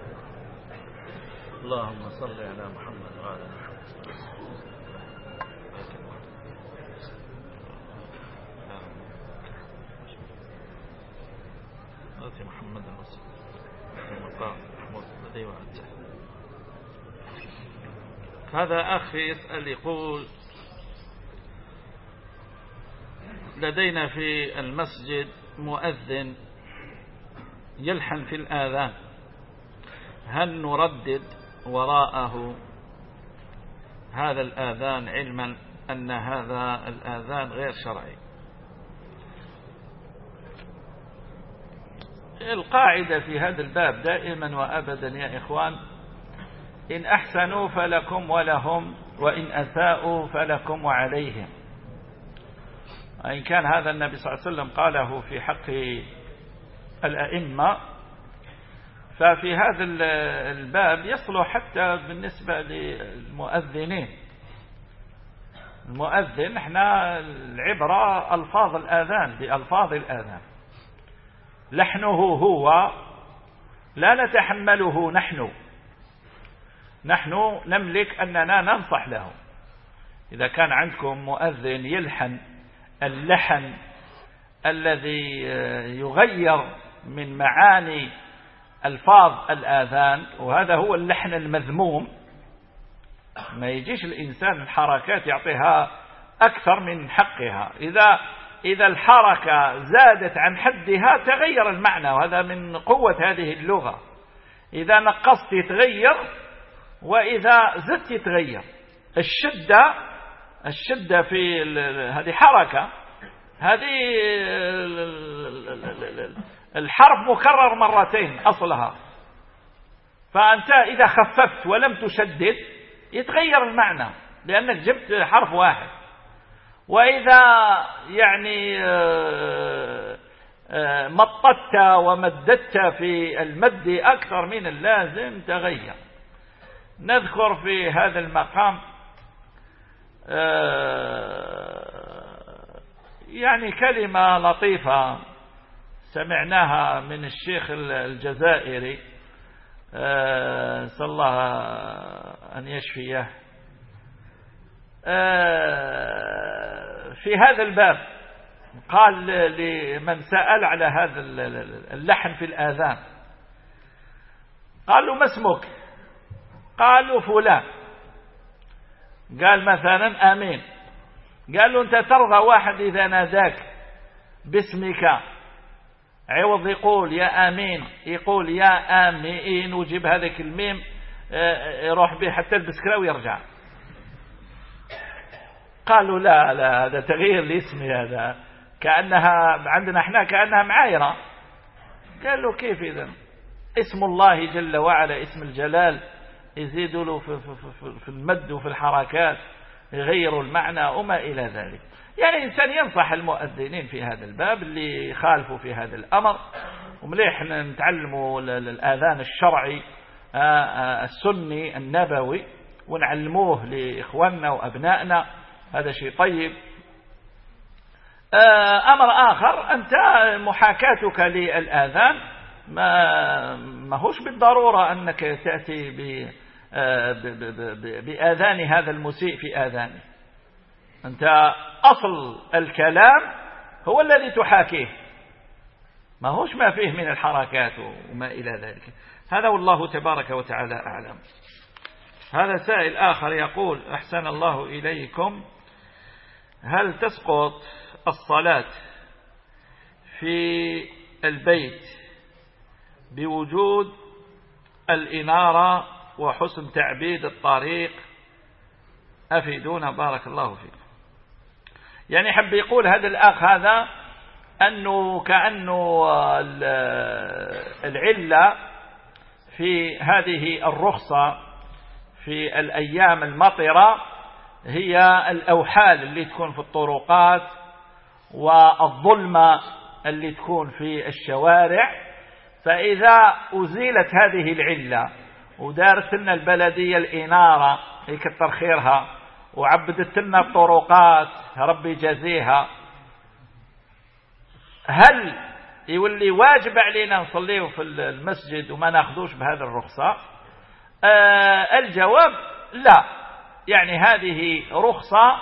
اللهم صل على محمد وعلى محمد. آتي محمد الرسول المقام محمود الذي وعدته. هذا أخي يسأل يقول لدينا في المسجد مؤذن يلحن في الآذان، هل نردد وراءه هذا الآذان علما أن هذا الآذان غير شرعي؟ القاعدة في هذا الباب دائما وأبدا يا إخوان، إن أحسنوا فلكم ولهم، وإن أساءوا فلكم وعليهم. وإن كان هذا النبي صلى الله عليه وسلم قاله في حق الأئمة، ففي هذا الباب يصلح حتى بالنسبة للمؤذنين. المؤذن احنا العبرة ألفاظ الآذان، بألفاظ الآذان. لحنه هو لا نتحمله نحن، نحن نملك أننا ننصح له. إذا كان عندكم مؤذن يلحن اللحن الذي يغير من معاني ألفاظ الآذان، وهذا هو اللحن المذموم، ما يجيش الإنسان الحركات يعطيها أكثر من حقها. إذا إذا الحركة زادت عن حدها تغير المعنى، وهذا من قوة هذه اللغة. إذا نقصت يتغير، وإذا زدت يتغير. الشدة الشدة في هذه حركة، هذه الحرف مكرر مرتين أصلها، فأنت إذا خففت ولم تشدد يتغير المعنى لأنك جبت حرف واحد. وإذا يعني مطت ومددت في المد أكثر من اللازم تغير. نذكر في هذا المقام يعني كلمة لطيفة سمعناها من الشيخ الجزائري، صلى الله أن يشفيه، في هذا الباب. قال لمن سأل على هذا اللحن في الآذان، قال له ما اسمك؟ قال له فلان. قال مثلا آمين. قال له أنت ترضى واحد إذا ناداك باسمك عوض يقول يا آمين يقول يا آمين، وجيب هذاك الميم يروح به حتى البسكرة ويرجع؟ قالوا لا لا، هذا تغيير لاسمي، هذا كأنها عندنا احنا كأنها معايرة. قال له كيف إذن؟ اسم الله جل وعلا اسم الجلال يزيد له في, في, في, في المد وفي الحركات، يغيروا المعنى وما إلى ذلك. يعني إنسان ينصح المؤذنين في هذا الباب اللي خالفوا في هذا الأمر، ومليح نتعلموا الآذان الشرعي السني النبوي ونعلموه لإخواننا وأبنائنا، هذا شيء طيب. أمر آخر، أنت محاكاتك للآذان ما ما هوش بالضرورة أنك تأتي بآذان هذا المسيء في آذانه. أنت أصل الكلام هو الذي تحاكيه، ما هوش ما فيه من الحركات وما إلى ذلك. هذا والله تبارك وتعالى أعلم. هذا سائل آخر يقول أحسن الله إليكم، هل تسقط الصلاة في البيت بوجود الإنارة وحسن تعبيد الطريق أفيدونا بارك الله فيكم. يعني حب يقول هذا الأخ هذا أنه كأنه العلة في هذه الرخصة في الأيام المطرة هي الأوحال اللي تكون في الطرقات والظلمة اللي تكون في الشوارع. فإذا أزيلت هذه العلة ودارت لنا البلدية الإنارة يكتر خيرها وعبدت لنا الطرقات ربي يجازيها، هل يولي واجب علينا نصليه في المسجد وما ناخذوش بهذا الرخصة؟ آه الجواب لا. يعني هذه رخصة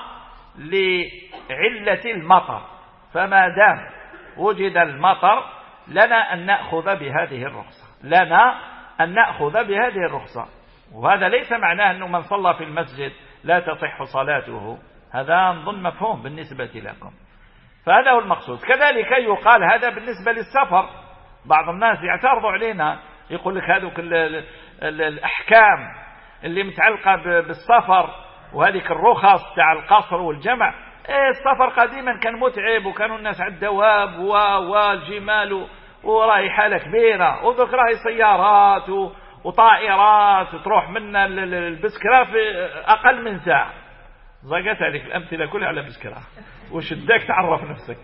لعلة المطر، فما دام وجد المطر لنا أن نأخذ بهذه الرخصة، لنا أن نأخذ بهذه الرخصة. وهذا ليس معناه أنه من صلى في المسجد لا تصح صلاته، هذا نظن مفهوم بالنسبة لكم، فهذا هو المقصود. كذلك يقال هذا بالنسبة للسفر. بعض الناس يعترضوا علينا يقول لك هذوك الأحكام اللي متعلقة بالسفر وهذه الرخص تاع القصر والجمع، إيه السفر قديما كان متعب وكانوا الناس على الدواب والجمال وراي حالة كبيرة، وذوك راهي سيارات وطائرات وتروح منا البسكرة في أقل من ساعة. زقت عليك الأمثلة كلها على بسكرة وشدك تعرف نفسك.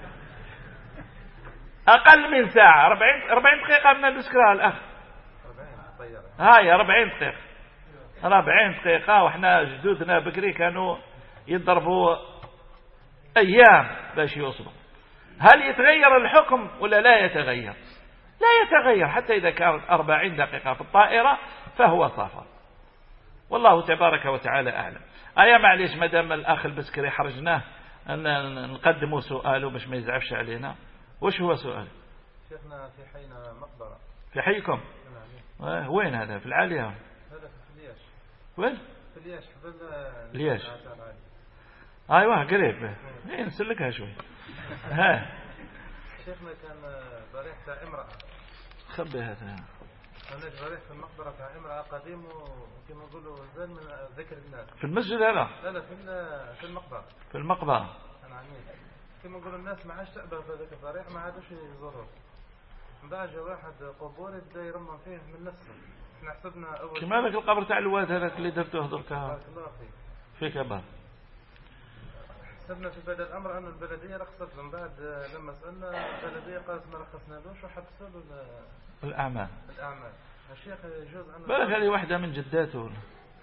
أقل من ساعة، أربعين دقيقة من البسكرة الأخ، هاي أربعين دقيقة أربعين دقيقة. وإحنا جدودنا بكري كانوا يضربوا أيام باش يوصلوا. هل يتغير الحكم ولا لا يتغير؟ لا يتغير، حتى إذا كانت أربعين دقيقة في الطائرة فهو سفر، والله تبارك وتعالى أعلم. أيا معليش مدام الأخ البسكري حرجناه أن نقدموا سؤاله باش ما يزعفش علينا. وش هو سؤال؟ شيخنا في حينا مقبرة. في حيكم؟ نعم. وين هذا؟ في العالية؟ هذا في لياش. وين؟ في لياش. في لياش. أيوة قريب. إيه نسلكها شوي. ها. شيخنا كان ضريح تاع امرأة. خبي هذا. أنا ضريح في المقبرة تاع امرأة قديم وكما نقولوا زال من ذكر الناس. في المسجد هذا؟ لا لا في في المقبرة. في المقبرة. أنا عميد. كما نقولوا الناس ما عادش تقبل في ذاك الضريح، ما عادوش يزوروا. من بعد جا واحد قبور يبدا يرمم فيه من نفسه. احنا حسبنا أول. كما ذاك القبر تاع الواد هذاك اللي درتوه دركا. بارك الله فيك. فيك أبا. حسبنا في بدء الأمر أن البلدية رخصت، من بعد لما سألنا البلدية قالت ما رخصنالوش وحبسوا له الأعمال. الأعمال. الشيخ يجوز أن. بالك هذه واحدة من جداته.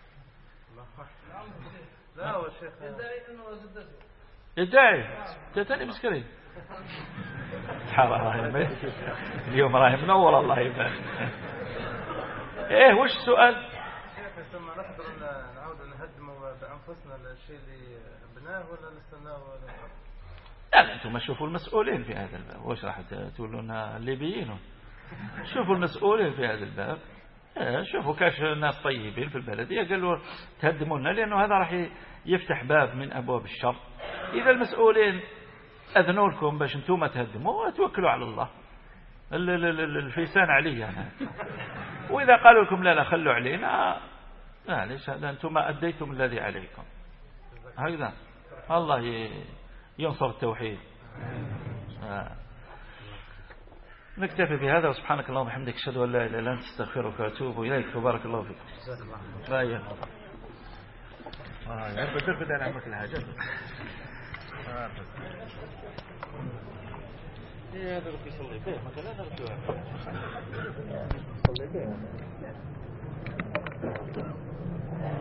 لا هو الشيخ يدعي أنه جدته. يدعي. جاتني مسكري. حرام اليوم راهي منور الله يبارك. إيه وش السؤال؟ شيخ ثم نقدر نعود نهدموا بأنفسنا الشيء اللي بناه ولا نستناه ولا؟ لا أنتم شوفوا المسؤولين في هذا الباب. وش راح تقولون الليبيين؟ شوفوا المسؤولين في هذا الباب. شوفوا كاش ناس طيبين في البلدية قالوا تهدموا لنا، لأنه هذا راح يفتح باب من أبواب الشر. إذا المسؤولين أذنوا لكم باش أنتم تهدموا وتوكلوا على الله، الفيسان عليه يعني. وإذا قالوا لكم لا لا خلوا علينا، معليش هذا أنتم أديتم الذي عليكم. هكذا الله ينصر التوحيد. آه. نكتفي بهذا، وسبحانك اللهم وبحمدك أشهد أن لا إله إلا أنت أستغفرك وأتوب إليك، وبارك الله فيك. لا يا اه يا بدر بدل عمك الحاجات. ايه هذا اللي يصلي فيه مثلا هذا اللي يصلي فيه